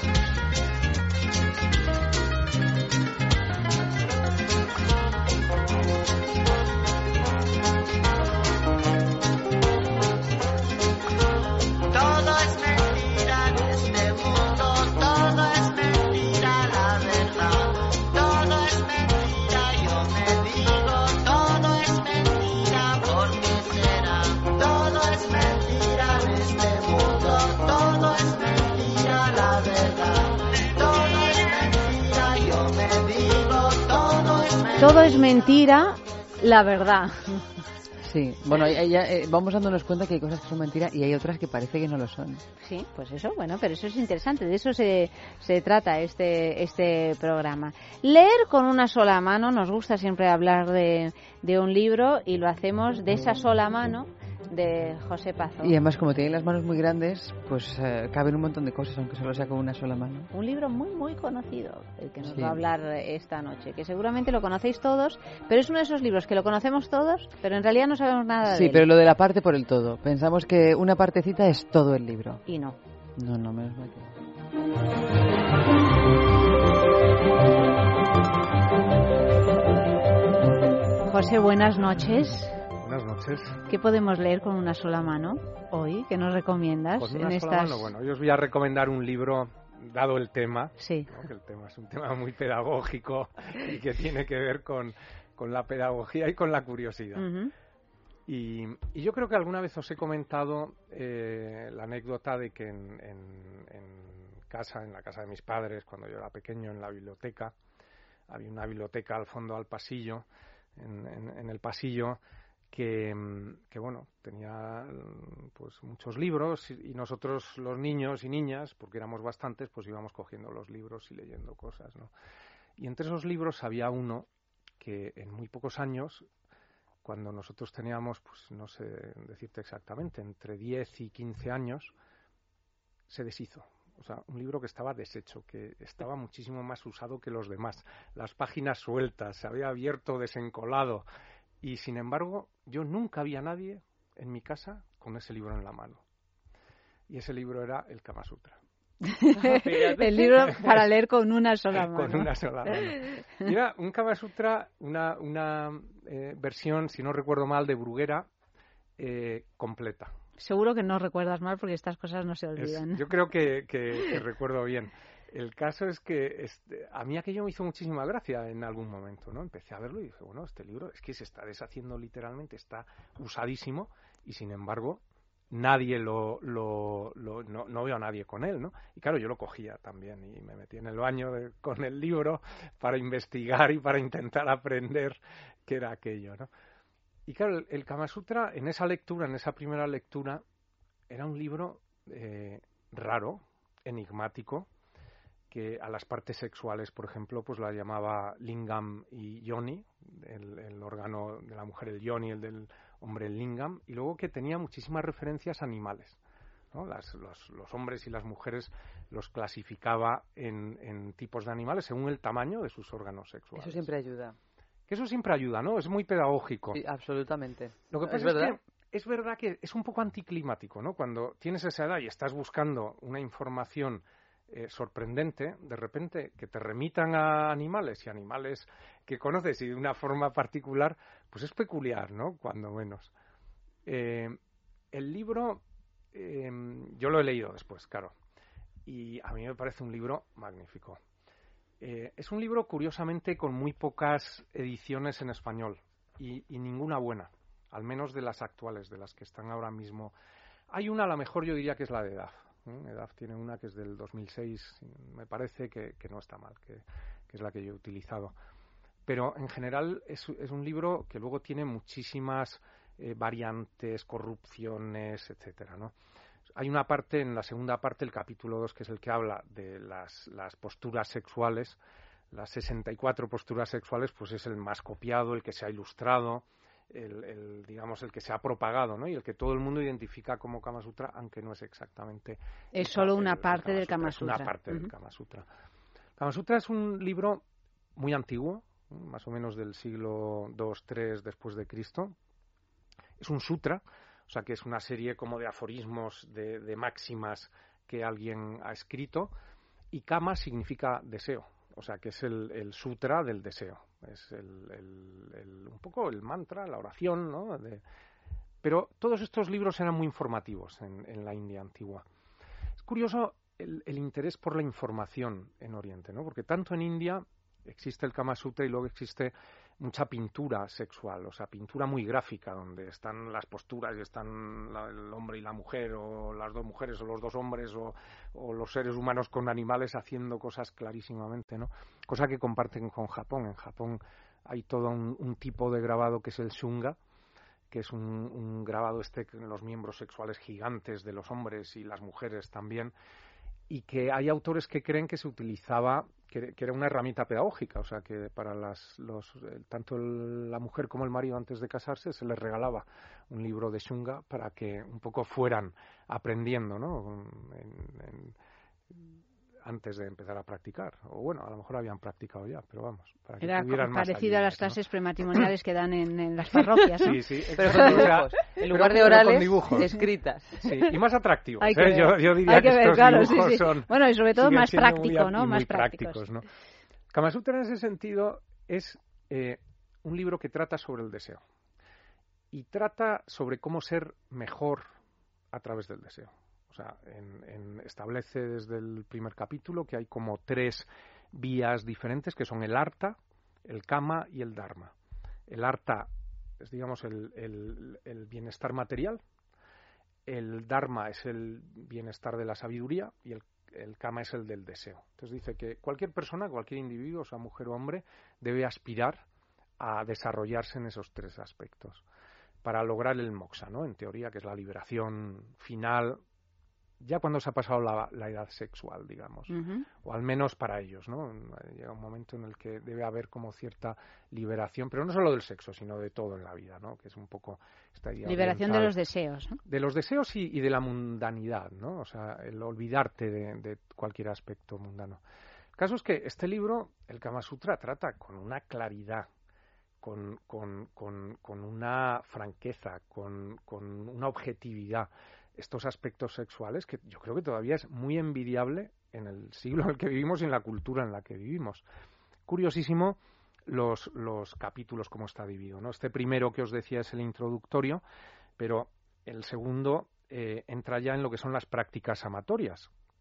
L: Todo es mentira en este mundo, todo es mentira la verdad. Todo es mentira, yo me digo, todo es mentira, ¿por qué será? Todo es mentira en este mundo, todo es mentira la verdad. Todo es mentira, yo me digo, todo es mentira.
B: Todo es mentira, la verdad.
C: Sí, bueno, ya, ya, eh, vamos dándonos cuenta que hay cosas que son mentiras y hay otras que parece que no lo son.
B: Sí, pues eso, bueno, pero eso es interesante, de eso se, se trata este, este programa. Leer con una sola mano, nos gusta siempre hablar de, de un libro y lo hacemos de esa sola mano de José Pazo.
C: Y además, como tienen las manos muy grandes, pues eh, caben un montón de cosas, aunque solo sea con una sola mano.
B: Un libro muy, muy conocido, el que nos
C: Sí.
B: va a hablar esta noche, que seguramente lo conocéis todos, pero es uno de esos libros que lo conocemos todos, pero en realidad no sabemos nada de
C: Sí,
B: él.
C: pero lo de la parte por el todo. Pensamos que una partecita es todo el libro.
B: Y no.
C: No, no, menos mal que no.
B: José, buenas noches.
V: Buenas noches.
B: ¿Qué podemos leer con una sola mano hoy? ¿Qué nos recomiendas?
V: Con una
B: en
V: sola
B: estas...
V: mano, bueno, yo os voy a recomendar un libro, dado el tema,
B: sí.
V: ¿no? Que el tema es un tema muy pedagógico y que tiene que ver con, con la pedagogía y con la curiosidad.
B: Uh-huh.
V: y, y yo creo que alguna vez os he comentado eh, la anécdota de que en, en, en casa, en la casa de mis padres, cuando yo era pequeño, en la biblioteca, había una biblioteca al fondo al pasillo, en, en, en el pasillo, que, que bueno, tenía pues muchos libros y nosotros los niños y niñas, porque éramos bastantes, pues íbamos cogiendo los libros y leyendo cosas, ¿no? Y entre esos libros había uno que en muy pocos años, cuando nosotros teníamos, pues no sé decirte exactamente, entre diez y quince años, se deshizo. O sea, un libro que estaba deshecho, que estaba muchísimo más usado que los demás. Las páginas sueltas, se había abierto desencolado. Y sin embargo, yo nunca vi a nadie en mi casa con ese libro en la mano. Y ese libro era el Kama Sutra.
B: El libro para leer con una sola mano.
V: Con una sola mano. Y era un Kama Sutra, una, una eh, versión, si no recuerdo mal, de Bruguera, eh, completa.
B: Seguro que no recuerdas mal porque estas cosas no se olvidan.
V: Es, yo creo que, que, que recuerdo bien. el caso es que este, a mí aquello me hizo muchísima gracia en algún momento, ¿no? Empecé a verlo y dije, bueno, este libro es que se está deshaciendo literalmente, está usadísimo y sin embargo nadie lo, lo, lo no, no veo a nadie con él, ¿no? Y claro, yo lo cogía también y me metí en el baño de, con el libro para investigar y para intentar aprender qué era aquello, ¿no? Y claro, el, el Kama Sutra, en esa lectura, en esa primera lectura, era un libro eh, raro, enigmático, que a las partes sexuales, por ejemplo, pues la llamaba lingam y yoni, el, el órgano de la mujer el yoni, el del hombre el lingam, y luego que tenía muchísimas referencias a animales, ¿no? Las, los, los hombres y las mujeres los clasificaba en, en tipos de animales según el tamaño de sus órganos sexuales.
C: Eso siempre ayuda.
V: Que eso siempre ayuda, ¿no? Es muy pedagógico.
C: Sí, absolutamente.
V: Lo que
C: ¿Es
V: pasa
C: verdad?
V: es que es verdad que es un poco anticlimático, ¿no? Cuando tienes esa edad y estás buscando una información eh, sorprendente, de repente que te remitan a animales y animales que conoces y de una forma particular, pues es peculiar, ¿no? Cuando menos. Eh, el libro, eh, yo lo he leído después, claro, y a mí me parece un libro magnífico. Eh, es un libro, curiosamente, con muy pocas ediciones en español y, y ninguna buena, al menos de las actuales, de las que están ahora mismo. Hay una, a lo mejor yo diría que es la de E D A F. ¿eh? E D A F tiene una que es del dos mil seis, me parece que, que no está mal, que, que es la que yo he utilizado. Pero en general es, es un libro que luego tiene muchísimas eh, variantes, corrupciones, etcétera, ¿no? Hay una parte, en la segunda parte, el capítulo dos, que es el que habla de las, las posturas sexuales. Las sesenta y cuatro posturas sexuales, pues es el más copiado, el que se ha ilustrado, el, el digamos el que se ha propagado, ¿no? Y el que todo el mundo identifica como Kama Sutra, aunque no es exactamente.
B: Es solo una
V: el,
B: parte
V: el
B: del Kama
V: Es
B: Sutra.
V: una parte
B: Uh-huh.
V: del Kama Sutra. Kama Sutra es un libro muy antiguo, más o menos del siglo dos tres después de Cristo. Es un sutra, o sea que es una serie como de aforismos, de, de máximas que alguien ha escrito, y Kama significa deseo, o sea que es el, el sutra del deseo, es el, el, el, un poco el mantra, la oración, ¿no? De, pero todos estos libros eran muy informativos en, en la India antigua. Es curioso el, el interés por la información en Oriente, ¿no? Porque tanto en India existe el Kama Sutra y luego existe mucha pintura sexual, o sea, pintura muy gráfica, donde están las posturas y están la, el hombre y la mujer, o las dos mujeres, o los dos hombres, o, o los seres humanos con animales haciendo cosas clarísimamente, ¿no? Cosa que comparten con Japón. En Japón hay todo un, un tipo de grabado que es el shunga, que es un, un grabado este en los miembros sexuales gigantes de los hombres y las mujeres también, y que hay autores que creen que se utilizaba, que, que era una herramienta pedagógica, o sea que para las, los, tanto el, la mujer como el marido antes de casarse se les regalaba un libro de shunga para que un poco fueran aprendiendo, ¿no? En, en, antes de empezar a practicar, o bueno, a lo mejor habían practicado ya, pero vamos, para que
B: Era
V: tuvieran más
B: parecido a las
V: ayudas,
B: clases
V: ¿no?
B: prematrimoniales que dan en, en las parroquias, ¿no?
V: Sí, sí,
C: pero
V: exacto,
C: con
V: o sea,
C: dibujos, en lugar
V: pero-
C: de
V: pero con
C: orales,
V: dibujos.
C: escritas.
V: Sí, y más atractivos.
B: Hay que
V: ¿eh?
B: ver,
V: Yo, yo diría
B: hay que
V: que
B: ver,
V: estos
B: claro, sí,
V: dibujos
B: sí.
V: son...
B: Bueno, y sobre todo
V: siguen
B: más
V: siendo
B: práctico,
V: muy, a-
B: ¿no?
V: y muy
B: Más
V: prácticos,
B: prácticos.
V: ¿no? Kama Sutra en ese sentido es eh, un libro que trata sobre el deseo. Y trata sobre cómo ser mejor a través del deseo. O sea, en, en, establece desde el primer capítulo que hay como tres vías diferentes, que son el artha, el kama y el dharma. El artha es, digamos, el, el, el bienestar material, el dharma es el bienestar de la sabiduría y el, el kama es el del deseo. Entonces dice que cualquier persona, cualquier individuo, sea mujer o hombre, debe aspirar a desarrollarse en esos tres aspectos para lograr el moksha, ¿no? En teoría, que es la liberación final, ya cuando se ha pasado la, la edad sexual, digamos,
B: Uh-huh.
V: o al menos para ellos, ¿no? Llega un momento en el que debe haber como cierta liberación, pero no solo del sexo, sino de todo en la vida, ¿no? Que es un poco esta idea
B: Liberación de
V: oriental.
B: los deseos, ¿no?
V: De los deseos y, y de la mundanidad, ¿no? O sea, el olvidarte de, de cualquier aspecto mundano. El caso es que este libro, el Kama Sutra, trata con una claridad, con, con, con, con una franqueza, con, con una objetividad, estos aspectos sexuales que yo creo que todavía es muy envidiable en el siglo en el que vivimos y en la cultura en la que vivimos. Curiosísimo los, los capítulos, cómo está dividido, ¿no? Este primero que os decía es el introductorio, pero el segundo eh, entra ya en lo que son las prácticas amatorias.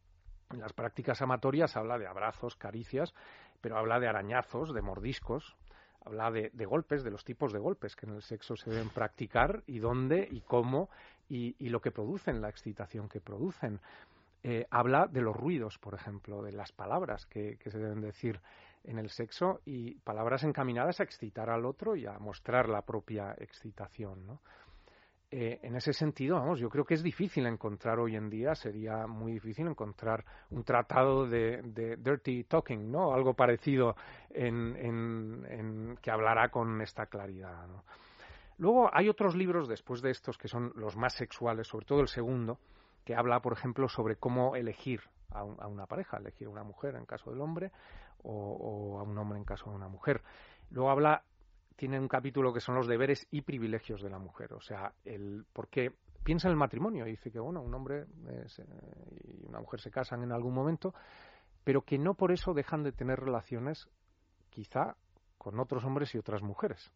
V: En las prácticas amatorias habla de abrazos, caricias, pero habla de arañazos, de mordiscos, habla de, de golpes, de los tipos de golpes que en el sexo se deben practicar y dónde y cómo y, y lo que producen, la excitación que producen. Eh, habla de los ruidos, por ejemplo, de las palabras que, que se deben decir en el sexo y palabras encaminadas a excitar al otro y a mostrar la propia excitación, ¿no? Eh, en ese sentido, vamos, yo creo que es difícil encontrar hoy en día, sería muy difícil encontrar un tratado de, de dirty talking, ¿no? Algo parecido en, en, en que hablará con esta claridad, ¿no? Luego hay otros libros después de estos que son los más sexuales, sobre todo el segundo, que habla, por ejemplo, sobre cómo elegir a, un, a una pareja, elegir a una mujer en caso del hombre o, o a un hombre en caso de una mujer. Luego habla, tiene un capítulo que son los deberes y privilegios de la mujer, o sea, el porque piensa en el matrimonio y dice que, bueno, un hombre eh, se, y una mujer se casan en algún momento, pero que no por eso dejan de tener relaciones quizá con otros hombres y otras mujeres.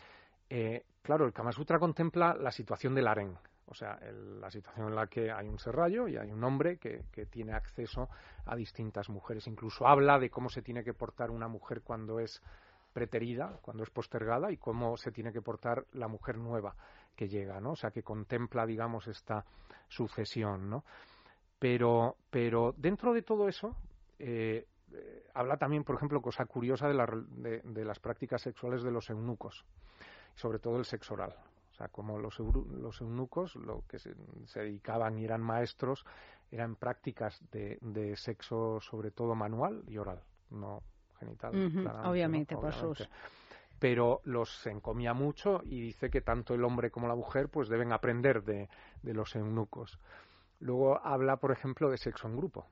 V: Eh, claro, el Kama Sutra contempla la situación del harén. O sea, el, la situación en la que hay un serrallo y hay un hombre que, que tiene acceso a distintas mujeres. Incluso habla de cómo se tiene que portar una mujer cuando es preterida, cuando es postergada, y cómo se tiene que portar la mujer nueva que llega, ¿no? O sea, que contempla, digamos, esta sucesión, ¿no? Pero, pero dentro de todo eso, eh, eh, habla también, por ejemplo, cosa curiosa de, la, de, de las prácticas sexuales de los eunucos, sobre todo el sexo oral. O sea, como los, los eunucos, lo que se, se dedicaban y eran maestros, eran prácticas de, de sexo sobre todo manual y oral, no genital.
B: Uh-huh, obviamente,
V: ¿no?
B: por
V: Obviamente.
B: sus...
V: Pero los encomía mucho y dice que tanto el hombre como la mujer pues deben aprender de, de los eunucos. Luego habla, por ejemplo, de sexo en grupo.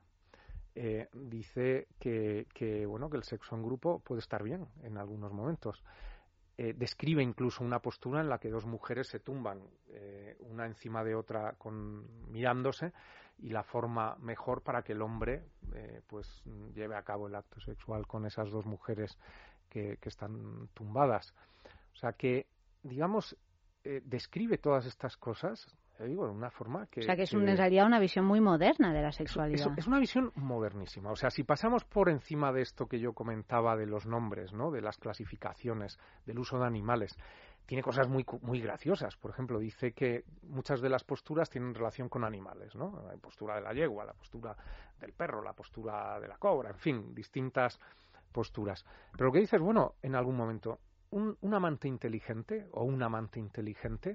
V: Eh, dice que, que, bueno, que el sexo en grupo puede estar bien en algunos momentos. Eh, describe incluso una postura en la que dos mujeres se tumban eh, una encima de otra con, mirándose, y la forma mejor para que el hombre eh, pues lleve a cabo el acto sexual con esas dos mujeres que, que están tumbadas. O sea que, digamos, eh, describe todas estas cosas, eh, digo, de una forma que...
B: O sea que es
V: que,
B: un, en realidad una visión muy moderna de la sexualidad.
V: Es, es una visión modernísima. O sea, si pasamos por encima de esto que yo comentaba de los nombres, ¿no? De las clasificaciones, del uso de animales, tiene cosas muy muy graciosas. Por ejemplo, dice que muchas de las posturas tienen relación con animales, ¿no? La postura de la yegua, la postura del perro, la postura de la cobra, en fin, distintas posturas. Pero lo que dice es, bueno, en algún momento, un, un amante inteligente o un amante inteligente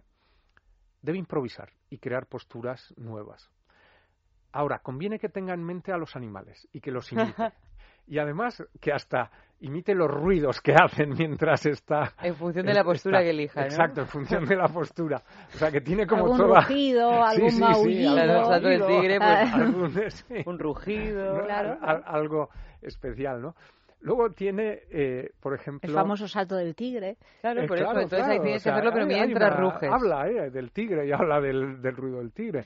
V: debe improvisar y crear posturas nuevas. Ahora, conviene que tenga en mente a los animales y que los imite. Y además que hasta imite los ruidos que hacen mientras está...
C: En función de la postura
V: está,
C: que elija, ¿no?
V: Exacto, en función de la postura. O sea, que tiene como
B: algún
V: toda...
B: rugido,
V: sí,
B: algún
V: sí,
B: maullido.
V: Sí,
C: algún salto del tigre, pues
V: algún, sí,
C: un rugido.
V: Claro. Al, algo especial, ¿no? Luego tiene, eh, por ejemplo...
B: El famoso salto del tigre.
C: Claro,
V: eh,
C: por
V: claro,
C: eso. Entonces
V: claro,
C: ahí tienes
V: o sea,
C: que hacerlo, pero
V: hay,
C: mientras
V: hay una,
C: ruges.
V: Habla eh, del tigre y habla del, del ruido del tigre,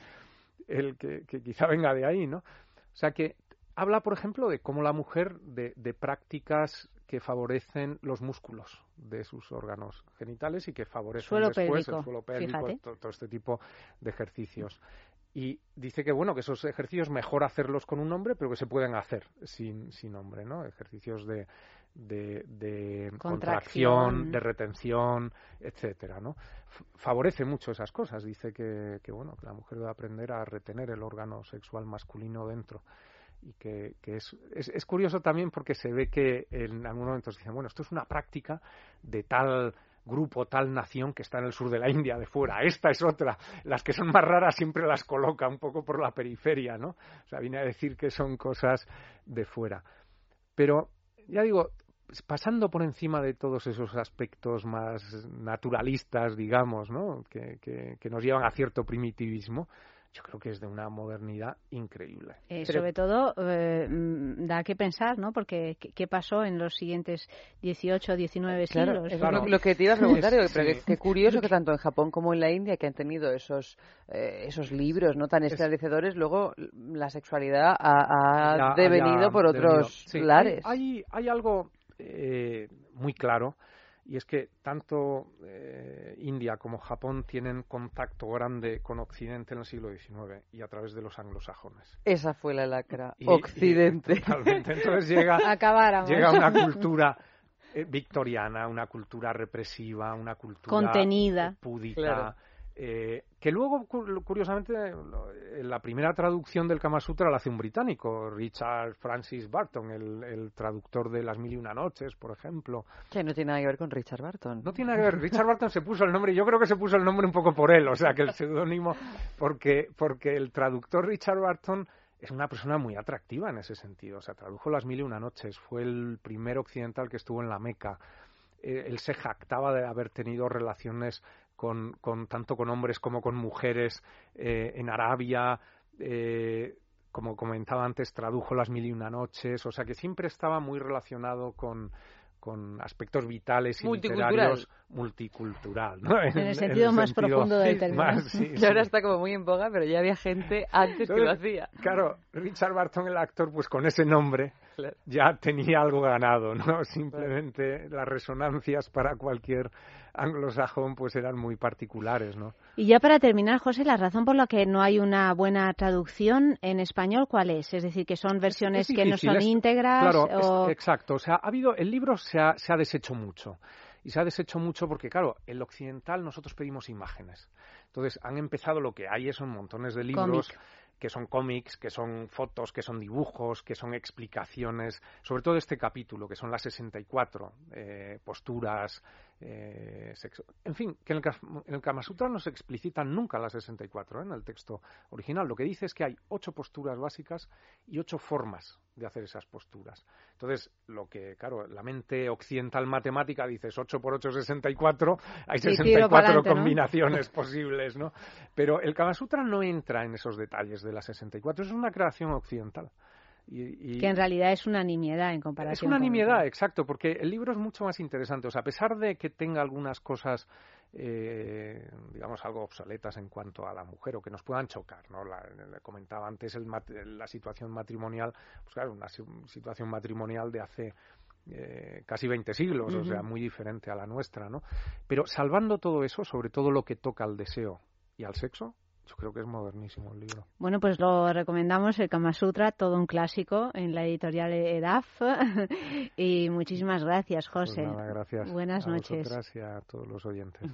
V: el que, que quizá venga de ahí, ¿no? O sea que habla, por ejemplo, de cómo la mujer, de, de prácticas que favorecen los músculos de sus órganos genitales y que favorecen
B: suelo
V: después
B: pélvico,
V: el suelo pélvico,
B: fíjate.
V: todo, todo este tipo de ejercicios. Y dice que, bueno, que esos ejercicios mejor hacerlos con un hombre, pero que se pueden hacer sin, sin hombre, ¿no? Ejercicios de, de, de contracción. contracción, de retención, etcétera, ¿no? F- favorece mucho esas cosas. Dice que, que, bueno, que la mujer debe aprender a retener el órgano sexual masculino dentro. Y que, que es, es, es curioso también porque se ve que en algún momento se dice, bueno, esto es una práctica de tal grupo, tal nación que está en el sur de la India, de fuera. Esta es otra. Las que son más raras siempre las coloca un poco por la periferia, ¿no? O sea, viene a decir que son cosas de fuera. Pero, ya digo, pasando por encima de todos esos aspectos más naturalistas, digamos, ¿no? Que, que, que nos llevan a cierto primitivismo, yo creo que es de una modernidad increíble.
B: Eh,
V: Pero,
B: sobre todo, eh, da que pensar, ¿no? Porque ¿qué pasó en los siguientes dieciocho, diecinueve
C: claro,
B: siglos?
C: Eso
V: Claro.
C: es lo, lo que te iba a preguntar, digo,
V: Sí.
C: pero qué, qué curioso que tanto en Japón como en la India, que han tenido esos eh, esos libros no tan esclarecedores, luego la sexualidad ha, ha
V: Ya-
C: devenido
V: haya
C: por
V: devenido.
C: otros
V: Sí,
C: lares.
V: Hay, hay, hay algo eh, muy claro, y es que tanto eh, India como Japón tienen contacto grande con Occidente en el siglo diecinueve y a través de los anglosajones.
C: Esa fue la lacra,
V: Y-
C: Occidente.
V: y totalmente. Entonces llega,
B: Acabáramos.
V: llega una cultura eh, victoriana, una cultura represiva, una cultura
B: Contenida.
V: púdica,
B: Claro.
V: eh, que luego, cu- curiosamente, lo- la primera traducción del Kama Sutra la hace un británico, Richard Francis Barton, el, el traductor de Las Mil y Una Noches, por ejemplo.
C: Que no tiene nada que ver con Richard Barton.
V: No tiene nada que ver. Richard Barton se puso el nombre, yo creo que se puso el nombre un poco por él, o sea, que el seudónimo, porque, porque el traductor Richard Barton es una persona muy atractiva en ese sentido. O sea, tradujo Las Mil y Una Noches, fue el primer occidental que estuvo en la Meca. Eh, él se jactaba de haber tenido relaciones con, con tanto con hombres como con mujeres eh, en Arabia. Eh, como comentaba antes, tradujo Las Mil y Una Noches. O sea, que siempre estaba muy relacionado con con aspectos vitales y
C: Multicultural.
V: literarios, multicultural, ¿no?
B: En el sentido más profundo del término.
V: más, sí,
C: Que
V: sí.
C: ahora está como muy en boga, pero ya había gente antes que lo
V: Entonces,
C: hacía.
V: Claro, Richard Barton, el actor, pues con ese nombre
C: Claro.
V: ya tenía algo ganado, ¿no? Simplemente las resonancias para cualquier anglosajón pues eran muy particulares, ¿no?
B: Y ya para terminar, José, la razón por la que no hay una buena traducción en español, ¿cuál es? Es decir, que son versiones
V: Es
B: que no
V: difícil,
B: son
V: es-
B: íntegras.
V: Claro,
B: o...
V: es- exacto. O sea, ha habido, el libro se ha, se ha deshecho mucho. Y se ha deshecho mucho porque, claro, el occidental nosotros pedimos imágenes. Entonces, han empezado, lo que hay son montones de libros
B: Cómic.
V: que son cómics, que son fotos, que son dibujos, que son explicaciones, sobre todo este capítulo, que son las sesenta y cuatro eh, posturas, eh, sexo. En fin, que en el, Kas- en el Kama Sutra no se explicitan nunca las sesenta y cuatro, ¿eh? En el texto original. Lo que dice es que hay ocho posturas básicas y ocho formas de hacer esas posturas. Entonces, lo que, claro, la mente occidental matemática dice es ocho por ocho, sesenta y cuatro, hay
B: Sí,
V: sesenta
B: tiro
V: y cuatro
B: pa'lante, ¿no?
V: combinaciones posibles, ¿no? Pero el Kama Sutra no entra en esos detalles de las sesenta y cuatro, es una creación occidental. Y, y
B: Que en realidad es una nimiedad en comparación.
V: es una
B: con
V: nimiedad,
B: otro.
V: exacto, porque el libro es mucho más interesante. O sea, a pesar de que tenga algunas cosas, eh, digamos, algo obsoletas en cuanto a la mujer o que nos puedan chocar, ¿no? La, le comentaba antes el mat- la situación matrimonial, pues claro, una si- situación matrimonial de hace eh, casi veinte siglos, o
B: Ujú.
V: sea, muy diferente a la nuestra, ¿no? Pero salvando todo eso, sobre todo lo que toca al deseo y al sexo, yo creo que es modernísimo el libro.
B: Bueno, pues lo recomendamos, el Kama Sutra, todo un clásico en la editorial E D A F. Y muchísimas gracias,
V: Pues
B: José.
V: nada, gracias.
B: Buenas
V: a
B: noches.
V: vosotras y a todos los oyentes.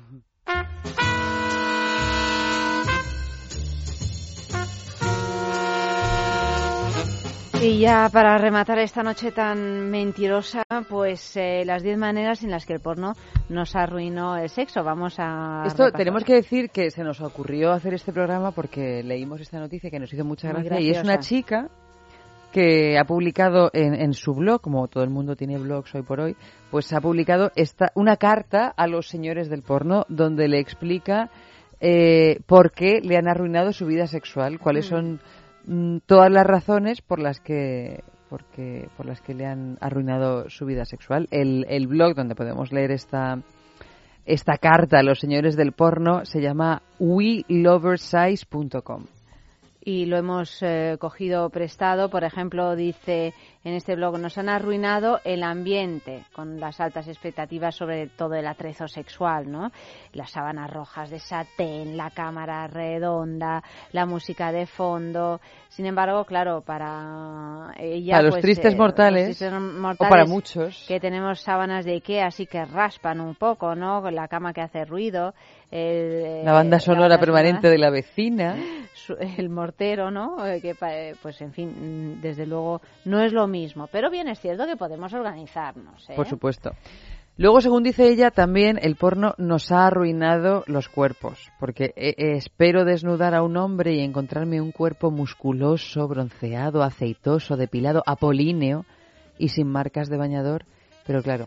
B: Y ya para rematar esta noche tan mentirosa, pues eh, las diez maneras en las que el porno nos arruinó el sexo. Vamos a
C: Esto
B: repasar.
C: tenemos que decir que se nos ocurrió hacer este programa porque leímos esta noticia que nos hizo mucha
B: Muy
C: gracia y es una
B: graciosa.
C: chica que ha publicado en, en su blog, como todo el mundo tiene blogs hoy por hoy, pues ha publicado esta una carta a los señores del porno donde le explica eh, por qué le han arruinado su vida sexual, cuáles
B: Mm.
C: son mm, todas las razones por las que porque por las que le han arruinado su vida sexual. El, el blog donde podemos leer esta esta carta a los señores del porno se llama we lover size punto com.
B: Y lo hemos eh, cogido prestado. Por ejemplo, dice en este blog: nos han arruinado el ambiente con las altas expectativas sobre todo el atrezo sexual, ¿no? Las sábanas rojas de satén, la cámara redonda, la música de fondo. Sin embargo, claro, para ella,
C: Para los
B: pues,
C: tristes
B: eh,
C: mortales,
B: los tristes
C: o
B: mortales,
C: para muchos,
B: que tenemos sábanas de Ikea así que raspan un poco, ¿no? Con la cama que hace ruido, el,
C: la banda
B: eh,
C: sonora
B: banda
C: permanente
B: sonora,
C: de la vecina.
B: su- el mortero, ¿no? Eh, que pa- eh, pues en fin, mm, desde luego no es lo mismo, pero bien es cierto que podemos organizarnos, ¿eh?
C: Por supuesto. Luego, según dice ella, también el porno nos ha arruinado los cuerpos, porque eh, eh, espero desnudar a un hombre y encontrarme un cuerpo musculoso, bronceado, aceitoso, depilado, apolíneo y sin marcas de bañador, pero claro,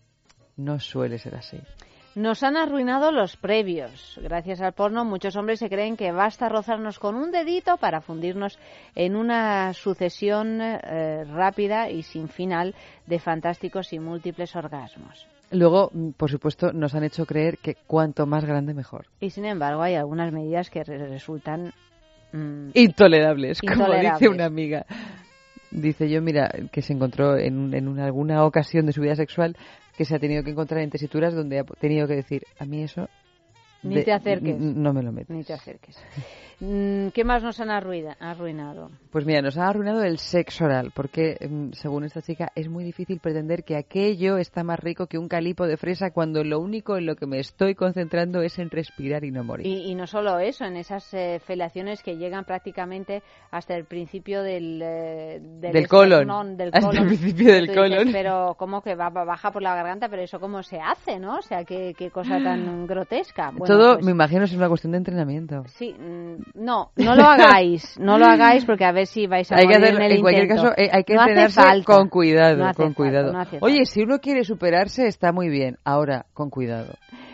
C: no suele ser así.
B: Nos han arruinado los previos. Gracias al porno, muchos hombres se creen que basta rozarnos con un dedito para fundirnos en una sucesión eh, rápida y sin final de fantásticos y múltiples orgasmos.
C: Luego, mm, por supuesto, nos han hecho creer que cuanto más grande mejor.
B: Y sin embargo, hay algunas medidas que re- resultan mm,
C: Intolerables, como
B: intolerables.
C: dice una amiga. Dice yo, mira, que se encontró en, en una- alguna ocasión de su vida sexual que se ha tenido que encontrar en tesituras donde ha tenido que decir, a mí eso...
B: Ni
C: de,
B: te acerques.
C: No me lo metes.
B: Ni te acerques. ¿Qué más nos han arruida, arruinado?
C: Pues mira, nos ha arruinado el sexo oral, porque según esta chica es muy difícil pretender que aquello está más rico que un calipo de fresa cuando lo único en lo que me estoy concentrando es en respirar y no morir.
B: Y, y no solo eso, en esas eh, felaciones que llegan prácticamente hasta el principio del eh, del,
C: del colon,
B: esternón, del
C: hasta
B: colon.
C: el principio del
B: Dices,
C: colon.
B: pero cómo que va, baja por la garganta, pero eso cómo se hace, ¿no? O sea, qué, qué cosa tan grotesca. Bueno,
C: todo,
B: pues,
C: me imagino, es una cuestión de entrenamiento.
B: Sí, no, no lo hagáis, no lo hagáis porque a ver si vais a
C: hay
B: morir
C: que hacer,
B: en el
C: en cualquier
B: intento.
C: caso, eh, hay que
B: no
C: entrenarse con cuidado,
B: no
C: con cuidado.
B: Falta, no
C: Oye, si uno quiere superarse está muy bien, ahora con cuidado.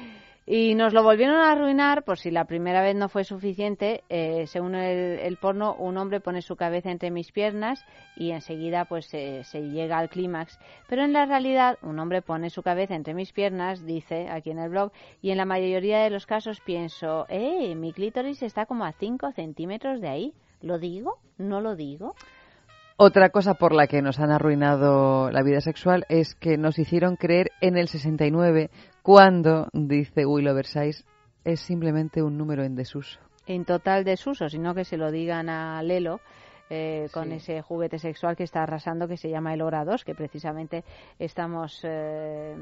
B: Y nos lo volvieron a arruinar, por si la primera vez no fue suficiente, eh, según el, el porno, un hombre pone su cabeza entre mis piernas y enseguida pues eh, se llega al clímax. Pero en la realidad, un hombre pone su cabeza entre mis piernas, dice aquí en el blog, y en la mayoría de los casos pienso, eh, mi clítoris está como a cinco centímetros de ahí. ¿Lo digo? ¿No lo digo?
C: Otra cosa por la que nos han arruinado la vida sexual es que nos hicieron creer en el sesenta y nueve cuando, dice Will Oversize, es simplemente un número en desuso.
B: En total desuso, sino que se lo digan a Lelo, eh, con sí. ese juguete sexual que está arrasando, que se llama el Hora dos, que precisamente estamos eh,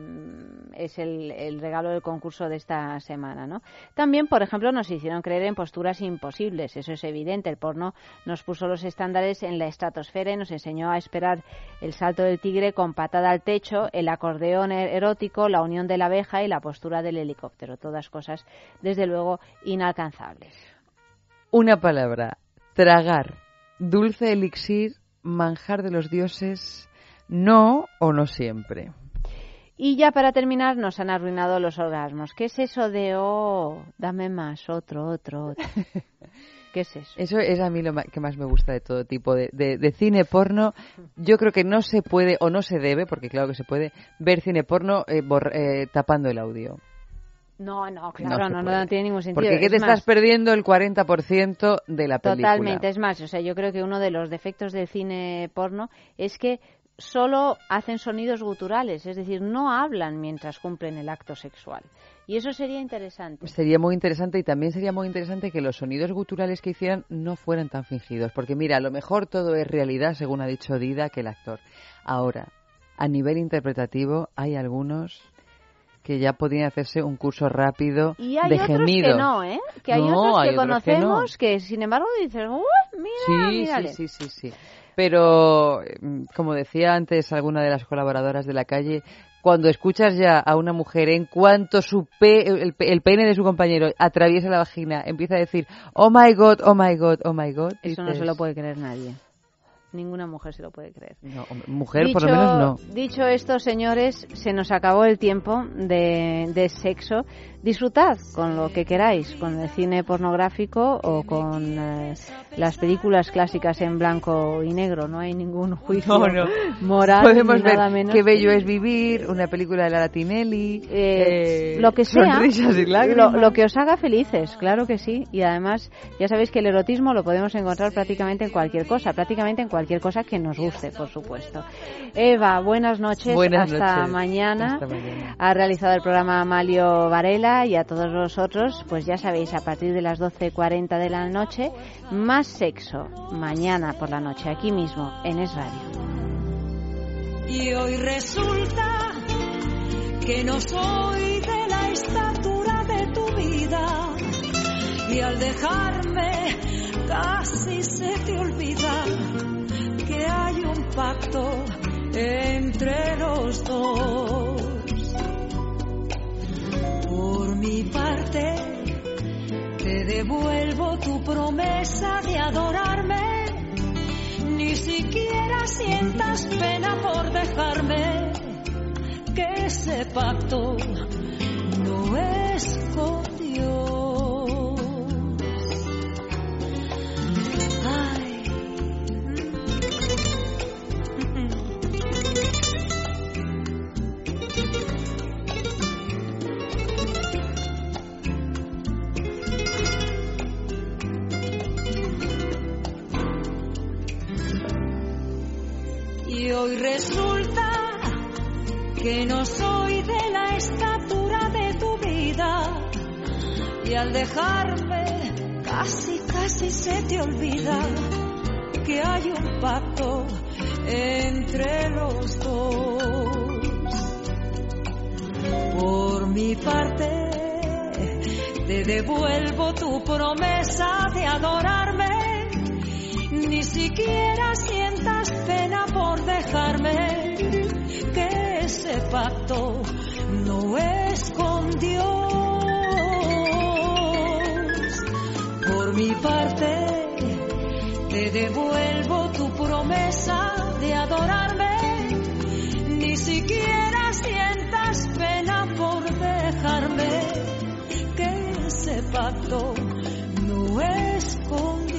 B: es el, el regalo del concurso de esta semana, ¿no? También, por ejemplo, nos hicieron creer en posturas imposibles, eso es evidente. El porno nos puso los estándares en la estratosfera y nos enseñó a esperar el salto del tigre con patada al techo, el acordeón erótico, la unión de la abeja y la postura del helicóptero. Todas cosas, desde luego, inalcanzables.
C: Una palabra, tragar. Dulce elixir, manjar de los dioses, no o no siempre.
B: Y ya para terminar nos han arruinado los orgasmos. ¿Qué es eso de, oh, dame más, otro, otro, otro? ¿Qué es eso?
C: Eso es a mí lo que más me gusta de todo tipo de, de, de cine porno. Yo creo que no se puede, o no se debe, porque claro que se puede, ver cine porno eh, bor, eh, tapando el audio.
B: No, no, claro, no, no, no tiene ningún sentido.
C: Porque ¿qué te
B: es
C: estás
B: más,
C: perdiendo el cuarenta por ciento de la película?
B: Totalmente, es más, o sea, yo creo que uno de los defectos del cine porno es que solo hacen sonidos guturales, es decir, no hablan mientras cumplen el acto sexual. Y eso sería interesante.
C: Sería muy interesante y también sería muy interesante que los sonidos guturales que hicieran no fueran tan fingidos. Porque mira, a lo mejor todo es realidad, según ha dicho Dida, que el actor. Ahora, a nivel interpretativo, hay algunos que ya podrían hacerse un curso rápido
B: y hay
C: de
B: otros
C: gemidos.
B: Que no, ¿eh? Que hay
C: no,
B: otros que
C: hay
B: conocemos
C: otros que, no.
B: que, sin embargo, dices, ¡uh, mira,
C: sí,
B: mírale!
C: Sí, sí, sí, sí. Pero, como decía antes alguna de las colaboradoras de la calle, cuando escuchas ya a una mujer, en cuanto su pe el, el pene de su compañero atraviesa la vagina, empieza a decir, oh my God, oh my God, oh my God.
B: Eso
C: dices,
B: no se lo puede creer nadie. Ninguna mujer se lo puede creer.
C: No, mujer
B: dicho,
C: por lo menos no.
B: Dicho esto, señores, se nos acabó el tiempo de, de sexo. Disfrutad con lo que queráis, con el cine pornográfico o con eh, las películas clásicas en blanco y negro. No hay ningún juicio
C: no, no.
B: moral.
C: Podemos
B: ni
C: ver
B: nada menos
C: Qué bello
B: que...
C: es vivir, una película de Lara Tinelli,
B: eh,
C: eh,
B: lo que sea,
C: sonrisas y
B: lo,
C: lágrimas.
B: lo que os haga felices, claro que sí. Y además, ya sabéis que el erotismo lo podemos encontrar prácticamente en cualquier cosa, prácticamente en cualquier cosa que nos guste, por supuesto. Eva, buenas noches,
C: buenas
B: hasta,
C: noches.
B: Mañana.
C: hasta mañana.
B: Ha realizado el programa Amalio Varela y a todos vosotros, pues ya sabéis, a partir de las doce cuarenta de la noche, más sexo, mañana por la noche, aquí mismo, en Es Radio.
N: Y hoy resulta que no soy de la estatura de tu vida y al dejarme casi se te olvida que hay un pacto entre los dos. Por mi parte, te devuelvo tu promesa de adorarme. Ni siquiera sientas pena por dejarme, que ese pacto no es con Dios. Ay. Y hoy resulta que no soy de la estatura de tu vida. Y al dejarme, casi, casi se te olvida que hay un pacto entre los dos. Por mi parte, te devuelvo tu promesa de adorarme. Ni siquiera sientas pena por dejarme, que ese pacto no es con Dios. Por mi parte, te devuelvo tu promesa de adorarme. Ni siquiera sientas pena por dejarme, que ese pacto no es con Dios.